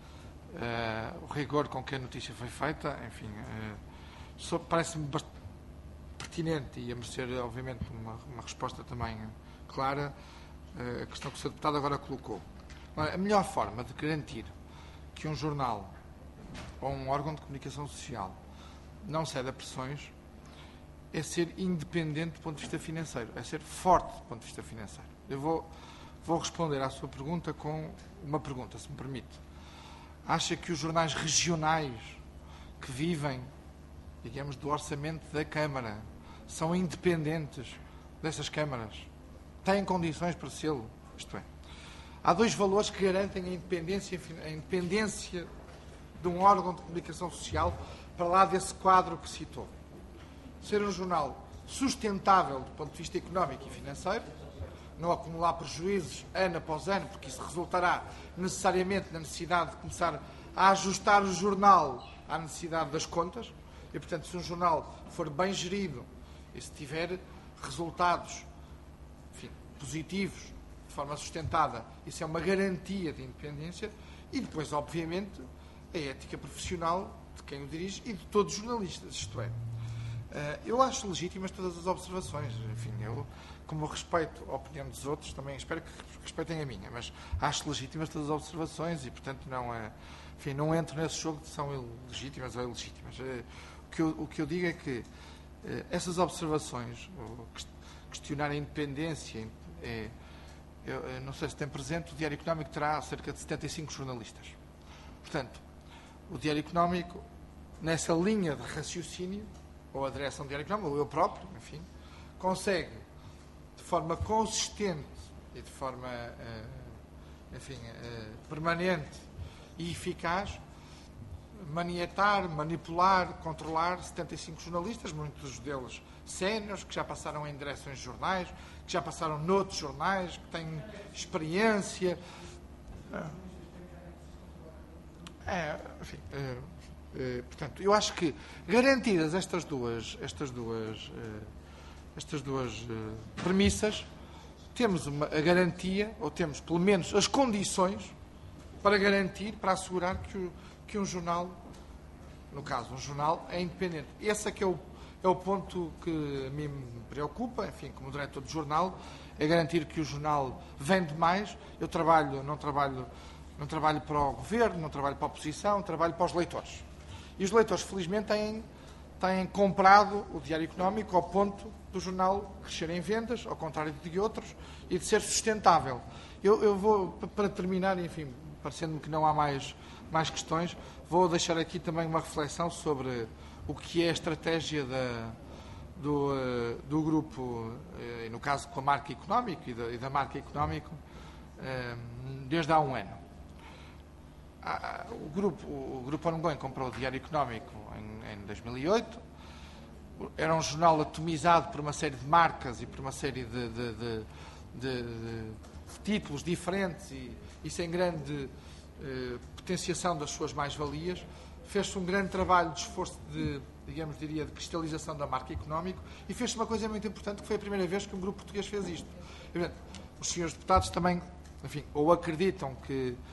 o rigor com que a notícia foi feita. Enfim, parece-me bastante pertinente e a merecer, obviamente, uma resposta também clara a questão que o Sr. Deputado agora colocou. A melhor forma de garantir que um jornal ou um órgão de comunicação social não cede a pressões é ser independente do ponto de vista financeiro, é ser forte do ponto de vista financeiro. Eu vou responder à sua pergunta com uma pergunta, se me permite. Acha que os jornais regionais que vivem, digamos, do orçamento da Câmara são independentes dessas câmaras? Têm condições para sê-lo? Isto é, há dois valores que garantem a independência de um órgão de comunicação social para lá desse quadro que citou. Ser um jornal sustentável do ponto de vista económico e financeiro, não acumular prejuízos ano após ano, porque isso resultará necessariamente na necessidade de começar a ajustar o jornal à necessidade das contas, e, portanto, se um jornal for bem gerido e se tiver resultados, enfim, positivos, de forma sustentada, isso é uma garantia de independência. E depois, obviamente, a ética profissional de quem o dirige e de todos os jornalistas, isto é. Eu acho legítimas todas as observações. Enfim, eu, como respeito a opinião dos outros, também espero que respeitem a minha, mas acho legítimas todas as observações e, portanto, não entro nesse jogo de são legítimas ou ilegítimas. O que eu digo é que essas observações, questionar a independência, eu não sei se tem presente, o Diário Económico terá cerca de 75 jornalistas. Portanto, o Diário Económico, nessa linha de raciocínio, ou a direção do Diário Económico, ou eu próprio, enfim, consegue, de forma consistente e de forma, permanente e eficaz, maniatar, manipular, controlar 75 jornalistas, muitos deles séniores, que já passaram em direções de jornais, que já passaram noutros jornais, que têm experiência. Portanto, eu acho que, garantidas estas duas premissas, temos a garantia, ou temos pelo menos as condições para garantir, para assegurar que um jornal, no caso um jornal, é independente. Esse é que é o ponto que a mim me preocupa, enfim, como diretor de jornal, é garantir que o jornal vende mais. Eu não trabalho para o governo, não trabalho para a oposição, trabalho para os leitores. E os leitores, felizmente, têm comprado o Diário Económico ao ponto do jornal crescer em vendas, ao contrário de outros, e de ser sustentável. Eu vou, para terminar, enfim, parecendo-me que não há mais questões, vou deixar aqui também uma reflexão sobre o que é a estratégia do grupo, e no caso com a marca Económico e da marca Económico, desde há um ano. O grupo Ongoing comprou o Diário Económico em 2008. Era um jornal atomizado por uma série de marcas e por uma série de títulos diferentes e sem grande potenciação das suas mais-valias. Fez-se um grande trabalho de esforço de cristalização da marca Económico e fez-se uma coisa muito importante, que foi a primeira vez que um grupo português fez isto. Os senhores deputados também, enfim, ou acreditam que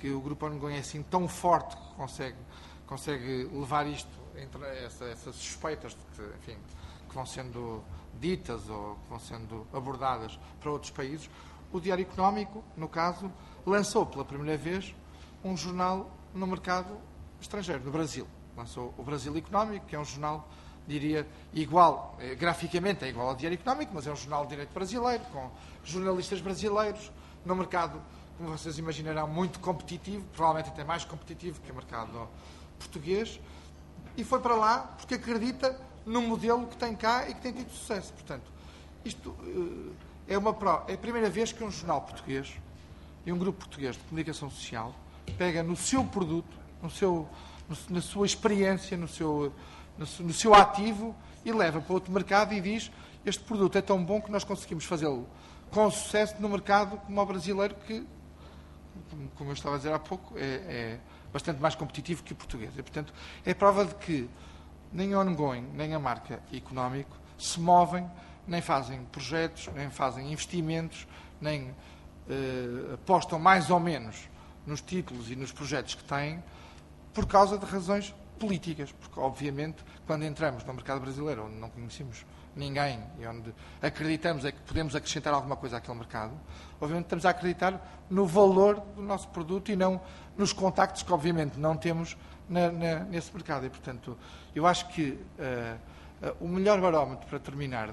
que o Grupo Ongoing é assim tão forte que consegue levar isto entre essas suspeitas que vão sendo ditas ou que vão sendo abordadas para outros países. O Diário Económico, no caso, lançou pela primeira vez um jornal no mercado estrangeiro, no Brasil. Lançou o Brasil Económico, que é um jornal, diria, igual, graficamente é igual ao Diário Económico, mas é um jornal de direito brasileiro, com jornalistas brasileiros, no mercado, como vocês imaginarão, muito competitivo, provavelmente até mais competitivo que o mercado português, e foi para lá porque acredita num modelo que tem cá e que tem tido sucesso. Portanto, isto é a primeira vez que um jornal português e um grupo português de comunicação social pega no seu produto, na sua experiência, no seu ativo, e leva para outro mercado e diz: este produto é tão bom que nós conseguimos fazê-lo com sucesso no mercado como o brasileiro, que, como eu estava a dizer há pouco, é bastante mais competitivo que o português. E, portanto, é prova de que nem a Ongoing, nem a Marca Económico se movem, nem fazem projetos, nem fazem investimentos, nem apostam mais ou menos nos títulos e nos projetos que têm, por causa de razões políticas. Porque, obviamente, quando entramos no mercado brasileiro, onde não conhecemos ninguém e onde acreditamos é que podemos acrescentar alguma coisa àquele mercado, obviamente estamos a acreditar no valor do nosso produto e não nos contactos que, obviamente, não temos nesse mercado. E, portanto, eu acho que o melhor barómetro, para terminar,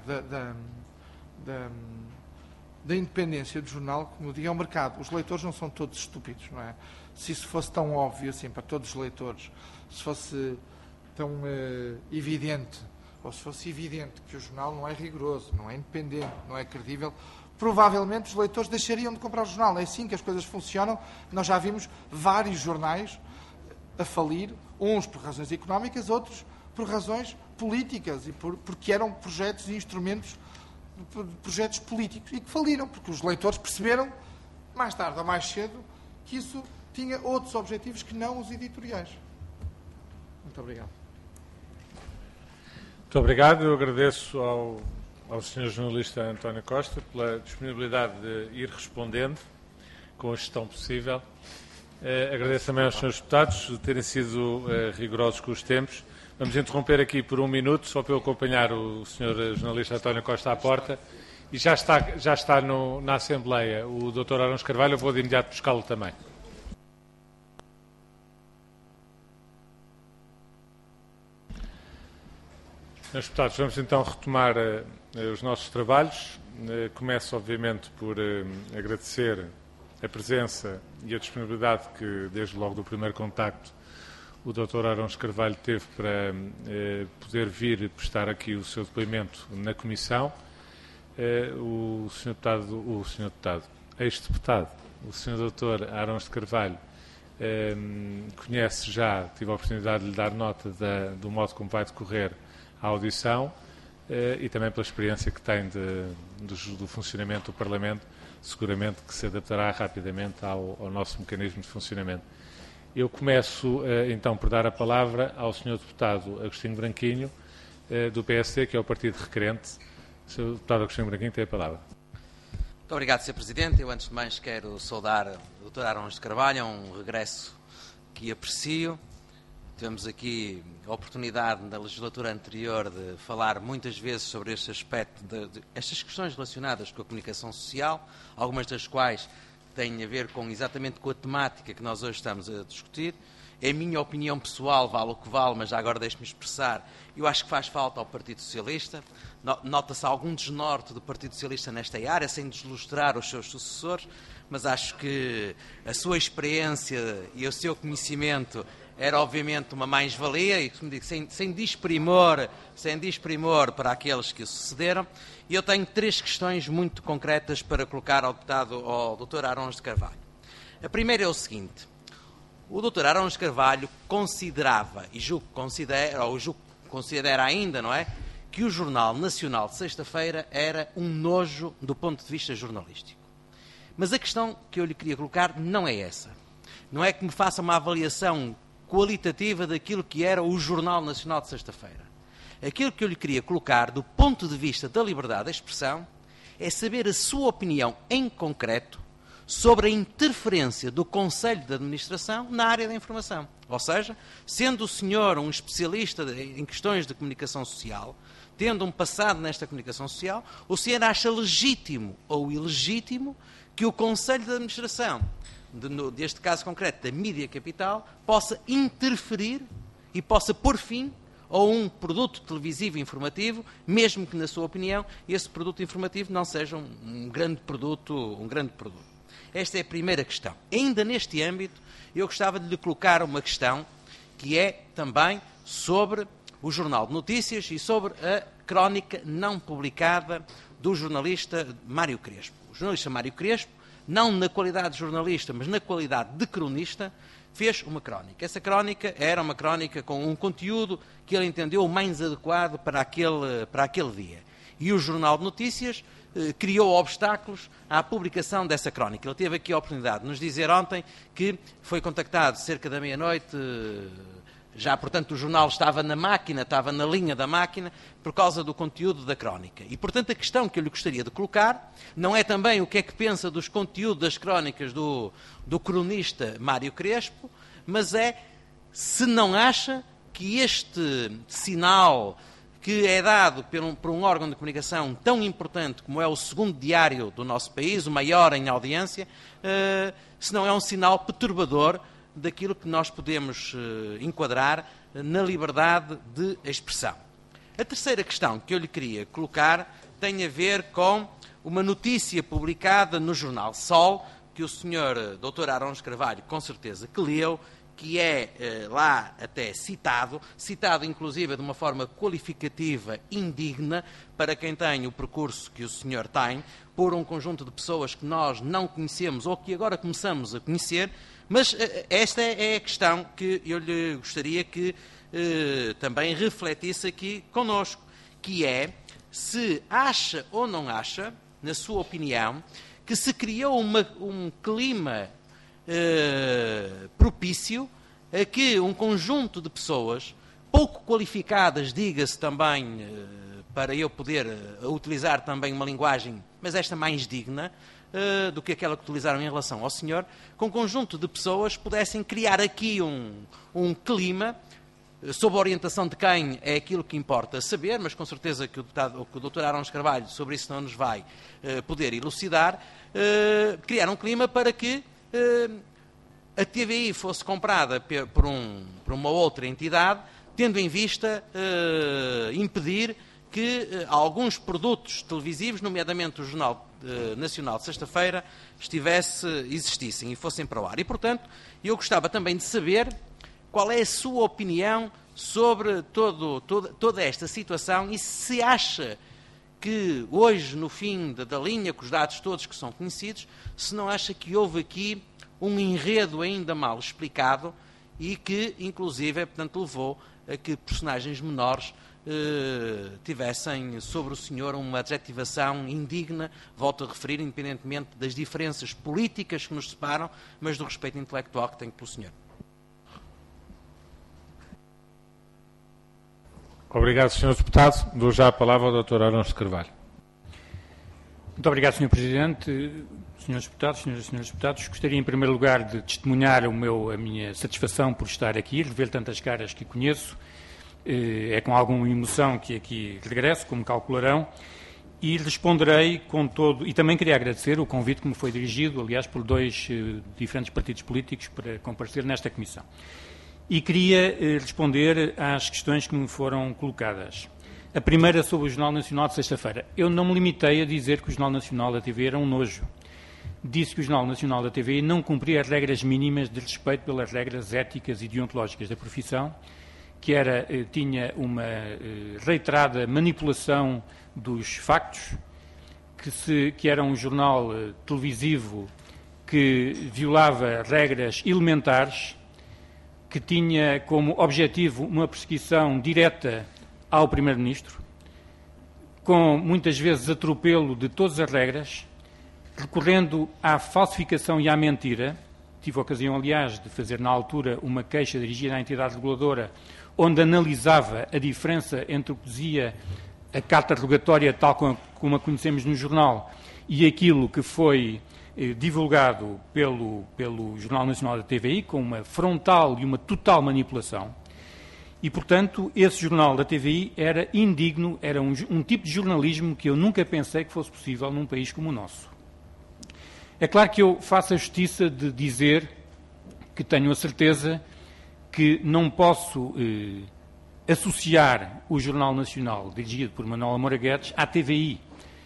da independência do jornal, como eu digo, é o mercado. Os leitores não são todos estúpidos, não é? Se isso fosse tão óbvio assim para todos os leitores, se fosse tão evidente, ou se fosse evidente que o jornal não é rigoroso, não é independente, não é credível, provavelmente os leitores deixariam de comprar o jornal. É assim que as coisas funcionam. Nós já vimos vários jornais a falir, uns por razões económicas, outros por razões políticas, e porque eram projetos e instrumentos, projetos políticos, e que faliram, porque os leitores perceberam, mais tarde ou mais cedo, que isso tinha outros objetivos que não os editoriais. Muito obrigado. Muito obrigado. Eu agradeço ao Sr. Jornalista António Costa pela disponibilidade de ir respondendo com a gestão possível. Agradeço também aos Srs. Deputados de terem sido rigorosos com os tempos. Vamos interromper aqui por 1 minuto, só para eu acompanhar o Sr. Jornalista António Costa à porta. E já está na Assembleia o Dr. Arões Carvalho. Eu vou de imediato buscá-lo também. Srs. Deputados, vamos então retomar os nossos trabalhos. Começo, obviamente, por agradecer a presença e a disponibilidade que, desde logo do primeiro contacto, o Dr. Arões Carvalho teve para poder vir prestar aqui o seu depoimento na Comissão. O Sr. Ex-Deputado, o Sr. Dr. Arões de Carvalho, conhece já, tive a oportunidade de lhe dar nota do modo como vai decorrer a audição e também pela experiência que tem do funcionamento do Parlamento, seguramente que se adaptará rapidamente ao nosso mecanismo de funcionamento. Eu começo, então, por dar a palavra ao Sr. Deputado Agostinho Branquinho, do PSD, que é o partido requerente. O Sr. Deputado Agostinho Branquinho tem a palavra. Muito obrigado, Sr. Presidente. Eu, antes de mais, quero saudar o Dr. Arões de Carvalho. É um regresso que aprecio. Tivemos aqui a oportunidade, na legislatura anterior, de falar muitas vezes sobre este aspecto, estas questões relacionadas com a comunicação social, algumas das quais têm a ver exatamente com a temática que nós hoje estamos a discutir. É a minha opinião pessoal, vale o que vale, mas já agora deixe-me expressar. Eu acho que faz falta ao Partido Socialista. Nota-se algum desnorte do Partido Socialista nesta área, sem deslustrar os seus sucessores, mas acho que a sua experiência e o seu conhecimento era obviamente uma mais-valia, e como digo, sem desprimor para aqueles que o sucederam. E eu tenho 3 questões muito concretas para colocar ao Dr. Arões de Carvalho. A primeira é o seguinte: o Dr. Arões de Carvalho considerava, e considera ainda, não é, que o Jornal Nacional de sexta-feira era um nojo do ponto de vista jornalístico. Mas a questão que eu lhe queria colocar não é essa. Não é que me faça uma avaliação qualitativa daquilo que era o Jornal Nacional de sexta-feira. Aquilo que eu lhe queria colocar, do ponto de vista da liberdade de expressão, é saber a sua opinião em concreto sobre a interferência do Conselho de Administração na área da informação. Ou seja, sendo o senhor um especialista em questões de comunicação social, tendo um passado nesta comunicação social, o senhor acha legítimo ou ilegítimo que o Conselho de Administração, deste caso concreto da Mídia Capital, possa interferir e possa pôr fim a um produto televisivo informativo, mesmo que, na sua opinião, esse produto informativo não seja um grande produto. Esta é a primeira questão. Ainda neste âmbito, eu gostava de lhe colocar uma questão que é também sobre o Jornal de Notícias e sobre a crónica não publicada do jornalista Mário Crespo. O jornalista Mário Crespo, não na qualidade de jornalista, mas na qualidade de cronista, fez uma crónica. Essa crónica era uma crónica com um conteúdo que ele entendeu o mais adequado para aquele dia. E o Jornal de Notícias criou obstáculos à publicação dessa crónica. Ele teve aqui a oportunidade de nos dizer ontem que foi contactado cerca da meia-noite, já, portanto, o jornal estava na máquina, estava na linha da máquina, por causa do conteúdo da crónica. E, portanto, a questão que eu lhe gostaria de colocar não é também o que é que pensa dos conteúdos das crónicas do cronista Mário Crespo, mas é se não acha que este sinal que é dado por um órgão de comunicação tão importante como é o segundo diário do nosso país, o maior em audiência, se não é um sinal perturbador daquilo que nós podemos enquadrar na liberdade de expressão. A terceira questão que eu lhe queria colocar tem a ver com uma notícia publicada no jornal Sol, que o Sr. Dr. Arões Carvalho com certeza que leu, que é lá até citado inclusive de uma forma qualificativa indigna para quem tem o percurso que o senhor tem, por um conjunto de pessoas que nós não conhecemos ou que agora começamos a conhecer, mas esta é a questão que eu lhe gostaria que também refletisse aqui connosco, que é se acha ou não acha, na sua opinião, que se criou um clima propício a que um conjunto de pessoas pouco qualificadas, diga-se também, para eu poder utilizar também uma linguagem, mas esta mais digna do que aquela que utilizaram em relação ao senhor, com um conjunto de pessoas pudessem criar aqui um clima, sob a orientação de quem é aquilo que importa saber, mas com certeza que o Dr. Arões Carvalho sobre isso não nos vai poder elucidar, criar um clima para que a TVI fosse comprada por uma outra entidade, tendo em vista impedir que alguns produtos televisivos, nomeadamente o Jornal Nacional de sexta-feira, existissem e fossem para o ar. E, portanto, eu gostava também de saber qual é a sua opinião sobre toda esta situação e se acha que hoje, no fim da linha, com os dados todos que são conhecidos, se não acha que houve aqui um enredo ainda mal explicado e que, inclusive, portanto, levou a que personagens menores tivessem sobre o senhor uma adjetivação indigna, volto a referir, independentemente das diferenças políticas que nos separam, mas do respeito intelectual que tenho pelo senhor. Obrigado, Sr. Deputado. Dou já a palavra ao Dr. Arões de Carvalho. Muito obrigado, Sr. Presidente. Senhores Deputados, Senhoras e Senhores Deputados, gostaria em primeiro lugar de testemunhar a minha satisfação por estar aqui, rever tantas caras que conheço. É com alguma emoção que aqui regresso, como calcularão, e responderei com todo... E também queria agradecer o convite que me foi dirigido, aliás, por dois diferentes partidos políticos para comparecer nesta comissão. E queria responder às questões que me foram colocadas. A primeira sobre o Jornal Nacional de sexta-feira. Eu não me limitei a dizer que o Jornal Nacional da TV era um nojo. Disse que o Jornal Nacional da TV não cumpria as regras mínimas de respeito pelas regras éticas e deontológicas da profissão, que tinha uma reiterada manipulação dos factos, que era um jornal televisivo que violava regras elementares, que tinha como objetivo uma perseguição direta ao Primeiro-Ministro, com muitas vezes atropelo de todas as regras, recorrendo à falsificação e à mentira. Tive a ocasião, aliás, de fazer na altura uma queixa dirigida à entidade reguladora, onde analisava a diferença entre o que dizia a carta rogatória, tal como a conhecemos no jornal, e aquilo que foi divulgado pelo Jornal Nacional da TVI com uma frontal e uma total manipulação. E, portanto, esse jornal da TVI era indigno, era um tipo de jornalismo que eu nunca pensei que fosse possível num país como o nosso. É claro que eu faço a justiça de dizer que tenho a certeza que não posso associar o Jornal Nacional, dirigido por Manuel Moura Guedes, à TVI.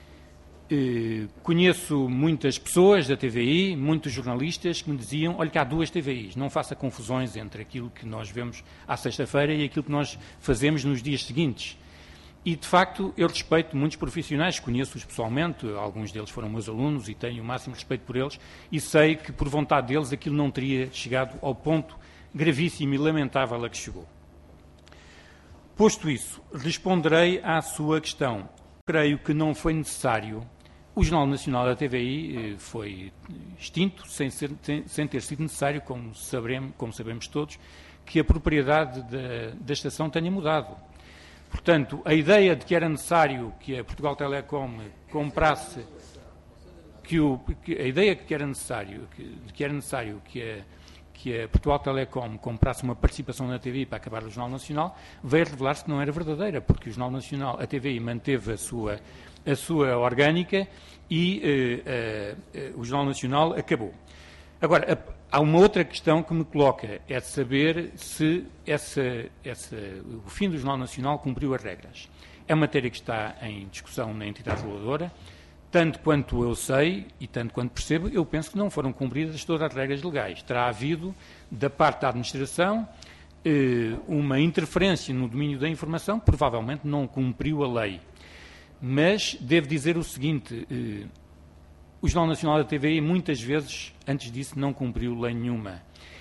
Conheço muitas pessoas da TVI, muitos jornalistas que me diziam, olha que há duas TVIs, não faça confusões entre aquilo que nós vemos à sexta-feira e aquilo que nós fazemos nos dias seguintes. E, de facto, eu respeito muitos profissionais, conheço-os pessoalmente, alguns deles foram meus alunos e tenho o máximo respeito por eles, e sei que, por vontade deles, aquilo não teria chegado ao ponto gravíssimo e lamentável a que chegou. Posto isso, responderei à sua questão. Creio que não foi necessário. O Jornal Nacional da TVI foi extinto sem ter sido necessário, como sabemos todos, que a propriedade da estação tenha mudado. Portanto, a ideia de que era necessário que a Portugal Telecom comprasse, a ideia de que era necessário que a Portugal Telecom comprasse uma participação na TVI para acabar o Jornal Nacional, veio revelar-se que não era verdadeira, porque o Jornal Nacional, a TVI manteve a sua orgânica e o Jornal Nacional acabou. Agora, há uma outra questão que me coloca, é de saber se o fim do Jornal Nacional cumpriu as regras. É uma matéria que está em discussão na entidade reguladora. Tanto quanto eu sei e tanto quanto percebo, eu penso que não foram cumpridas todas as regras legais. Terá havido, da parte da administração, uma interferência no domínio da informação, provavelmente não cumpriu a lei. Mas devo dizer o seguinte, o Jornal Nacional da TVI muitas vezes, antes disso, não cumpriu lei nenhuma.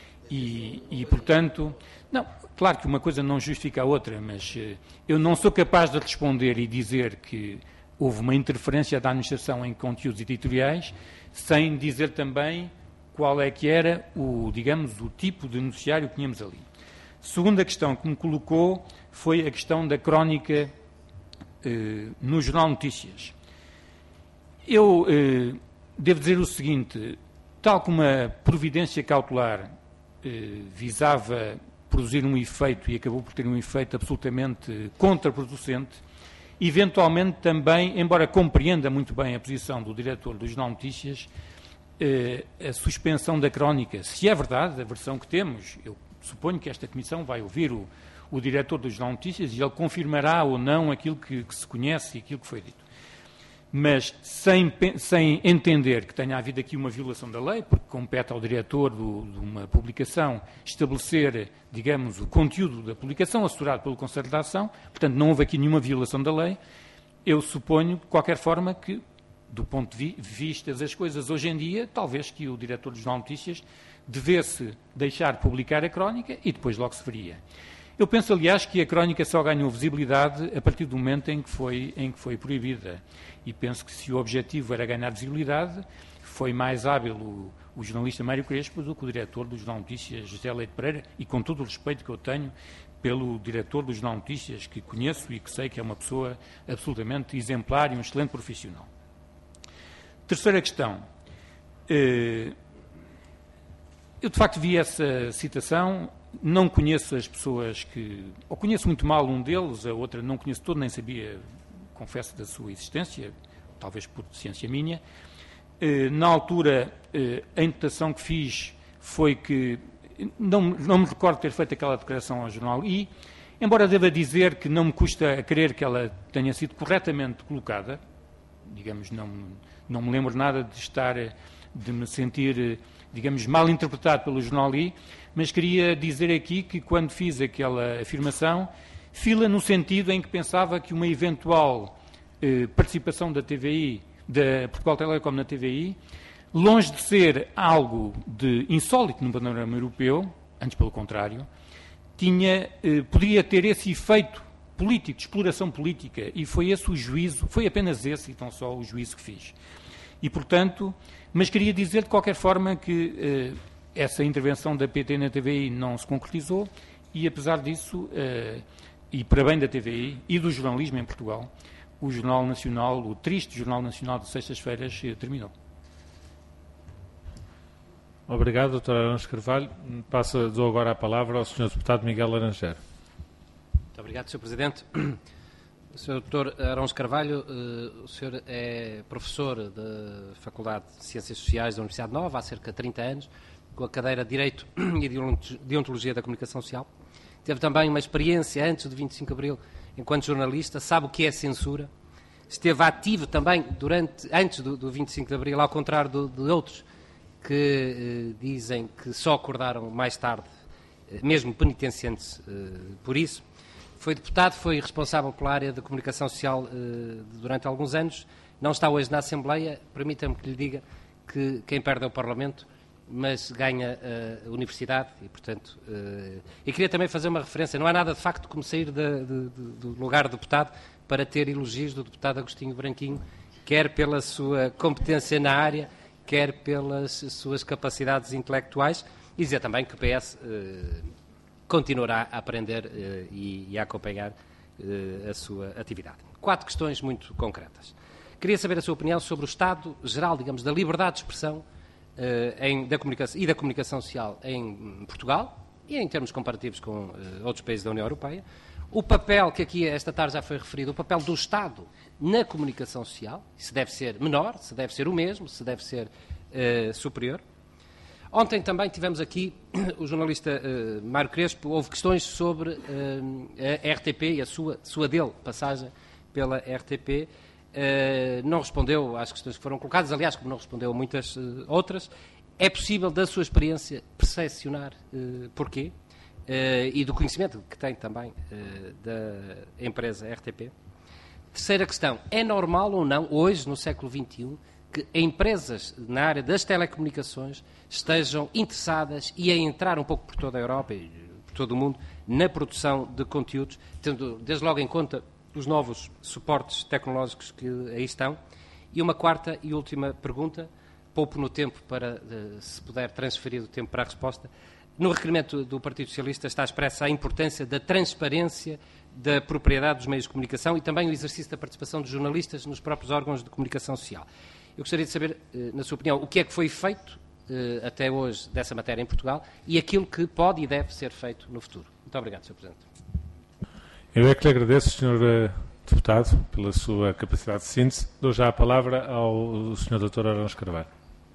E portanto, não, claro que uma coisa não justifica a outra, mas eu não sou capaz de responder e dizer que houve uma interferência da administração em conteúdos editoriais, sem dizer também qual é que era o tipo de noticiário que tínhamos ali. Segunda questão que me colocou foi a questão da crónica no Jornal Notícias. Eu devo dizer o seguinte, tal como a providência cautelar visava produzir um efeito e acabou por ter um efeito absolutamente contraproducente, eventualmente também, embora compreenda muito bem a posição do diretor do Jornal Notícias, a suspensão da crónica, se é verdade, a versão que temos, eu suponho que esta comissão vai ouvir o diretor do Jornal Notícias e ele confirmará ou não aquilo que se conhece e aquilo que foi dito. Mas sem entender que tenha havido aqui uma violação da lei, porque compete ao diretor de uma publicação estabelecer, digamos, o conteúdo da publicação assegurado pelo Conselho de Ação, portanto não houve aqui nenhuma violação da lei, eu suponho, de qualquer forma, que, do ponto de vista das coisas hoje em dia, talvez que o diretor do Jornal Notícias devesse deixar publicar a crónica e depois logo se veria. Eu penso, aliás, que a crónica só ganhou visibilidade a partir do momento em que foi proibida. E penso que se o objetivo era ganhar visibilidade, foi mais hábil o jornalista Mário Crespo do que o diretor do Jornal Notícias, José Leite Pereira, e com todo o respeito que eu tenho pelo diretor do Jornal Notícias, que conheço e que sei que é uma pessoa absolutamente exemplar e um excelente profissional. Terceira questão. Eu, de facto, vi essa citação. Não conheço as pessoas ou conheço muito mal um deles, a outra não conheço todo, nem sabia, confesso, da sua existência, talvez por deficiência minha. Na altura, a interpretação que fiz foi que não me recordo ter feito aquela declaração ao jornal e, embora deva dizer que não me custa a crer que ela tenha sido corretamente colocada, digamos, não me lembro nada de me sentir, digamos, mal interpretado pelo jornal I, mas queria dizer aqui que quando fiz aquela afirmação, fi-la no sentido em que pensava que uma eventual participação da TVI, da Portugal Telecom na TVI, longe de ser algo de insólito no panorama europeu, antes pelo contrário, podia ter esse efeito político, de exploração política, e foi esse o juízo, foi apenas esse e tão só o juízo que fiz. E, portanto, mas queria dizer de qualquer forma que essa intervenção da PT na TVI não se concretizou e, apesar disso, e para bem da TVI e do jornalismo em Portugal, o Jornal Nacional, o triste Jornal Nacional de sextas-feiras, terminou. Obrigado, Dr. Arões Carvalho. Dou agora a palavra ao Sr. Deputado Miguel Laranjeira. Muito obrigado, Sr. Presidente. Sr. Dr. Arões Carvalho, o senhor é professor da Faculdade de Ciências Sociais da Universidade Nova há cerca de 30 anos, com a cadeira de Direito e Deontologia da Comunicação Social. Teve também uma experiência antes do 25 de Abril enquanto jornalista, sabe o que é censura. Esteve ativo também antes do 25 de Abril, ao contrário de outros que dizem que só acordaram mais tarde, mesmo penitenciantes por isso. Foi deputado, foi responsável pela área da comunicação social durante alguns anos, não está hoje na Assembleia. Permita-me que lhe diga que quem perde é o Parlamento, mas ganha a Universidade e, portanto... E queria também fazer uma referência, não há nada de facto como sair do lugar de deputado para ter elogios do deputado Agostinho Branquinho, quer pela sua competência na área, quer pelas suas capacidades intelectuais, e dizer também que o PS continuará a aprender e a acompanhar a sua atividade. 4 questões muito concretas. Queria saber a sua opinião sobre o estado geral, digamos, da liberdade de expressão da comunicação social em Portugal e em termos comparativos com outros países da União Europeia. O papel, que aqui esta tarde já foi referido, o papel do Estado na comunicação social, se deve ser menor, se deve ser o mesmo, se deve ser superior. Ontem também tivemos aqui o jornalista Mário Crespo, houve questões sobre a RTP e a sua passagem pela RTP. Não respondeu às questões que foram colocadas, aliás, como não respondeu a muitas outras. É possível, da sua experiência, percepcionar porquê e do conhecimento que tem também da empresa RTP? Terceira questão, é normal ou não, hoje, no século XXI, que empresas na área das telecomunicações estejam interessadas e a entrar um pouco por toda a Europa e por todo o mundo na produção de conteúdos, tendo desde logo em conta os novos suportes tecnológicos que aí estão? E uma quarta e última pergunta, poupo no tempo para, se puder, transferir o tempo para a resposta. No requerimento do Partido Socialista está expressa a importância da transparência da propriedade dos meios de comunicação e também o exercício da participação dos jornalistas nos próprios órgãos de comunicação social. Eu gostaria de saber, na sua opinião, o que é que foi feito até hoje dessa matéria em Portugal e aquilo que pode e deve ser feito no futuro. Muito obrigado, Sr. Presidente. Eu é que lhe agradeço, Sr. Deputado, pela sua capacidade de síntese. Dou já a palavra ao Sr. Dr. Arões Carvalho.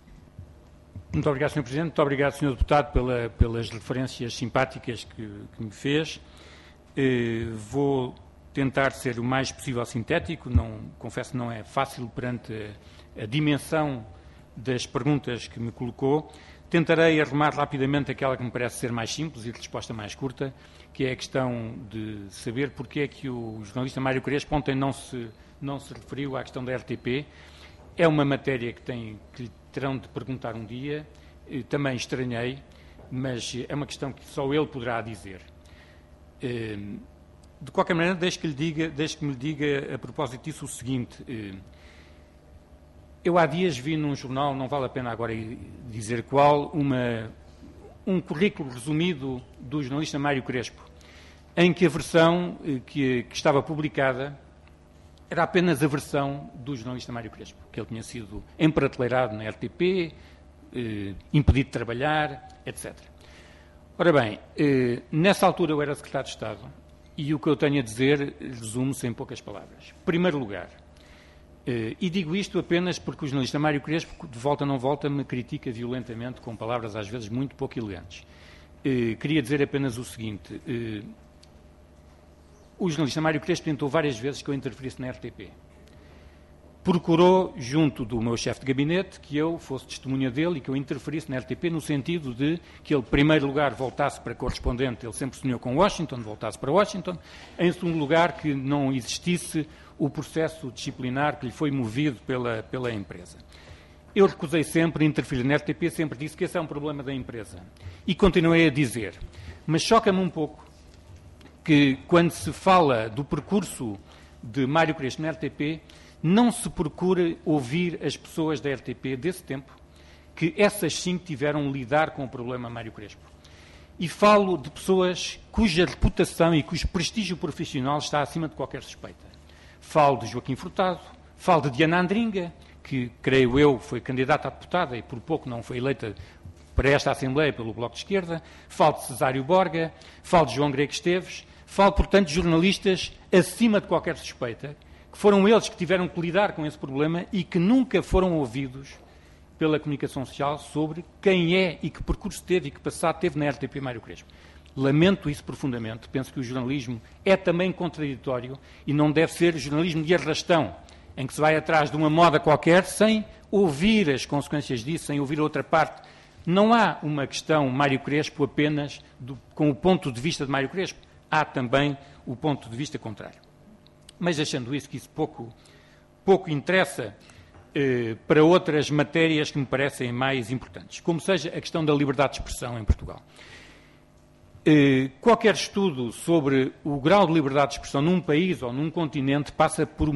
Muito obrigado, Sr. Presidente. Muito obrigado, Sr. Deputado, pelas referências simpáticas que me fez. Vou tentar ser o mais possível sintético. Confesso que não é fácil perante a dimensão das perguntas que me colocou. Tentarei arrumar rapidamente aquela que me parece ser mais simples e de resposta mais curta, que é a questão de saber porque é que o jornalista Mário Crespo ontem não se referiu à questão da RTP. É uma matéria que lhe terão de perguntar um dia. Também estranhei, mas é uma questão que só ele poderá dizer. De qualquer maneira, deixe que me diga a propósito disso o seguinte. Eu há dias vi num jornal, não vale a pena agora dizer qual, um currículo resumido do jornalista Mário Crespo, em que a versão que estava publicada era apenas a versão do jornalista Mário Crespo, que ele tinha sido emprateleirado na RTP, impedido de trabalhar, etc. Ora bem, nessa altura eu era secretário de Estado e o que eu tenho a dizer resume-se em poucas palavras. Em primeiro lugar, e digo isto apenas porque o jornalista Mário Crespo, de volta não volta, me critica violentamente com palavras às vezes muito pouco elegantes. Queria dizer apenas o seguinte. O jornalista Mário Crespo tentou várias vezes que eu interferisse na RTP. Procurou, junto do meu chefe de gabinete, que eu fosse testemunha dele e que eu interferisse na RTP no sentido de que ele, em primeiro lugar, voltasse para correspondente, ele sempre sonhou com Washington, voltasse para Washington. Em segundo lugar, que não existisse o processo disciplinar que lhe foi movido pela empresa. Eu recusei sempre interferir na RTP, sempre disse que esse é um problema da empresa. E continuei a dizer. Mas choca-me um pouco que, quando se fala do percurso de Mário Crespo na RTP, não se procura ouvir as pessoas da RTP desse tempo, que essas sim tiveram de lidar com o problema Mário Crespo. E falo de pessoas cuja reputação e cujo prestígio profissional está acima de qualquer suspeita. Falo de Joaquim Furtado, falo de Diana Andringa, que, creio eu, foi candidata a deputada e por pouco não foi eleita para esta Assembleia pelo Bloco de Esquerda, falo de Cesário Borga, falo de João Grego Esteves, falo, portanto, de jornalistas acima de qualquer suspeita, que foram eles que tiveram que lidar com esse problema e que nunca foram ouvidos pela comunicação social sobre quem é e que percurso teve e que passado teve na RTP Mário Crespo. Lamento isso profundamente. Penso que o jornalismo é também contraditório e não deve ser jornalismo de arrastão, em que se vai atrás de uma moda qualquer sem ouvir as consequências disso, sem ouvir a outra parte. Não há uma questão Mário Crespo apenas com o ponto de vista de Mário Crespo. Há também o ponto de vista contrário. Mas deixando isso, que isso pouco interessa para outras matérias que me parecem mais importantes, como seja a questão da liberdade de expressão em Portugal. Qualquer estudo sobre o grau de liberdade de expressão num país ou num continente passa por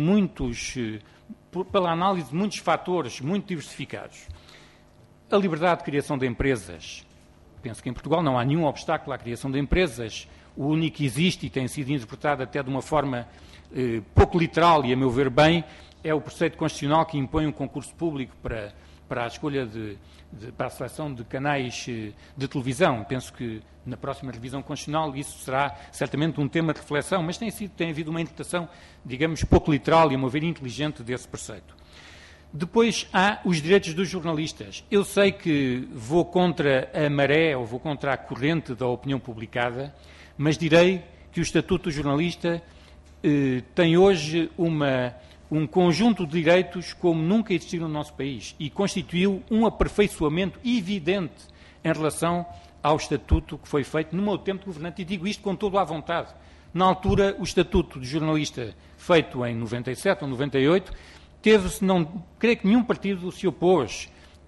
pela análise de muitos fatores muito diversificados. A liberdade de criação de empresas. Penso que em Portugal não há nenhum obstáculo à criação de empresas. O único que existe e tem sido interpretado até de uma forma pouco literal e, a meu ver, bem, é o preceito constitucional que impõe um concurso público para a escolha para a seleção de canais de televisão. Penso que na próxima revisão constitucional isso será certamente um tema de reflexão, mas tem havido uma interpretação, digamos, pouco literal e, a meu ver, inteligente desse preceito. Depois há os direitos dos jornalistas. Eu sei que vou contra a maré ou vou contra a corrente da opinião publicada, mas direi que o Estatuto do Jornalista tem hoje um conjunto de direitos como nunca existiram no nosso país e constituiu um aperfeiçoamento evidente em relação ao Estatuto que foi feito no meu tempo de governante, e digo isto com toda a vontade. Na altura, o Estatuto de Jornalista, feito em 97 ou 98, teve-se, não creio que nenhum partido se opôs,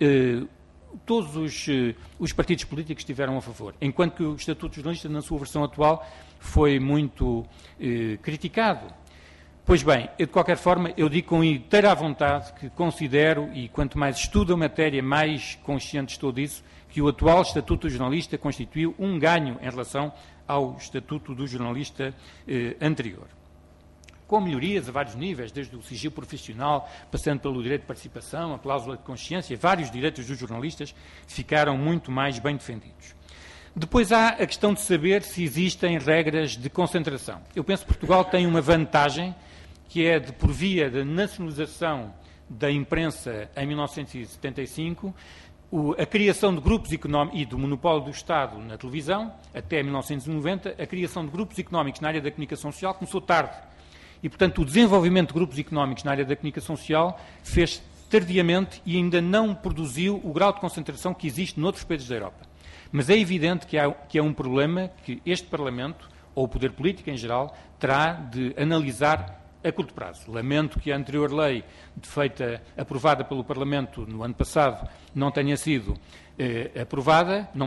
todos os partidos políticos estiveram a favor, enquanto que o Estatuto de Jornalista, na sua versão atual, foi muito criticado. Pois bem, de qualquer forma, eu digo com inteira vontade que considero, e quanto mais estudo a matéria, mais consciente estou disso, que o atual Estatuto do Jornalista constituiu um ganho em relação ao Estatuto do Jornalista anterior. Com melhorias a vários níveis, desde o sigilo profissional, passando pelo direito de participação, a cláusula de consciência, vários direitos dos jornalistas ficaram muito mais bem defendidos. Depois há a questão de saber se existem regras de concentração. Eu penso que Portugal tem uma vantagem, que é de, por via da nacionalização da imprensa em 1975, a criação de grupos económicos e do monopólio do Estado na televisão, até 1990, a criação de grupos económicos na área da comunicação social começou tarde. E, portanto, o desenvolvimento de grupos económicos na área da comunicação social fez tardiamente e ainda não produziu o grau de concentração que existe noutros países da Europa. Mas é evidente que é um problema que este Parlamento, ou o poder político em geral, terá de analisar a curto prazo. Lamento que a anterior lei, aprovada pelo Parlamento no ano passado, não tenha sido aprovada, não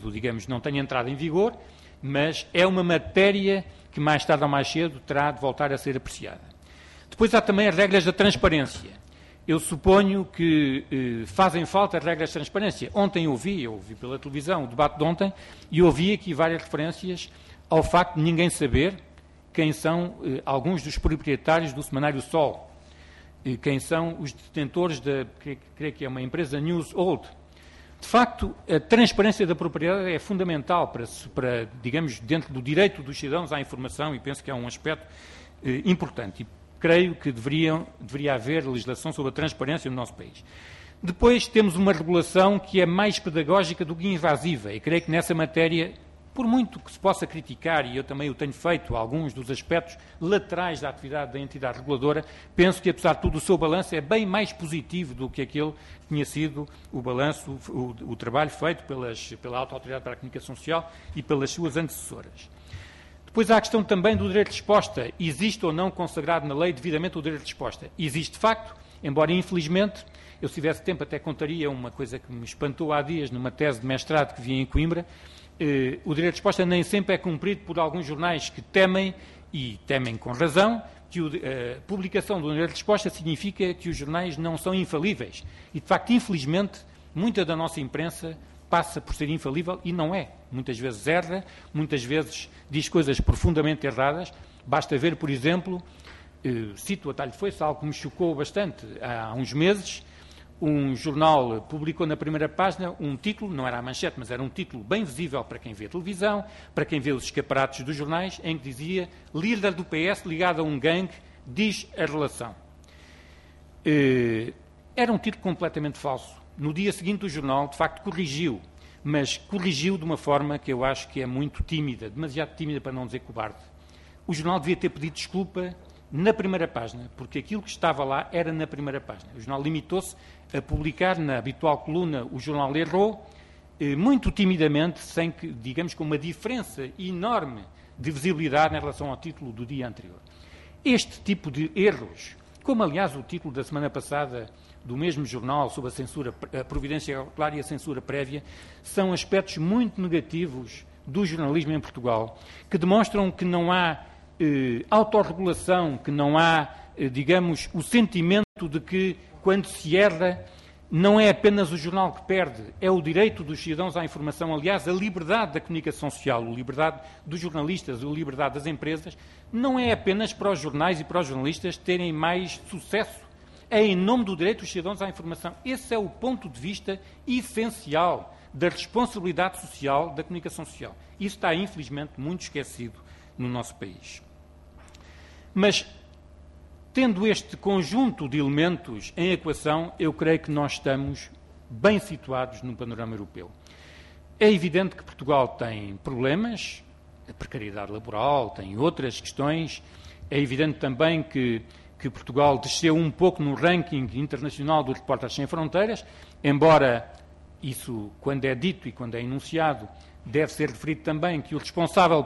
tenha entrado em vigor, mas é uma matéria que mais tarde ou mais cedo terá de voltar a ser apreciada. Depois há também as regras da transparência. Eu suponho que fazem falta as regras de transparência. Ontem eu ouvi pela televisão o debate de ontem e ouvi aqui várias referências ao facto de ninguém saber quem são alguns dos proprietários do semanário Sol, quem são os detentores creio que é uma empresa NewsOld. De facto, a transparência da propriedade é fundamental para, digamos, dentro do direito dos cidadãos à informação, e penso que é um aspecto importante. E creio que deveria haver legislação sobre a transparência no nosso país. Depois temos uma regulação que é mais pedagógica do que invasiva, e creio que nessa matéria, por muito que se possa criticar, e eu também o tenho feito, alguns dos aspectos laterais da atividade da entidade reguladora, penso que, apesar de tudo, o seu balanço é bem mais positivo do que aquele que tinha sido o balanço, o trabalho feito pela Alta Autoridade para a Comunicação Social e pelas suas antecessoras. Depois há a questão também do direito de resposta. Existe ou não consagrado na lei devidamente o direito de resposta? Existe, de facto, embora infelizmente, eu se tivesse tempo até contaria uma coisa que me espantou há dias numa tese de mestrado que vi em Coimbra. O direito de resposta nem sempre é cumprido por alguns jornais que temem, e temem com razão, que a publicação do direito de resposta significa que os jornais não são infalíveis. E, de facto, infelizmente, muita da nossa imprensa passa por ser infalível e não é. Muitas vezes erra, muitas vezes diz coisas profundamente erradas. Basta ver, por exemplo, cito a talho de foice, algo que me chocou bastante há uns meses, um jornal publicou na primeira página um título, não era a manchete, mas era um título bem visível para quem vê a televisão, para quem vê os escaparates dos jornais, em que dizia: líder do PS ligado a um gangue, diz a relação. Era um título completamente falso. No dia seguinte o jornal, de facto, corrigiu, mas corrigiu de uma forma que eu acho que é muito tímida, demasiado tímida para não dizer cobarde. O jornal devia ter pedido desculpa na primeira página, porque aquilo que estava lá era na primeira página. O jornal limitou-se a publicar na habitual coluna "O jornal errou", muito timidamente, sem que, digamos, com uma diferença enorme de visibilidade em relação ao título do dia anterior. Este tipo de erros, como aliás o título da semana passada do mesmo jornal sobre a censura, a providência cautelar e a censura prévia, são aspectos muito negativos do jornalismo em Portugal, que demonstram que não há autorregulação, que não há, digamos, o sentimento de que, quando se erra, não é apenas o jornal que perde, é o direito dos cidadãos à informação. Aliás, a liberdade da comunicação social, a liberdade dos jornalistas, a liberdade das empresas, não é apenas para os jornais e para os jornalistas terem mais sucesso. É em nome do direito dos cidadãos à informação. Esse é o ponto de vista essencial da responsabilidade social da comunicação social. Isso está, infelizmente, muito esquecido no nosso país. Mas, tendo este conjunto de elementos em equação, eu creio que nós estamos bem situados no panorama europeu. É evidente que Portugal tem problemas, a precariedade laboral, tem outras questões. É evidente também que Portugal desceu um pouco no ranking internacional do Repórteres Sem Fronteiras, embora isso, quando é dito e quando é enunciado, deve ser referido também que o responsável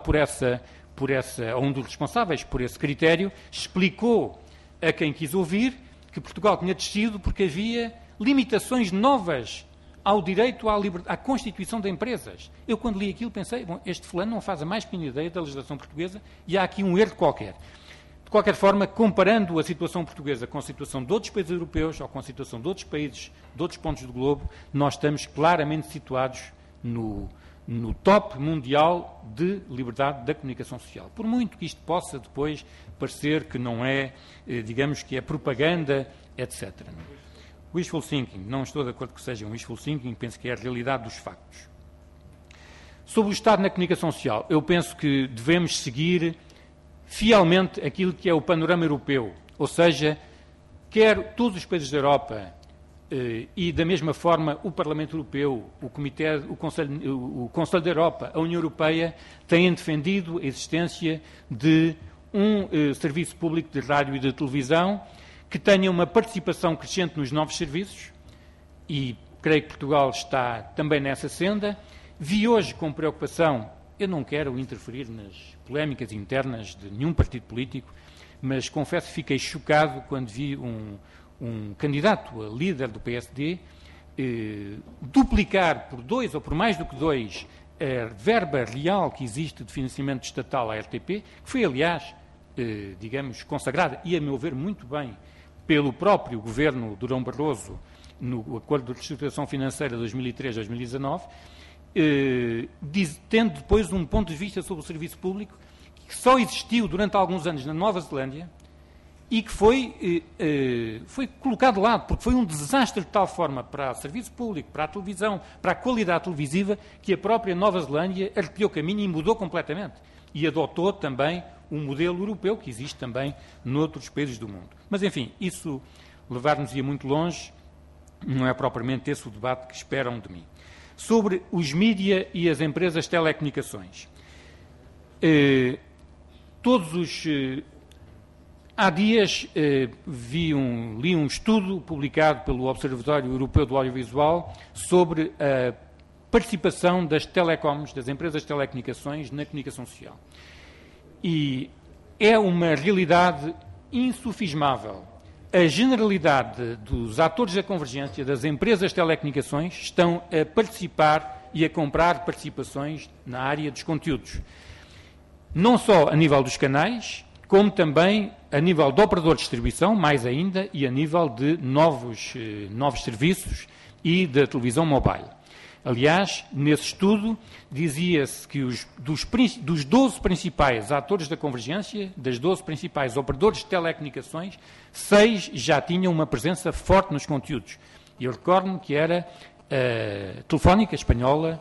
ou um dos responsáveis por esse critério, explicou a quem quis ouvir que Portugal tinha descido porque havia limitações novas ao direito à constituição de empresas. Eu, quando li aquilo, pensei, bom, este fulano não faz a mais pequena ideia da legislação portuguesa e há aqui um erro qualquer. De qualquer forma, comparando a situação portuguesa com a situação de outros países europeus ou com a situação de outros países, de outros pontos do globo, nós estamos claramente situados no top mundial de liberdade da comunicação social. Por muito que isto possa depois parecer que não é, digamos que é propaganda, etc. Wishful thinking, não estou de acordo que seja um wishful thinking, penso que é a realidade dos factos. Sobre o Estado na comunicação social, eu penso que devemos seguir fielmente aquilo que é o panorama europeu, ou seja, quer todos os países da Europa e, da mesma forma, o Parlamento Europeu, o Conselho da Europa, a União Europeia, têm defendido a existência de um serviço público de rádio e de televisão que tenha uma participação crescente nos novos serviços, e creio que Portugal está também nessa senda. Vi hoje com preocupação, eu não quero interferir nas polémicas internas de nenhum partido político, mas confesso que fiquei chocado quando vi um candidato a líder do PSD duplicar por 2 ou por mais do que 2 a verba real que existe de financiamento estatal à RTP, que foi, aliás, digamos, consagrada, e a meu ver muito bem, pelo próprio governo Durão Barroso no Acordo de Reestruturação Financeira 2003-2019, tendo depois um ponto de vista sobre o serviço público que só existiu durante alguns anos na Nova Zelândia e que foi colocado de lado, porque foi um desastre de tal forma para o serviço público, para a televisão, para a qualidade televisiva, que a própria Nova Zelândia arrepiou caminho e mudou completamente. E adotou também um modelo europeu que existe também noutros países do mundo. Mas, enfim, isso levar-nos-ia muito longe, não é propriamente esse o debate que esperam de mim. Sobre os mídia e as empresas de telecomunicações. Há dias li um estudo publicado pelo Observatório Europeu do Audiovisual sobre a participação das telecoms, das empresas de telecomunicações, na comunicação social. E é uma realidade insufismável. A generalidade dos atores da convergência, das empresas de telecomunicações, estão a participar e a comprar participações na área dos conteúdos. Não só a nível dos canais, como também a nível de operador de distribuição, mais ainda, e a nível de novos serviços e da televisão mobile. Aliás, nesse estudo, dizia-se que dos 12 principais atores da convergência, das 12 principais operadores de telecomunicações, 6 já tinham uma presença forte nos conteúdos. E eu recordo-me que era Telefónica Espanhola,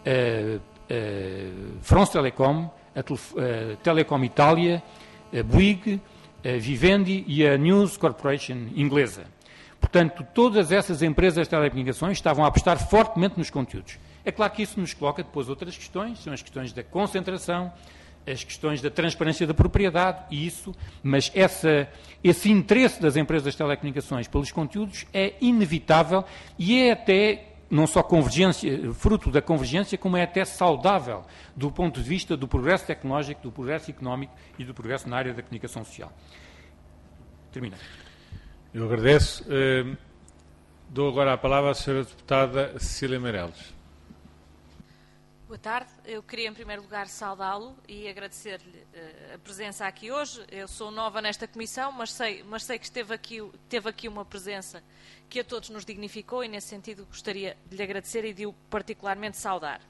France Telecom, a Telecom Itália, a Bouygues, a Vivendi e a News Corporation inglesa. Portanto, todas essas empresas de telecomunicações estavam a apostar fortemente nos conteúdos. É claro que isso nos coloca depois outras questões, são as questões da concentração, as questões da transparência da propriedade e isso, mas esse interesse das empresas de telecomunicações pelos conteúdos é inevitável e é até não só convergência, fruto da convergência, como é até saudável do ponto de vista do progresso tecnológico, do progresso económico e do progresso na área da comunicação social. Termina. Eu agradeço. Dou agora a palavra à Sra. Deputada Cecília Meireles. Boa tarde. Eu queria, em primeiro lugar, saudá-lo e agradecer-lhe a presença aqui hoje. Eu sou nova nesta comissão, mas sei que teve aqui uma presença que a todos nos dignificou e, nesse sentido, gostaria de lhe agradecer e de o particularmente saudar.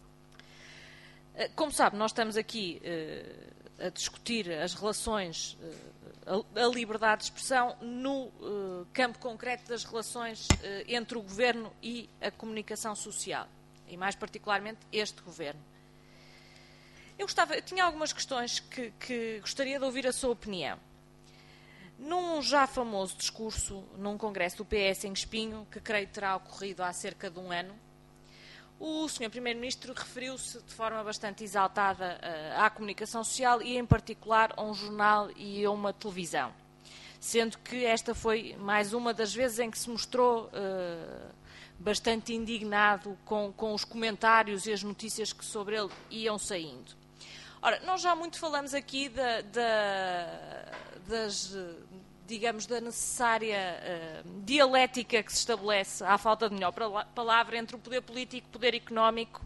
Como sabe, nós estamos aqui a discutir as relações, a liberdade de expressão no campo concreto das relações entre o Governo e a comunicação social. E mais particularmente este Governo. Eu tinha algumas questões que gostaria de ouvir a sua opinião. Num já famoso discurso, num congresso do PS em Espinho, que creio terá ocorrido há cerca de um ano, o Sr. Primeiro-Ministro referiu-se de forma bastante exaltada à comunicação social e, em particular, a um jornal e a uma televisão. Sendo que esta foi mais uma das vezes em que se mostrou bastante indignado com os comentários e as notícias que sobre ele iam saindo. Ora, nós já muito falamos aqui da necessária dialética que se estabelece, à falta de melhor palavra, entre o poder político, o poder económico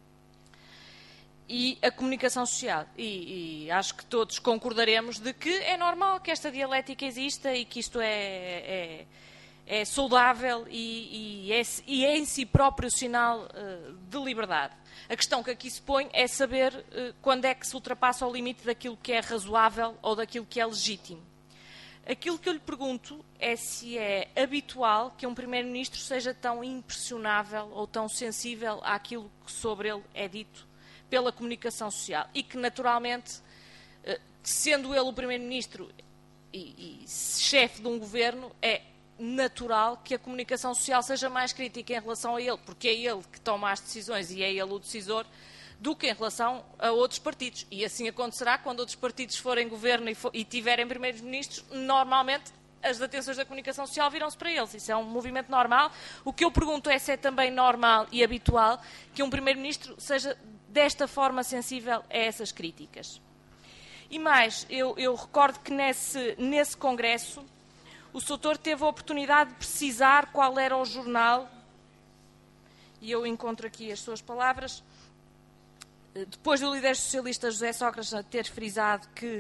e a comunicação social. E acho que todos concordaremos de que é normal que esta dialética exista e que isto é saudável e é em si próprio sinal de liberdade. A questão que aqui se põe é saber quando é que se ultrapassa o limite daquilo que é razoável ou daquilo que é legítimo. Aquilo que eu lhe pergunto é se é habitual que um Primeiro-Ministro seja tão impressionável ou tão sensível àquilo que sobre ele é dito pela comunicação social e que, naturalmente, sendo ele o Primeiro-Ministro e chefe de um governo, é natural que a comunicação social seja mais crítica em relação a ele, porque é ele que toma as decisões e é ele o decisor, do que em relação a outros partidos. E assim acontecerá quando outros partidos forem governo e tiverem primeiros ministros, normalmente as atenções da comunicação social viram-se para eles. Isso é um movimento normal. O que eu pergunto é se é também normal e habitual que um primeiro-ministro seja desta forma sensível a essas críticas. E mais, eu recordo que nesse congresso o Soutor teve a oportunidade de precisar qual era o jornal, e eu encontro aqui as suas palavras, depois do líder socialista José Sócrates ter frisado que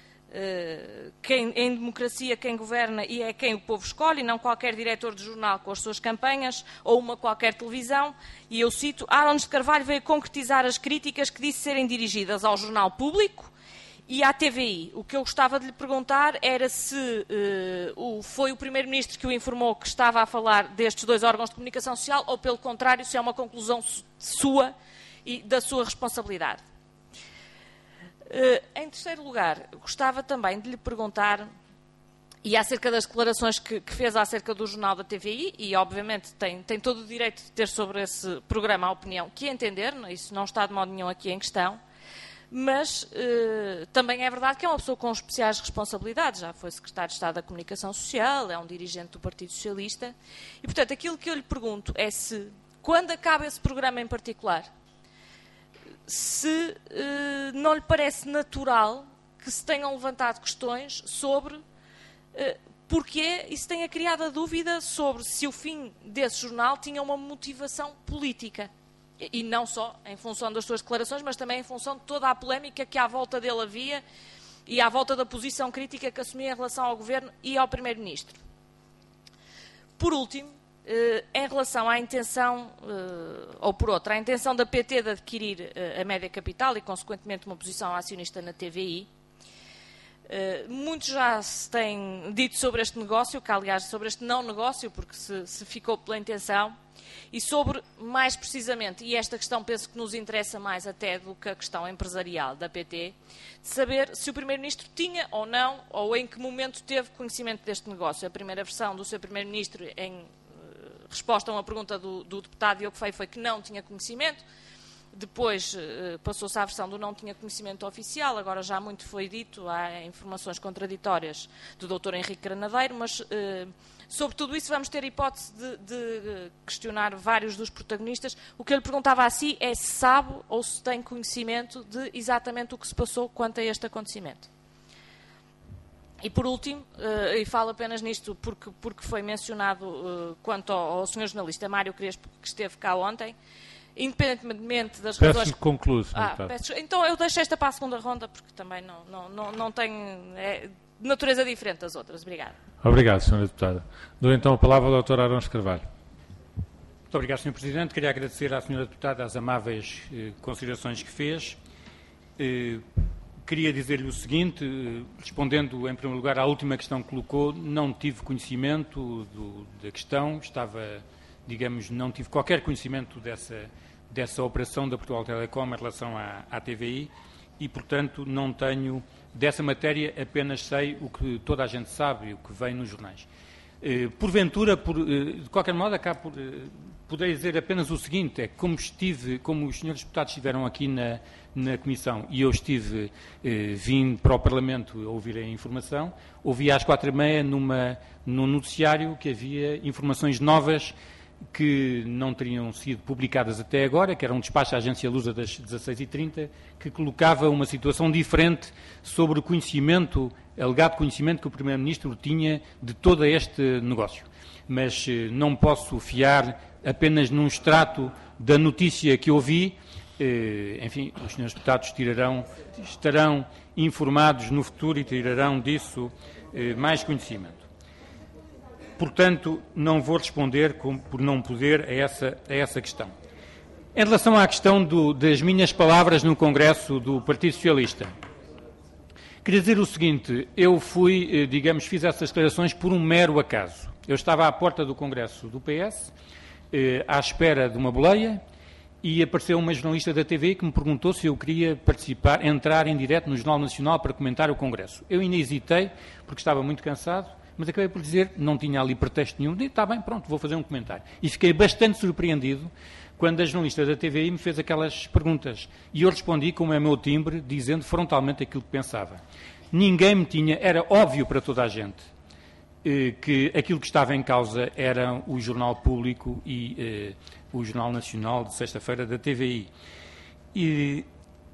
em democracia quem governa e é quem o povo escolhe, e não qualquer diretor de jornal com as suas campanhas ou uma qualquer televisão, e eu cito, Árones de Carvalho veio concretizar as críticas que disse serem dirigidas ao jornal público e à TVI. O que eu gostava de lhe perguntar era se foi o Primeiro-Ministro que o informou que estava a falar destes dois órgãos de comunicação social ou, pelo contrário, se é uma conclusão sua e da sua responsabilidade. Em terceiro lugar, gostava também de lhe perguntar, e acerca das declarações que fez acerca do jornal da TVI, e obviamente tem todo o direito de ter sobre esse programa a opinião que entender, isso não está de modo nenhum aqui em questão, mas também é verdade que é uma pessoa com especiais responsabilidades, já foi secretário de Estado da Comunicação Social, é um dirigente do Partido Socialista, e portanto aquilo que eu lhe pergunto é se, quando acaba esse programa em particular, se não lhe parece natural que se tenham levantado questões sobre porquê e se tenha criado a dúvida sobre se o fim desse jornal tinha uma motivação política. E não só em função das suas declarações, mas também em função de toda a polémica que à volta dele havia e à volta da posição crítica que assumia em relação ao Governo e ao Primeiro-Ministro. Por último, em relação à intenção, ou por outra, a intenção da PT de adquirir a Média Capital e, consequentemente, uma posição acionista na TVI, Muito já se tem dito sobre este negócio, que aliás sobre este não negócio, porque se ficou pela intenção, e sobre, mais precisamente, e esta questão penso que nos interessa mais até do que a questão empresarial da PT, de saber se o Primeiro-Ministro tinha ou não, ou em que momento teve conhecimento deste negócio. A primeira versão do Sr. Primeiro-Ministro, em resposta a uma pergunta do deputado Diogo Feio, foi que não tinha conhecimento. Depois passou-se à versão do não tinha conhecimento oficial, agora já muito foi dito, há informações contraditórias do Dr. Henrique Granadeiro, mas sobre tudo isso vamos ter hipótese de questionar vários dos protagonistas. O que eu lhe perguntava a si é se sabe ou se tem conhecimento de exatamente o que se passou quanto a este acontecimento. E por último, e falo apenas nisto porque foi mencionado quanto ao Sr. jornalista Mário Crespo, que esteve cá ontem, independentemente das razões... Peço que conclua, então eu deixo esta para a segunda ronda, porque também não tem natureza diferente das outras. Obrigada. Obrigado, Sra. Deputada. Dou então a palavra ao Dr. Arões Carvalho. Muito obrigado, Sr. Presidente. Queria agradecer à Sra. Deputada as amáveis considerações que fez. Queria dizer-lhe o seguinte, respondendo em primeiro lugar à última questão que colocou, não tive conhecimento da questão, não tive qualquer conhecimento dessa operação da Portugal Telecom em relação à TVI e, portanto, não tenho dessa matéria, apenas sei o que toda a gente sabe e o que vem nos jornais. Porventura, de qualquer modo, acabo poderei dizer apenas o seguinte, como os senhores deputados estiveram aqui na Comissão e eu vim para o Parlamento a ouvir a informação, ouvi às 4h30 num noticiário que havia informações novas que não teriam sido publicadas até agora, que era um despacho à Agência Lusa das 16h30, que colocava uma situação diferente sobre o alegado conhecimento que o Primeiro-Ministro tinha de todo este negócio. Mas não posso fiar apenas num extrato da notícia que ouvi. Enfim, os senhores deputados estarão informados no futuro e tirarão disso mais conhecimento. Portanto, não vou responder por não poder a essa questão. Em relação à questão das minhas palavras no Congresso do Partido Socialista, queria dizer o seguinte, eu fiz essas declarações por um mero acaso. Eu estava à porta do Congresso do PS, à espera de uma boleia, e apareceu uma jornalista da TV que me perguntou se eu queria entrar em direto no Jornal Nacional para comentar o Congresso. Eu ainda hesitei, porque estava muito cansado, mas acabei por dizer, não tinha ali pretexto nenhum, e está bem, pronto, vou fazer um comentário. E fiquei bastante surpreendido quando a jornalista da TVI me fez aquelas perguntas. E eu respondi, como é meu timbre, dizendo frontalmente aquilo que pensava. Era óbvio para toda a gente que aquilo que estava em causa era o Jornal Público e o Jornal Nacional de sexta-feira da TVI. E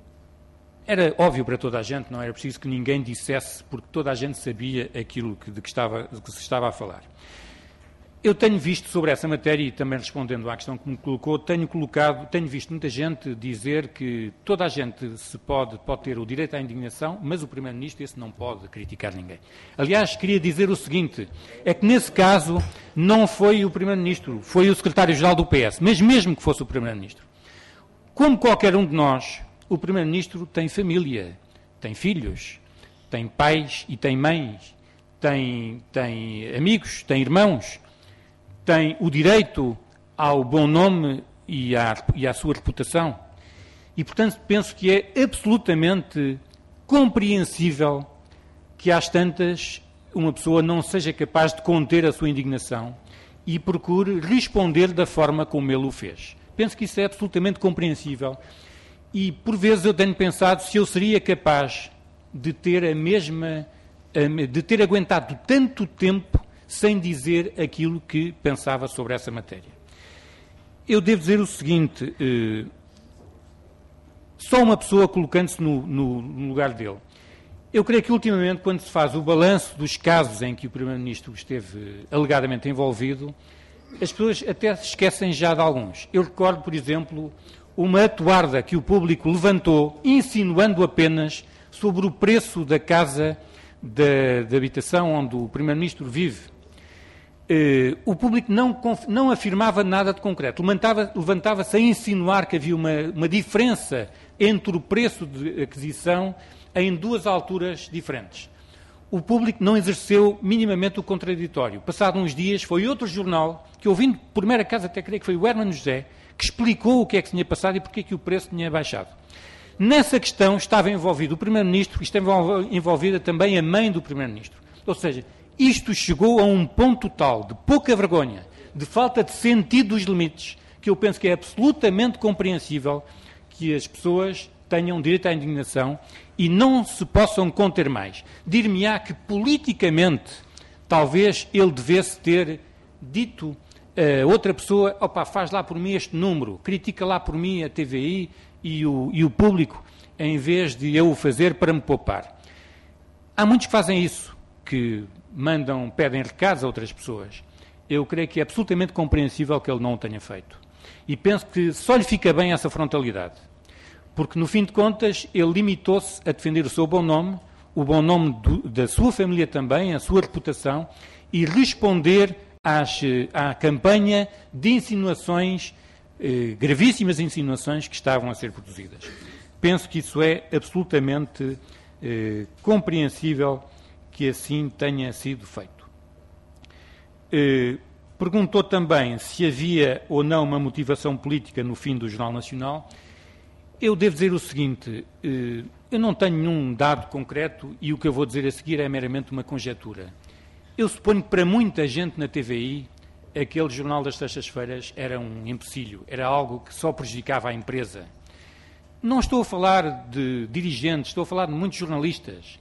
era óbvio para toda a gente, não era preciso que ninguém dissesse, porque toda a gente sabia aquilo de que se estava a falar. Eu tenho visto sobre essa matéria, e também respondendo à questão que me colocou, tenho visto muita gente dizer que toda a gente pode ter o direito à indignação, mas o Primeiro-Ministro esse não pode criticar ninguém. Aliás, queria dizer o seguinte, é que nesse caso não foi o Primeiro-Ministro, foi o Secretário-Geral do PS, mas mesmo que fosse o Primeiro-Ministro. Como qualquer um de nós, o Primeiro-Ministro tem família, tem filhos, tem pais e tem mães, tem amigos, tem irmãos, tem o direito ao bom nome e à sua reputação. E, portanto, penso que é absolutamente compreensível que, às tantas, uma pessoa não seja capaz de conter a sua indignação e procure responder da forma como ele o fez. Penso que isso é absolutamente compreensível. E, por vezes, eu tenho pensado se eu seria capaz de ter aguentado tanto tempo sem dizer aquilo que pensava sobre essa matéria. Eu devo dizer o seguinte, só uma pessoa colocando-se no lugar dele. Eu creio que, ultimamente, quando se faz o balanço dos casos em que o Primeiro-Ministro esteve alegadamente envolvido, as pessoas até se esquecem já de alguns. Eu recordo, por exemplo, uma atuarda que o público levantou, insinuando apenas sobre o preço da casa de habitação onde o Primeiro-Ministro vive. O público não afirmava nada de concreto. Levantava-se a insinuar que havia uma diferença entre o preço de aquisição em duas alturas diferentes. o Público não exerceu minimamente o contraditório. Passado uns dias, foi outro jornal, que ouvindo por mera acaso até creio que foi o Hermano José, que explicou o que é que tinha passado e porque é que o preço tinha baixado. Nessa questão estava envolvido o Primeiro-Ministro e estava envolvida também a mãe do Primeiro-Ministro. Ou seja, isto chegou a um ponto tal de pouca vergonha, de falta de sentido dos limites, que eu penso que é absolutamente compreensível que as pessoas tenham direito à indignação e não se possam conter mais. Dir-me-á que politicamente talvez ele devesse ter dito a outra pessoa, opa, faz lá por mim este número, critica lá por mim a TVI e o Público, em vez de eu o fazer para me poupar. Há muitos que fazem isso, que pedem recados a outras pessoas. Eu creio que é absolutamente compreensível que ele não o tenha feito. E penso que só lhe fica bem essa frontalidade. Porque, no fim de contas, ele limitou-se a defender o seu bom nome, o bom nome da sua família também, a sua reputação, e responder à campanha de insinuações, gravíssimas insinuações que estavam a ser produzidas. Penso que isso é absolutamente compreensível que assim tenha sido feito. Perguntou também se havia ou não uma motivação política no fim do Jornal Nacional. Eu devo dizer o seguinte, eu não tenho nenhum dado concreto e o que eu vou dizer a seguir é meramente uma conjetura. Eu suponho que para muita gente na TVI, aquele jornal das sextas-feiras era um empecilho, era algo que só prejudicava a empresa. Não estou a falar de dirigentes, estou a falar de muitos jornalistas.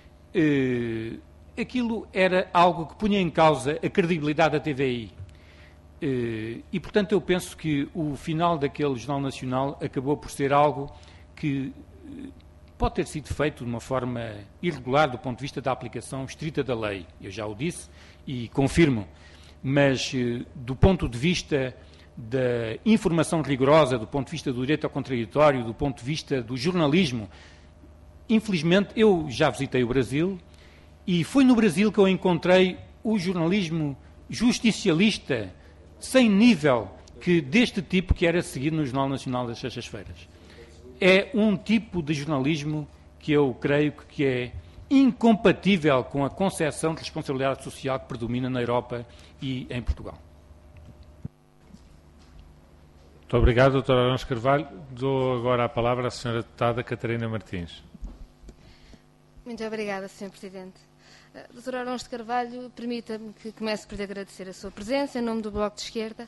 Aquilo era algo que punha em causa a credibilidade da TVI. E, portanto, eu penso que o final daquele Jornal Nacional acabou por ser algo que pode ter sido feito de uma forma irregular do ponto de vista da aplicação estrita da lei. Eu já o disse e confirmo. Mas, do ponto de vista da informação rigorosa, do ponto de vista do direito ao contraditório, do ponto de vista do jornalismo, infelizmente, eu já visitei o Brasil e foi no Brasil que eu encontrei o jornalismo justicialista sem nível deste tipo que era seguido no Jornal Nacional das Sextas-feiras. É um tipo de jornalismo que eu creio que é incompatível com a concepção de responsabilidade social que predomina na Europa e em Portugal. Muito obrigado, Dr. Arões Carvalho. Dou agora a palavra à Sra. Deputada Catarina Martins. Muito obrigada, Sr. Presidente. Dr. Arões de Carvalho, permita-me que comece por lhe agradecer a sua presença em nome do Bloco de Esquerda.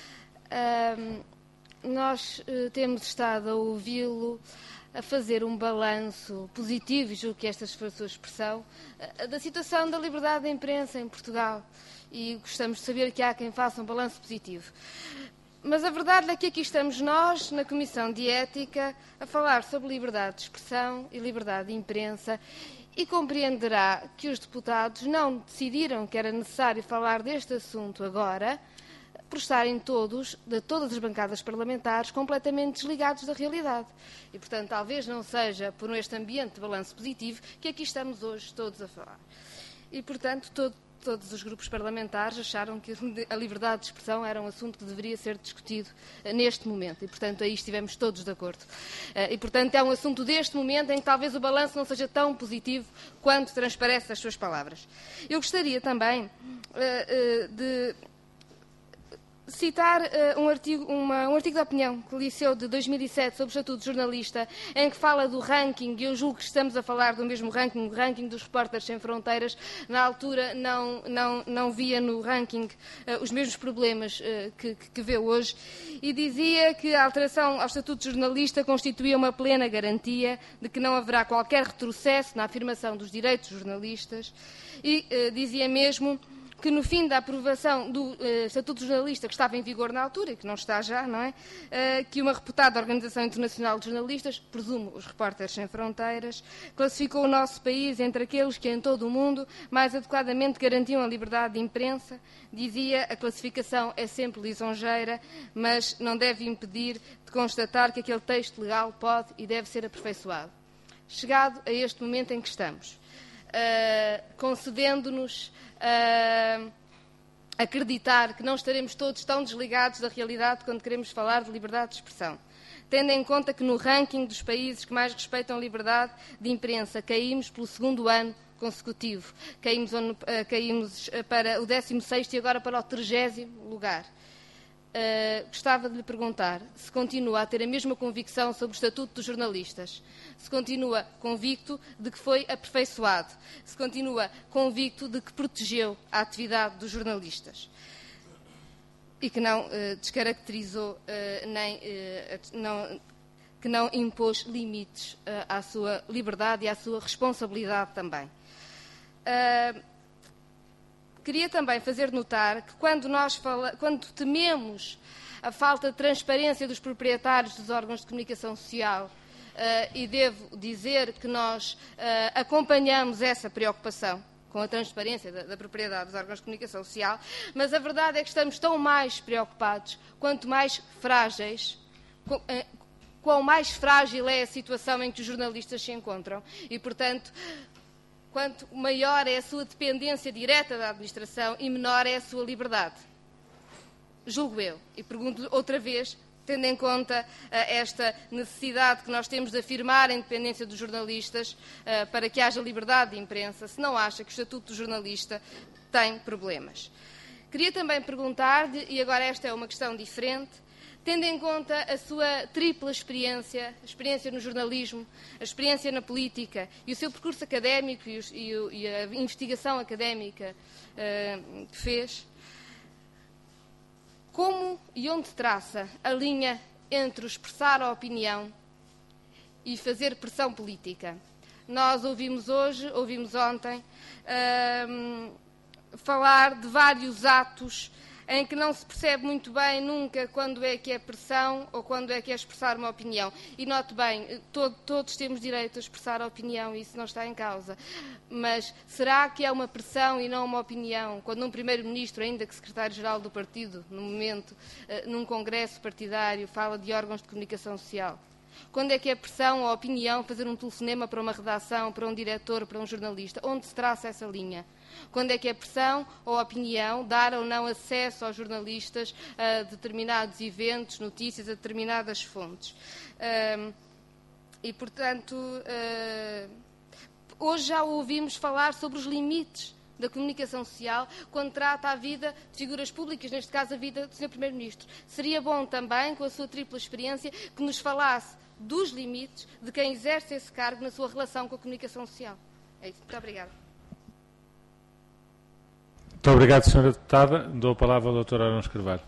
Nós temos estado a ouvi-lo a fazer um balanço positivo, e julgo que esta foi a sua expressão, da situação da liberdade da imprensa em Portugal. E gostamos de saber que há quem faça um balanço positivo. Mas a verdade é que aqui estamos nós, na Comissão de Ética, a falar sobre liberdade de expressão e liberdade de imprensa, e compreenderá que os deputados não decidiram que era necessário falar deste assunto agora, por estarem todos, de todas as bancadas parlamentares, completamente desligados da realidade. E, portanto, talvez não seja por este ambiente de balanço positivo que aqui estamos hoje todos a falar. E, portanto, todos os grupos parlamentares acharam que a liberdade de expressão era um assunto que deveria ser discutido neste momento. E, portanto, aí estivemos todos de acordo. E, portanto, é um assunto deste momento em que talvez o balanço não seja tão positivo quanto transparece das suas palavras. Eu gostaria também de citar um artigo de opinião que li seu de 2007 sobre o Estatuto de Jornalista, em que fala do ranking, e eu julgo que estamos a falar do mesmo ranking, o ranking dos Repórteres Sem Fronteiras. Na altura não via no ranking os mesmos problemas que vê hoje, e dizia que a alteração ao Estatuto de Jornalista constituía uma plena garantia de que não haverá qualquer retrocesso na afirmação dos direitos dos jornalistas, e dizia mesmo que no fim da aprovação do Estatuto de Jornalista, que estava em vigor na altura, e que não está já, não é? Que uma reputada Organização Internacional de Jornalistas, presumo os Repórteres Sem Fronteiras, classificou o nosso país entre aqueles que em todo o mundo mais adequadamente garantiam a liberdade de imprensa. Dizia, a classificação é sempre lisonjeira, mas não deve impedir de constatar que aquele texto legal pode e deve ser aperfeiçoado. Chegado a este momento em que estamos, concedendo-nos acreditar que não estaremos todos tão desligados da realidade quando queremos falar de liberdade de expressão. Tendo em conta que no ranking dos países que mais respeitam a liberdade de imprensa caímos pelo segundo ano consecutivo. Caímos para o 16º e agora para o 30º lugar. Gostava de lhe perguntar se continua a ter a mesma convicção sobre o Estatuto dos Jornalistas, se continua convicto de que foi aperfeiçoado, se continua convicto de que protegeu a atividade dos jornalistas e que não descaracterizou que não impôs limites à sua liberdade e à sua responsabilidade também. Queria também fazer notar que quando tememos a falta de transparência dos proprietários dos órgãos de comunicação social, e devo dizer que nós acompanhamos essa preocupação com a transparência da propriedade dos órgãos de comunicação social, mas a verdade é que estamos tão mais preocupados quanto mais frágeis, quão mais frágil é a situação em que os jornalistas se encontram e, portanto, quanto maior é a sua dependência direta da administração e menor é a sua liberdade. Julgo eu. E pergunto outra vez, tendo em conta esta necessidade que nós temos de afirmar a independência dos jornalistas para que haja liberdade de imprensa, se não acha que o Estatuto do Jornalista tem problemas. Queria também perguntar-lhe, e agora esta é uma questão diferente, tendo em conta a sua tripla experiência, a experiência no jornalismo, a experiência na política e o seu percurso académico e a investigação académica que fez, como e onde traça a linha entre o expressar a opinião e fazer pressão política? Nós ouvimos ontem, falar de vários atos em que não se percebe muito bem nunca quando é que é pressão ou quando é que é expressar uma opinião. E note bem, todos temos direito a expressar a opinião, e isso não está em causa. Mas será que é uma pressão e não uma opinião quando um primeiro-ministro, ainda que secretário-geral do partido, no momento, num congresso partidário, fala de órgãos de comunicação social? Quando é que é pressão ou opinião fazer um telefonema para uma redação, para um diretor, para um jornalista? Onde se traça essa linha? Quando é que é pressão ou opinião dar ou não acesso aos jornalistas a determinados eventos, notícias, a determinadas fontes? E, portanto, hoje já ouvimos falar sobre os limites da comunicação social quando trata a vida de figuras públicas, neste caso a vida do Sr. Primeiro-Ministro. Seria bom também, com a sua tripla experiência, que nos falasse dos limites de quem exerce esse cargo na sua relação com a comunicação social. É isso. Muito obrigada. Muito obrigado, Sra. Deputada. Dou a palavra ao Dr. Arão Carvalho.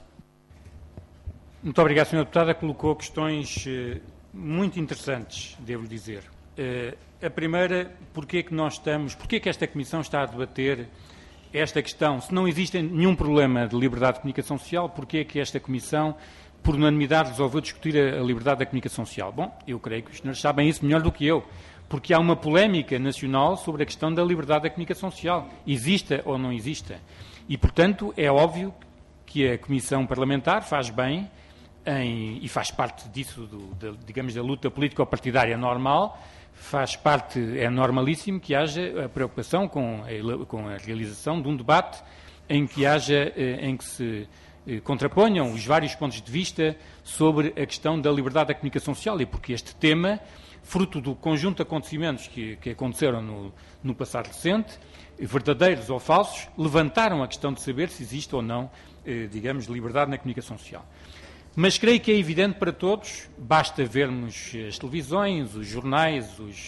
Muito obrigado, Sra. Deputada. Colocou questões muito interessantes, devo dizer. A primeira, porquê que esta Comissão está a debater esta questão? Se não existe nenhum problema de liberdade de comunicação social, porquê que esta Comissão, por unanimidade, resolveu discutir a liberdade da comunicação social? Bom, eu creio que os senhores sabem isso melhor do que eu, porque há uma polémica nacional sobre a questão da liberdade da comunicação social, exista ou não exista. E, portanto, é óbvio que a Comissão Parlamentar faz bem e faz parte disso, digamos, da luta político-partidária normal, faz parte, é normalíssimo que haja a preocupação com a realização de um debate em que se contraponham os vários pontos de vista sobre a questão da liberdade da comunicação social, e porque este tema, fruto do conjunto de acontecimentos que aconteceram no passado recente, verdadeiros ou falsos, levantaram a questão de saber se existe ou não, digamos, liberdade na comunicação social. Mas creio que é evidente para todos, basta vermos as televisões, os jornais,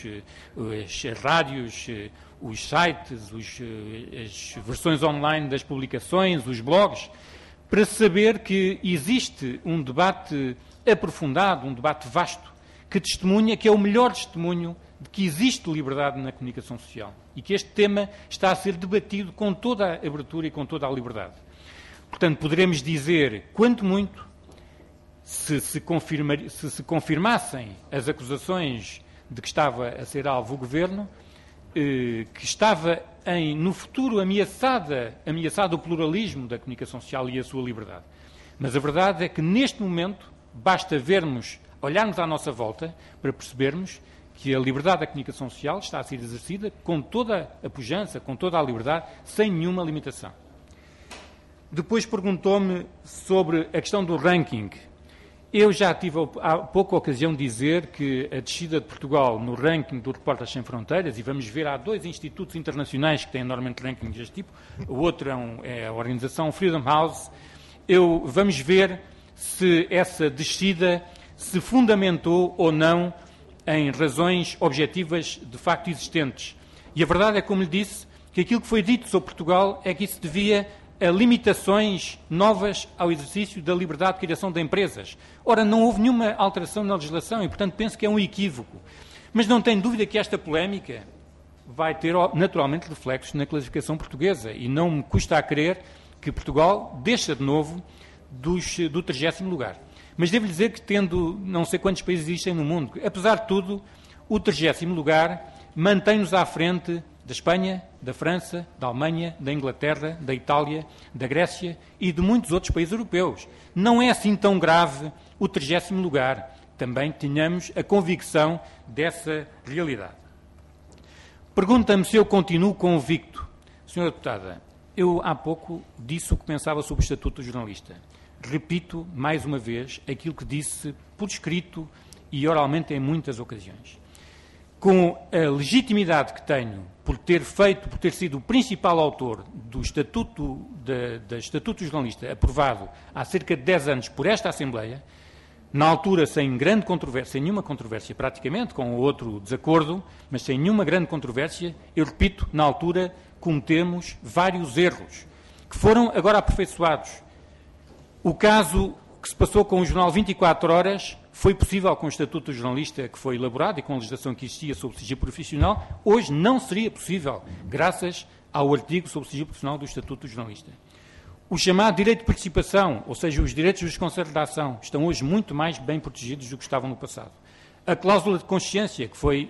as rádios, os sites, as versões online das publicações, os blogs, para saber que existe um debate aprofundado, um debate vasto, que testemunha, que é o melhor testemunho de que existe liberdade na comunicação social e que este tema está a ser debatido com toda a abertura e com toda a liberdade. Portanto, poderemos dizer, quanto muito, se se confirmassem as acusações de que estava a ser alvo o Governo, que estava no futuro ameaçado o pluralismo da comunicação social e a sua liberdade. Mas a verdade é que, neste momento, basta olharmos à nossa volta para percebermos que a liberdade da comunicação social está a ser exercida com toda a pujança, com toda a liberdade, sem nenhuma limitação. Depois perguntou-me sobre a questão do ranking. Eu já tive há pouca ocasião de dizer que a descida de Portugal no ranking do Repórteres Sem Fronteiras, e vamos ver, há 2 institutos internacionais que têm normalmente rankings deste tipo, o outro é a organização Freedom House, vamos ver se essa descida se fundamentou ou não em razões objetivas de facto existentes. E a verdade é, como lhe disse, que aquilo que foi dito sobre Portugal é que isso devia a limitações novas ao exercício da liberdade de criação de empresas. Ora, não houve nenhuma alteração na legislação e, portanto, penso que é um equívoco. Mas não tenho dúvida que esta polémica vai ter, naturalmente, reflexos na classificação portuguesa e não me custa a crer que Portugal deixa de novo do 30º lugar. Mas devo-lhe dizer que, tendo não sei quantos países existem no mundo, apesar de tudo, o 30º lugar mantém-nos à frente da Espanha, da França, da Alemanha, da Inglaterra, da Itália, da Grécia e de muitos outros países europeus. Não é assim tão grave o 30º lugar. Também tínhamos a convicção dessa realidade. Pergunta-me se eu continuo convicto. Senhora Deputada, eu há pouco disse o que pensava sobre o Estatuto do Jornalista. Repito, mais uma vez, aquilo que disse por escrito e oralmente em muitas ocasiões. Com a legitimidade que tenho por ter sido o principal autor do Estatuto do Jornalista aprovado há cerca de 10 anos por esta Assembleia, na altura sem grande controvérsia, sem nenhuma controvérsia praticamente, com outro desacordo, mas sem nenhuma grande controvérsia, eu repito, na altura cometemos vários erros, que foram agora aperfeiçoados. O caso que se passou com o jornal 24 Horas foi possível com o Estatuto do Jornalista que foi elaborado e com a legislação que existia sobre o sigilo profissional. Hoje não seria possível, graças ao artigo sobre o sigilo profissional do Estatuto do Jornalista. O chamado direito de participação, ou seja, os direitos dos conselhos de ação, estão hoje muito mais bem protegidos do que estavam no passado. A cláusula de consciência, que foi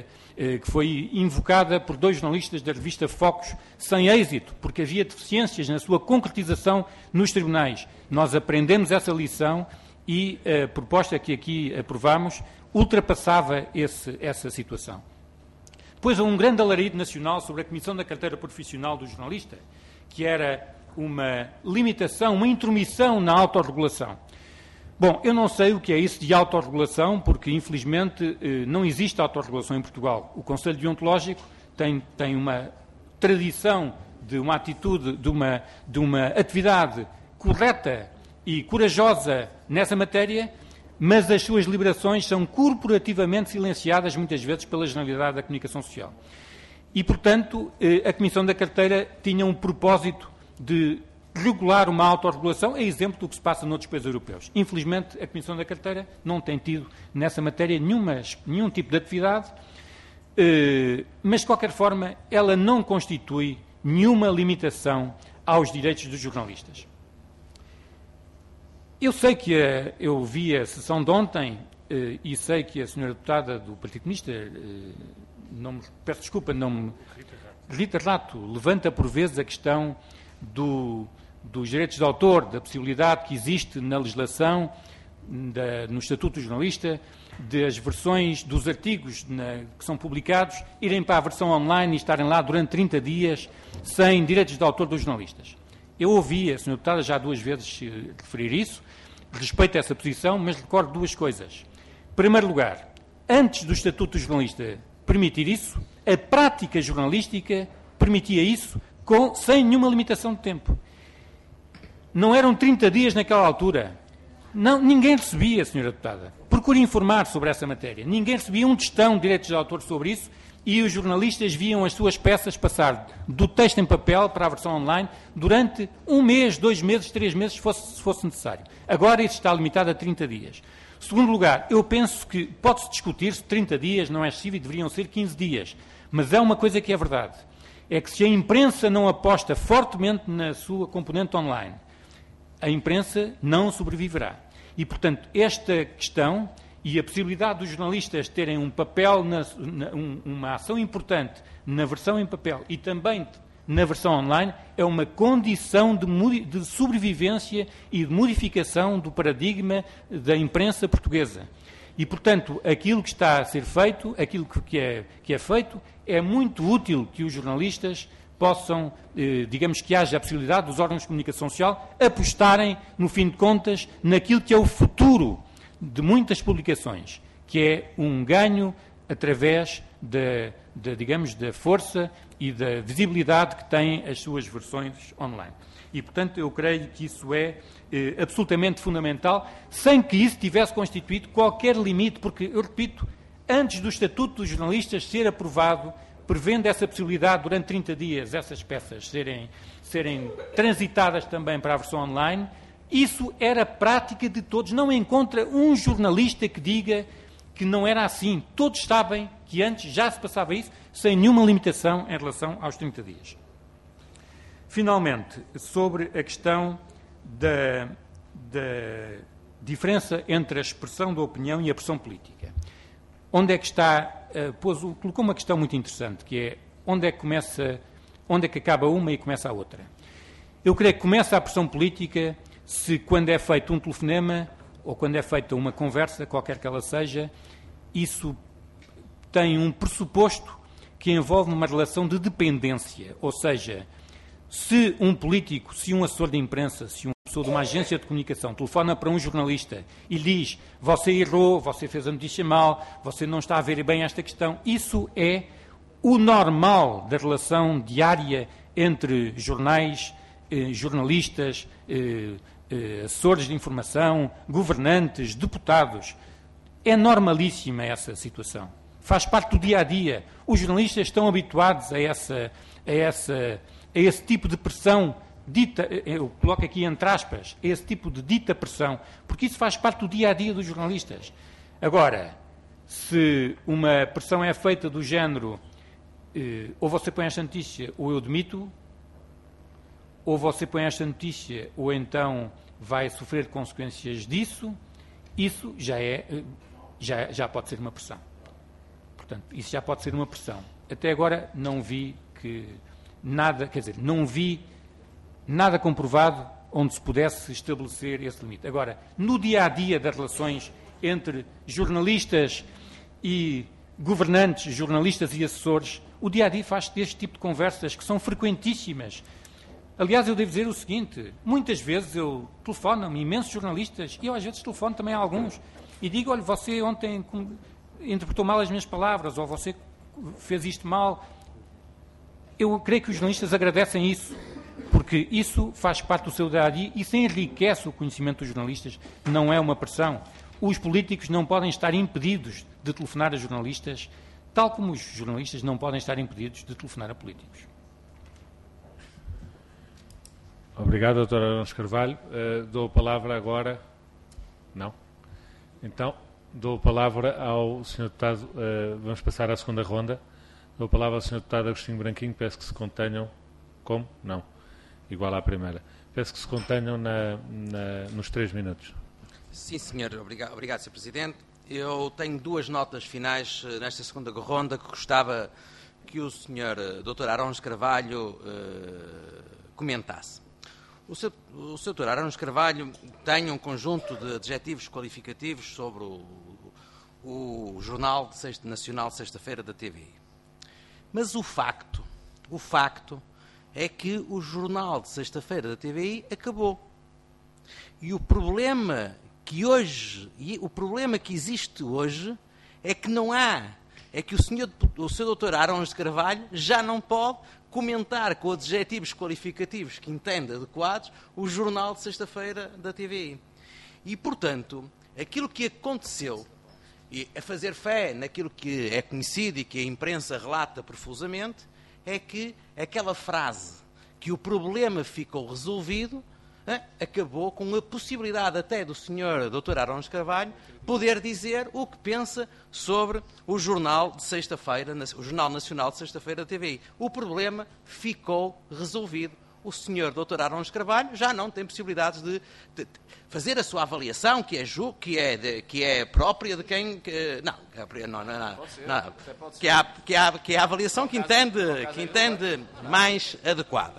invocada por 2 jornalistas da revista Focus, sem êxito, porque havia deficiências na sua concretização nos tribunais. Nós aprendemos essa lição e a proposta que aqui aprovamos ultrapassava essa situação. Depois houve um grande alarido nacional sobre a Comissão da Carteira Profissional do Jornalista, que era uma limitação, uma intromissão na autorregulação. Bom, eu não sei o que é isso de autorregulação, porque, infelizmente, não existe autorregulação em Portugal. O Conselho Deontológico tem uma tradição de uma atitude, de uma atividade correta e corajosa nessa matéria, mas as suas deliberações são corporativamente silenciadas, muitas vezes, pela generalidade da comunicação social. E, portanto, a Comissão da Carteira tinha um propósito de regular uma autorregulação, é exemplo do que se passa noutros países europeus. Infelizmente, a Comissão da Carteira não tem tido nessa matéria nenhum tipo de atividade, mas, de qualquer forma, ela não constitui nenhuma limitação aos direitos dos jornalistas. Eu sei que eu vi a sessão de ontem e sei que a senhora deputada do Partido Comunista, peço desculpa, Rita Rato, levanta por vezes a questão dos direitos de autor, da possibilidade que existe na legislação, no Estatuto do Jornalista, das versões dos artigos que são publicados, irem para a versão online e estarem lá durante 30 dias sem direitos de autor dos jornalistas. Eu ouvi a senhora deputada já 2 vezes referir isso, respeito essa posição, mas recordo 2 coisas. Em primeiro lugar, antes do Estatuto do Jornalista permitir isso, a prática jornalística permitia isso sem nenhuma limitação de tempo. Não eram 30 dias naquela altura. Não, ninguém recebia, senhora deputada. Procure informar sobre essa matéria. Ninguém recebia um tostão de direitos de autor sobre isso e os jornalistas viam as suas peças passar do texto em papel para a versão online durante 1 mês, 2 meses, 3 meses, se fosse necessário. Agora isso está limitado a 30 dias. Segundo lugar, eu penso que pode-se discutir se 30 dias não é excessivo e deveriam ser 15 dias. Mas é uma coisa que é verdade. É que se a imprensa não aposta fortemente na sua componente online, a imprensa não sobreviverá. E, portanto, esta questão e a possibilidade dos jornalistas terem um papel, uma ação importante na versão em papel e também na versão online, é uma condição de sobrevivência e de modificação do paradigma da imprensa portuguesa. E, portanto, aquilo que está a ser feito, aquilo que é feito, é muito útil que os jornalistas possam, digamos que haja a possibilidade dos órgãos de comunicação social apostarem, no fim de contas, naquilo que é o futuro de muitas publicações, que é um ganho através digamos, da força e da visibilidade que têm as suas versões online. E, portanto, eu creio que isso é absolutamente fundamental, sem que isso tivesse constituído qualquer limite, porque, eu repito, antes do Estatuto dos Jornalistas ser aprovado, prevendo essa possibilidade durante 30 dias, essas peças serem transitadas também para a versão online, isso era prática de todos. Não encontra um jornalista que diga que não era assim. Todos sabem que antes já se passava isso, sem nenhuma limitação em relação aos 30 dias. Finalmente, sobre a questão da diferença entre a expressão da opinião e a pressão política. Onde é que está... colocou uma questão muito interessante, que é onde é que acaba uma e começa a outra. Eu creio que começa a pressão política se, quando é feito um telefonema ou quando é feita uma conversa, qualquer que ela seja, isso tem um pressuposto que envolve uma relação de dependência. Ou seja, se um político, se um assessor de imprensa, se uma pessoa de uma agência de comunicação telefona para um jornalista e diz: você errou, você fez a notícia mal, você não está a ver bem esta questão, isso é o normal da relação diária entre jornais, jornalistas, assessores de informação, governantes, deputados. É normalíssima essa situação. Faz parte do dia-a-dia. Os jornalistas estão habituados a esse tipo de pressão dita, eu coloco aqui entre aspas, a esse tipo de dita pressão, porque isso faz parte do dia-a-dia dos jornalistas. Agora, se uma pressão é feita do género ou você põe esta notícia ou eu demito, ou você põe esta notícia ou então vai sofrer consequências disso, isso já pode ser uma pressão. Portanto, isso já pode ser uma pressão. Até agora não vi nada comprovado onde se pudesse estabelecer esse limite. Agora, no dia-a-dia das relações entre jornalistas e governantes, jornalistas e assessores, o dia-a-dia faz deste tipo de conversas que são frequentíssimas. Aliás, eu devo dizer o seguinte, muitas vezes eu telefono-me imensos jornalistas e eu às vezes telefono também a alguns e digo: olha, você ontem interpretou mal as minhas palavras, ou você fez isto mal. Eu creio que os jornalistas agradecem isso, porque isso faz parte do seu dia-a-dia, isso enriquece o conhecimento dos jornalistas, não é uma pressão. Os políticos não podem estar impedidos de telefonar a jornalistas, tal como os jornalistas não podem estar impedidos de telefonar a políticos. Obrigado, Dr. Arões Carvalho. Dou a palavra agora... Não? Então, dou a palavra ao Sr. Deputado... vamos passar à segunda ronda. Dou a palavra ao Sr. Deputado Agostinho Branquinho. Peço que se contenham... Como? Não. Igual à primeira. Peço que se contenham nos 3 minutos. Sim, senhor. Obrigado, Sr. Presidente. Eu tenho 2 notas finais nesta segunda ronda que gostava que o Sr. Dr. Arões Carvalho comentasse. O Sr. Dr. Arões Carvalho tem um conjunto de adjetivos qualificativos sobre o Jornal Nacional de Sexta-feira da TVI. Mas o facto é que o Jornal de Sexta-feira da TVI acabou. E o problema que existe hoje é que o Sr. Dr. Arões de Carvalho já não pode comentar com adjetivos qualificativos que entende adequados o Jornal de Sexta-feira da TVI. E, portanto, aquilo que aconteceu, e a fazer fé naquilo que é conhecido e que a imprensa relata profusamente, é que aquela frase que o problema ficou resolvido acabou com a possibilidade até do Sr. Dr. Arões Carvalho poder dizer o que pensa sobre o Jornal de Sexta-feira, o Jornal Nacional de Sexta-feira da TVI. O problema ficou resolvido. O Sr. Dr. Arões Carvalho já não tem possibilidades de fazer a sua avaliação, que é própria de quem... que é a avaliação que entende mais adequada.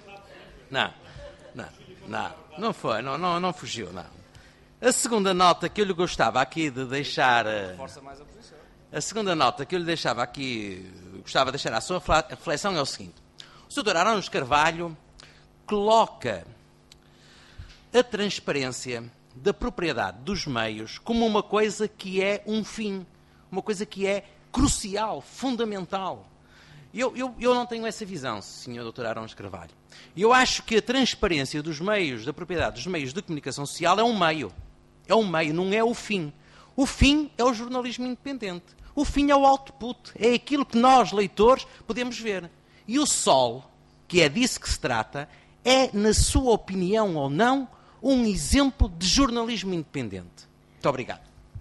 Não fugiu, não. A segunda nota que eu lhe gostava aqui de deixar... A segunda nota que eu lhe deixava aqui, gostava de deixar à sua reflexão é o seguinte. O Sr. Arões Carvalho coloca a transparência da propriedade dos meios como uma coisa que é um fim, uma coisa que é crucial, fundamental. Eu não tenho essa visão, Sr. Dr. Arões Carvalho. Eu acho que a transparência dos meios, da propriedade dos meios de comunicação social é um meio. É um meio, não é o fim. O fim é o jornalismo independente. O fim é o output. É aquilo que nós, leitores, podemos ver. E o Sol, que é disso que se trata, é, na sua opinião ou não, um exemplo de jornalismo independente. Muito obrigado.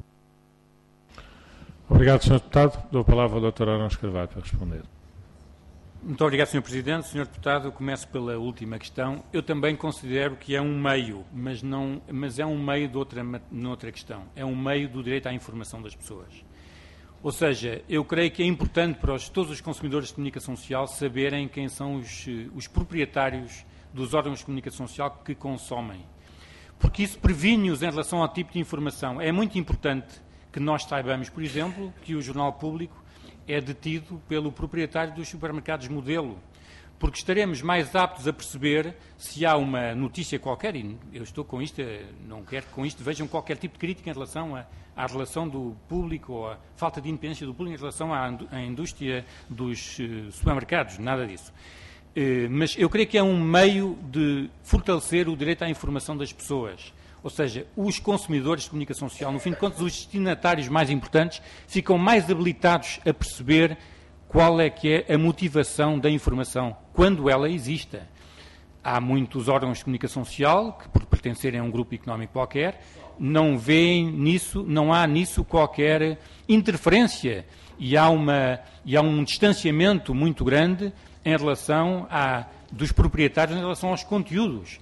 Obrigado, Sr. Deputado. Dou a palavra ao Dr. Arões Carvalho para responder. Muito obrigado, Sr. Presidente. Sr. Deputado, eu começo pela última questão. Eu também considero que é um meio, mas é um meio de outra questão. É um meio do direito à informação das pessoas. Ou seja, eu creio que é importante para todos os consumidores de comunicação social saberem quem são os proprietários dos órgãos de comunicação social que consomem. Porque isso previne-os em relação ao tipo de informação. É muito importante que nós saibamos, por exemplo, que o Jornal Público é detido pelo proprietário dos supermercados modelo, porque estaremos mais aptos a perceber se há uma notícia qualquer, e eu estou com isto, não quero que com isto vejam qualquer tipo de crítica em relação à relação do público ou à falta de independência do público em relação à indústria dos supermercados, nada disso. Mas eu creio que é um meio de fortalecer o direito à informação das pessoas. Ou seja, os consumidores de comunicação social, no fim de contas, os destinatários mais importantes, ficam mais habilitados a perceber qual é que é a motivação da informação, quando ela exista. Há muitos órgãos de comunicação social que, por pertencerem a um grupo económico qualquer, não veem nisso, não há nisso qualquer interferência e há um distanciamento muito grande em relação dos proprietários em relação aos conteúdos.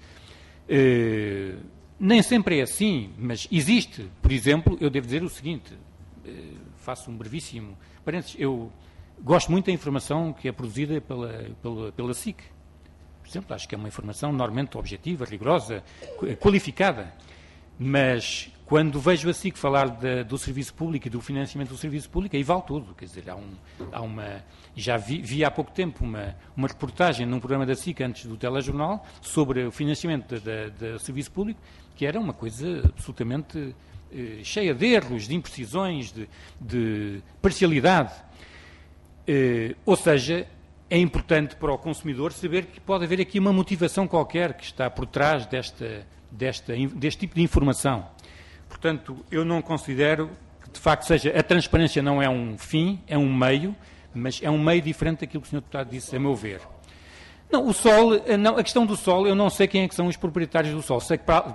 Nem sempre é assim, mas existe. Por exemplo, eu devo dizer o seguinte, faço um brevíssimo parênteses, eu gosto muito da informação que é produzida pela SIC. Por exemplo, acho que é uma informação normalmente objetiva, rigorosa, qualificada. Mas quando vejo a SIC falar do serviço público e do financiamento do serviço público, aí vale tudo. Quer dizer, já vi há pouco tempo uma reportagem num programa da SIC antes do telejornal sobre o financiamento do serviço público, que era uma coisa absolutamente cheia de erros, de imprecisões, de parcialidade. Ou seja, é importante para o consumidor saber que pode haver aqui uma motivação qualquer que está por trás deste tipo de informação. Portanto, eu não considero que, de facto, a transparência não é um fim, é um meio, mas é um meio diferente daquilo que o Sr. Deputado disse, a meu ver. Não, a questão do Sol, eu não sei quem é que são os proprietários do Sol.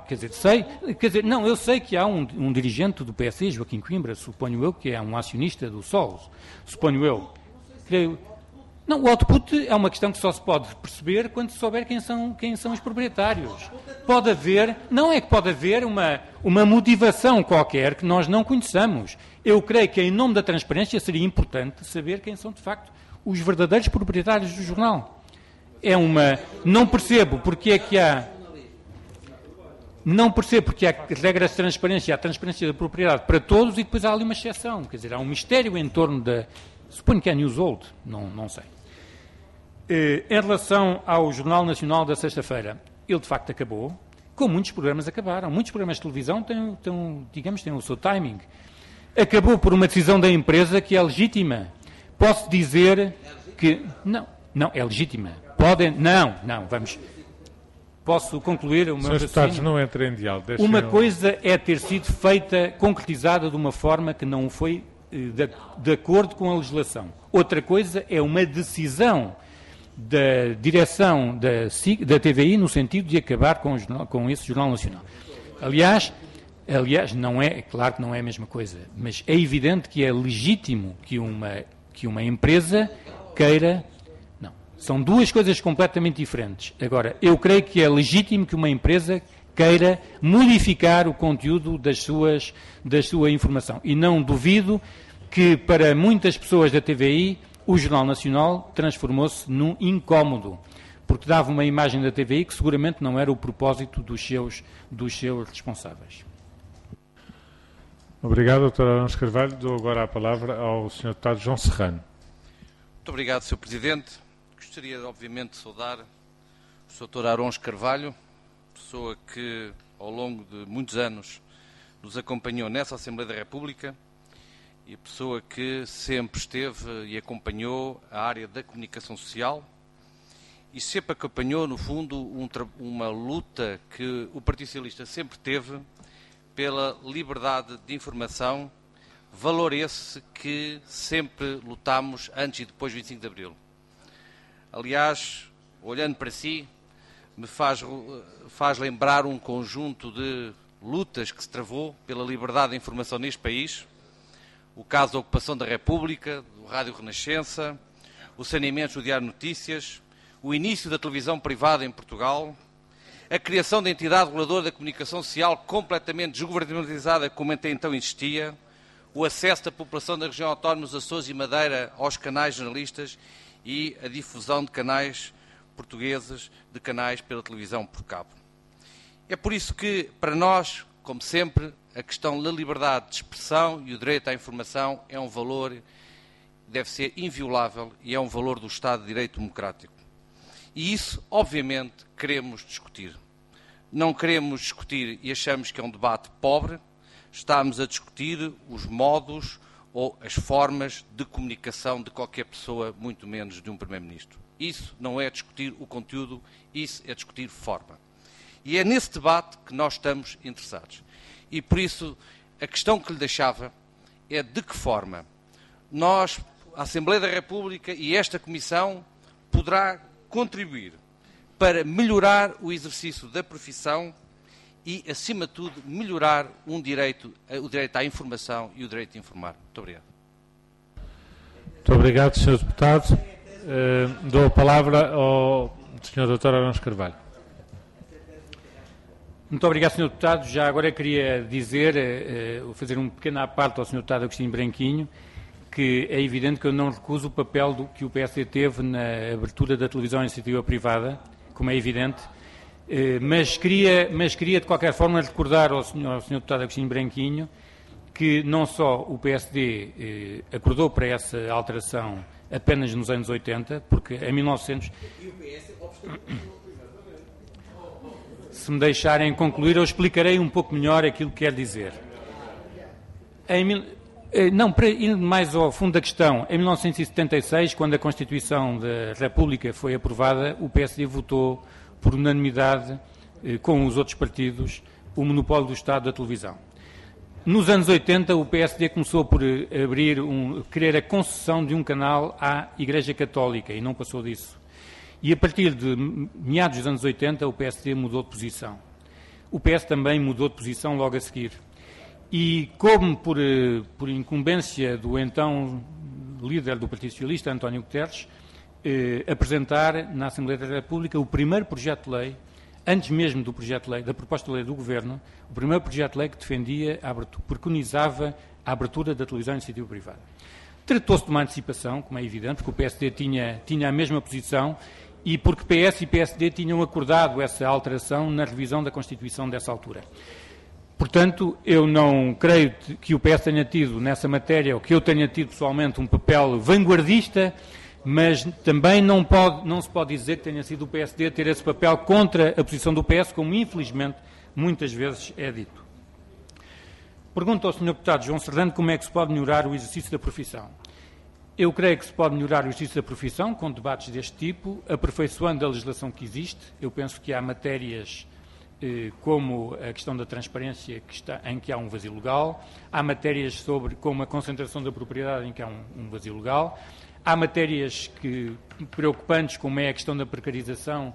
Eu sei que há um dirigente do PSD, Joaquim Coimbra, suponho eu, que é um acionista do Sol, suponho eu. Não, o output é uma questão que só se pode perceber quando se souber quem são os proprietários. Pode haver uma motivação qualquer que nós não conheçamos. Eu creio que, em nome da transparência, seria importante saber quem são, de facto, os verdadeiros proprietários do jornal. Não percebo porque é que há... Não percebo porque há regras de transparência, há transparência da propriedade para todos e depois há ali uma exceção. Quer dizer, há um mistério em torno da... Suponho que é Newsold, não sei. Em relação ao Jornal Nacional da sexta-feira, ele de facto acabou, como muitos programas acabaram. Muitos programas de televisão têm o seu timing. Acabou por uma decisão da empresa que é legítima. Posso dizer que... Não, é legítima. Posso concluir o meu raciocínio? Sr. Deputados, não entrem em diálogo. Uma coisa é ter sido feita, concretizada de uma forma que não foi de acordo com a legislação. Outra coisa é uma decisão da direção da TVI no sentido de acabar com esse Jornal Nacional. Aliás, claro que não é a mesma coisa, mas é evidente que é legítimo que uma empresa queira... Não, são duas coisas completamente diferentes. Agora, eu creio que é legítimo que uma empresa queira modificar o conteúdo da sua informação. E não duvido que, para muitas pessoas da TVI, o Jornal Nacional transformou-se num incómodo, porque dava uma imagem da TVI que seguramente não era o propósito dos seus responsáveis. Obrigado, Dr. Arões Carvalho. Dou agora a palavra ao Sr. Deputado João Serrano. Muito obrigado, Sr. Presidente. Gostaria, obviamente, de saudar o Sr. Arões Carvalho, pessoa que ao longo de muitos anos nos acompanhou nessa Assembleia da República e a pessoa que sempre esteve e acompanhou a área da comunicação social e sempre acompanhou, no fundo, uma luta que o Partido Socialista sempre teve pela liberdade de informação, valor esse que sempre lutámos antes e depois do 25 de Abril. Aliás, olhando para si, me faz lembrar um conjunto de lutas que se travou pela liberdade de informação neste país, o caso da ocupação da República, do Rádio Renascença, o saneamento do Diário de Notícias, o início da televisão privada em Portugal, a criação da entidade reguladora da comunicação social completamente desgovernamentalizada como até então existia, o acesso da população da região autónoma dos Açores e Madeira aos canais jornalistas e a difusão de canais portugueses, de canais pela televisão por cabo. É por isso que, para nós, como sempre, a questão da liberdade de expressão e o direito à informação é um valor, deve ser inviolável e é um valor do Estado de Direito Democrático. E isso, obviamente, queremos discutir. Não queremos discutir e achamos que é um debate pobre. Estamos a discutir os modos ou as formas de comunicação de qualquer pessoa, muito menos de um Primeiro-Ministro. Isso não é discutir o conteúdo, isso é discutir forma. E é nesse debate que nós estamos interessados. E, por isso, a questão que lhe deixava é de que forma nós, a Assembleia da República e esta Comissão, poderá contribuir para melhorar o exercício da profissão e, acima de tudo, melhorar o direito à informação e o direito de informar. Muito obrigado. Muito obrigado, Sr. Deputado. Dou a palavra ao Sr. Dr. Arões Carvalho. Muito obrigado, Sr. Deputado. Já agora queria dizer, fazer um pequeno à parte ao Sr. Deputado Agostinho Branquinho, que é evidente que eu não recuso o papel que o PSD teve na abertura da televisão à iniciativa privada, como é evidente, mas queria de qualquer forma recordar ao Sr. Deputado Agostinho Branquinho que não só o PSD acordou para essa alteração apenas nos anos 80, porque em 1900... Se me deixarem concluir, eu explicarei um pouco melhor aquilo que quer dizer. Não, para ir mais ao fundo da questão, em 1976, quando a Constituição da República foi aprovada, o PSD votou por unanimidade, com os outros partidos, o monopólio do Estado da televisão. Nos anos 80, o PSD começou por querer a concessão de um canal à Igreja Católica e não passou disso. E a partir de meados dos anos 80, o PSD mudou de posição. O PS também mudou de posição logo a seguir. E como por incumbência do então líder do Partido Socialista, António Guterres, apresentar na Assembleia da República o primeiro projeto de lei, antes mesmo do projeto de lei, da proposta de lei do Governo, o primeiro projeto de lei que defendia, preconizava a abertura da televisão à iniciativa privada. Tratou-se de uma antecipação, como é evidente, porque o PSD tinha a mesma posição e porque PS e PSD tinham acordado essa alteração na revisão da Constituição dessa altura. Portanto, eu não creio que o PS tenha tido nessa matéria, ou que eu tenha tido pessoalmente, um papel vanguardista, mas também não se pode dizer que tenha sido o PSD a ter esse papel contra a posição do PS, como infelizmente muitas vezes é dito. Pergunto ao Sr. Deputado João Serrano como é que se pode melhorar o exercício da profissão. Eu creio que se pode melhorar o exercício da profissão com debates deste tipo, aperfeiçoando a legislação que existe. Eu penso que há matérias como a questão da transparência em que há um vazio legal, há matérias como a concentração da propriedade em que há um vazio legal, há matérias preocupantes como é a questão da precarização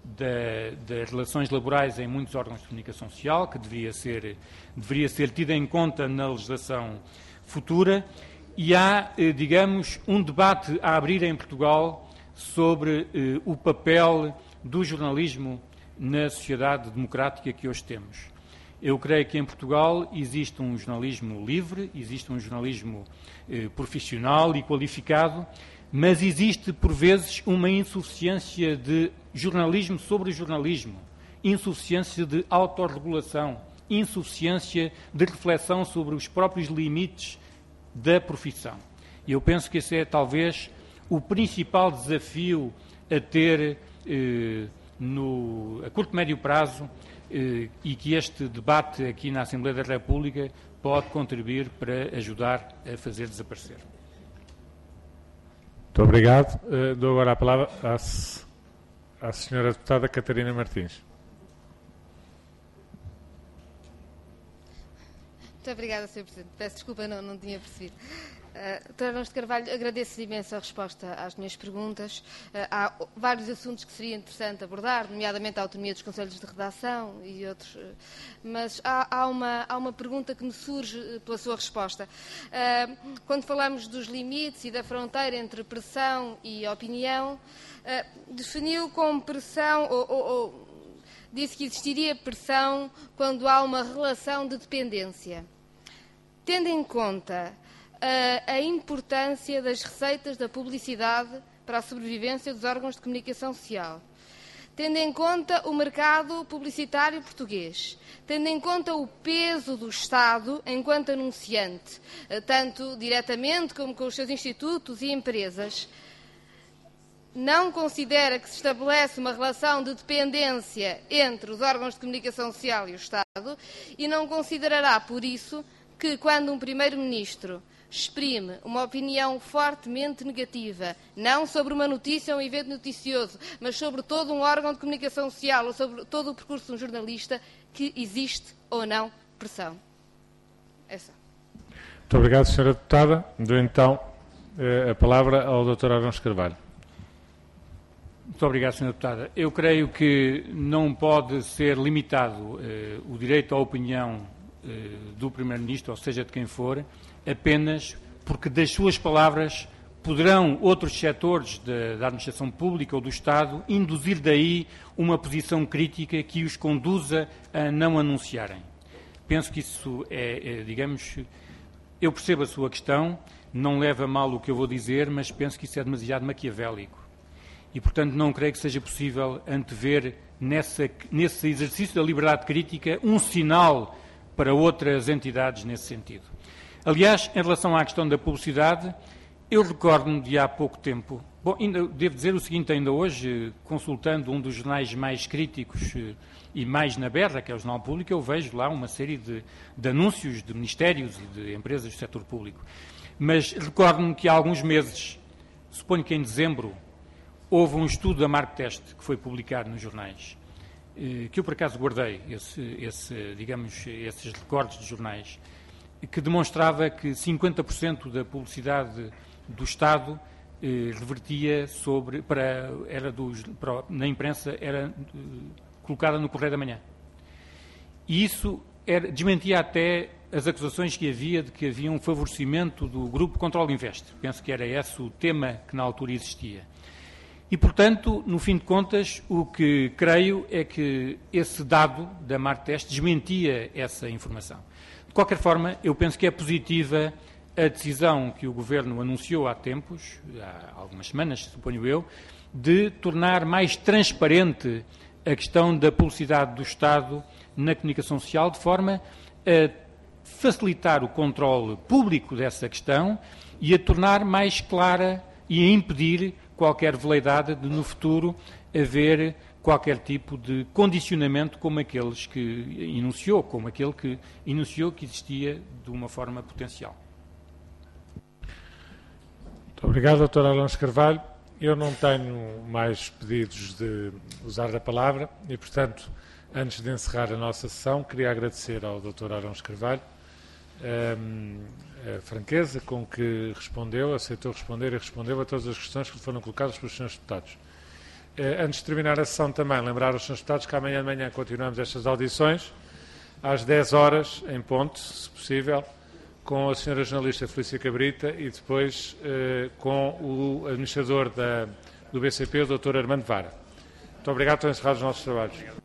das relações laborais em muitos órgãos de comunicação social, que deveria ser tida em conta na legislação futura, e há, digamos, um debate a abrir em Portugal sobre o papel do jornalismo na sociedade democrática que hoje temos. Eu creio que em Portugal existe um jornalismo livre, existe um jornalismo profissional e qualificado, mas existe, por vezes, uma insuficiência de jornalismo sobre jornalismo, insuficiência de autorregulação, insuficiência de reflexão sobre os próprios limites da profissão. E eu penso que esse é, talvez, o principal desafio a ter a curto e médio prazo e que este debate aqui na Assembleia da República pode contribuir para ajudar a fazer desaparecer. Muito obrigado. Dou agora a palavra à senhora deputada Catarina Martins. Muito obrigada, Sr. Presidente. Peço desculpa, não tinha percebido. Dr. Arões de Carvalho, agradeço imenso a resposta às minhas perguntas. Há vários assuntos que seria interessante abordar, nomeadamente a autonomia dos conselhos de redação e outros, mas há uma pergunta que me surge pela sua resposta. Quando falamos dos limites e da fronteira entre pressão e opinião, definiu como pressão ou disse que existiria pressão quando há uma relação de dependência. Tendo em conta a importância das receitas da publicidade para a sobrevivência dos órgãos de comunicação social, tendo em conta o mercado publicitário português, tendo em conta o peso do Estado enquanto anunciante, tanto diretamente como com os seus institutos e empresas, não considera que se estabelece uma relação de dependência entre os órgãos de comunicação social e o Estado e não considerará, por isso, que quando um Primeiro-Ministro exprime uma opinião fortemente negativa, não sobre uma notícia ou um evento noticioso, mas sobre todo um órgão de comunicação social ou sobre todo o percurso de um jornalista, que existe ou não pressão. É só. Muito obrigado, Sra. Deputada. Dou então a palavra ao Dr. Arões Carvalho. Muito obrigado, Sra. Deputada. Eu creio que não pode ser limitado o direito à opinião do Primeiro-Ministro, ou seja, de quem for, apenas porque das suas palavras poderão outros setores da administração pública ou do Estado induzir daí uma posição crítica que os conduza a não anunciarem. Penso que isso digamos, eu percebo a sua questão, não leva a mal o que eu vou dizer, mas penso que isso é demasiado maquiavélico. E, portanto, não creio que seja possível antever nesse exercício da liberdade crítica um sinal para outras entidades nesse sentido. Aliás, em relação à questão da publicidade, eu recordo-me de há pouco tempo, ainda devo dizer o seguinte, ainda hoje, consultando um dos jornais mais críticos e mais na berra, que é o Jornal Público, eu vejo lá uma série de anúncios de ministérios e de empresas do setor público. Mas recordo-me que há alguns meses, suponho que em dezembro, houve um estudo da Marktest que foi publicado nos jornais, que eu por acaso guardei, esses recordes de jornais, que demonstrava que 50% da publicidade do Estado revertia na imprensa, era colocada no Correio da Manhã. E isso desmentia até as acusações que havia de que havia um favorecimento do Grupo Control Invest. Penso que era esse o tema que na altura existia. E, portanto, no fim de contas, o que creio é que esse dado da Marktest desmentia essa informação. De qualquer forma, eu penso que é positiva a decisão que o Governo anunciou há tempos, há algumas semanas, suponho eu, de tornar mais transparente a questão da publicidade do Estado na comunicação social, de forma a facilitar o controle público dessa questão e a tornar mais clara e a impedir qualquer veleidade de, no futuro, haver qualquer tipo de condicionamento como aquele que enunciou que existia de uma forma potencial. Muito obrigado, Dr. Arões Carvalho. Eu não tenho mais pedidos de usar a palavra e, portanto, antes de encerrar a nossa sessão, queria agradecer ao Dr. Arões Carvalho a franqueza com que respondeu, aceitou responder e respondeu a todas as questões que lhe foram colocadas pelos Srs. Deputados. Antes de terminar a sessão também, lembrar aos Srs. Deputados que amanhã de manhã continuamos estas audições, às 10 horas, em ponto, se possível, com a Sra. Jornalista Felícia Cabrita e depois com o administrador do BCP, o Dr. Armando Vara. Muito obrigado, estão encerrados os nossos trabalhos.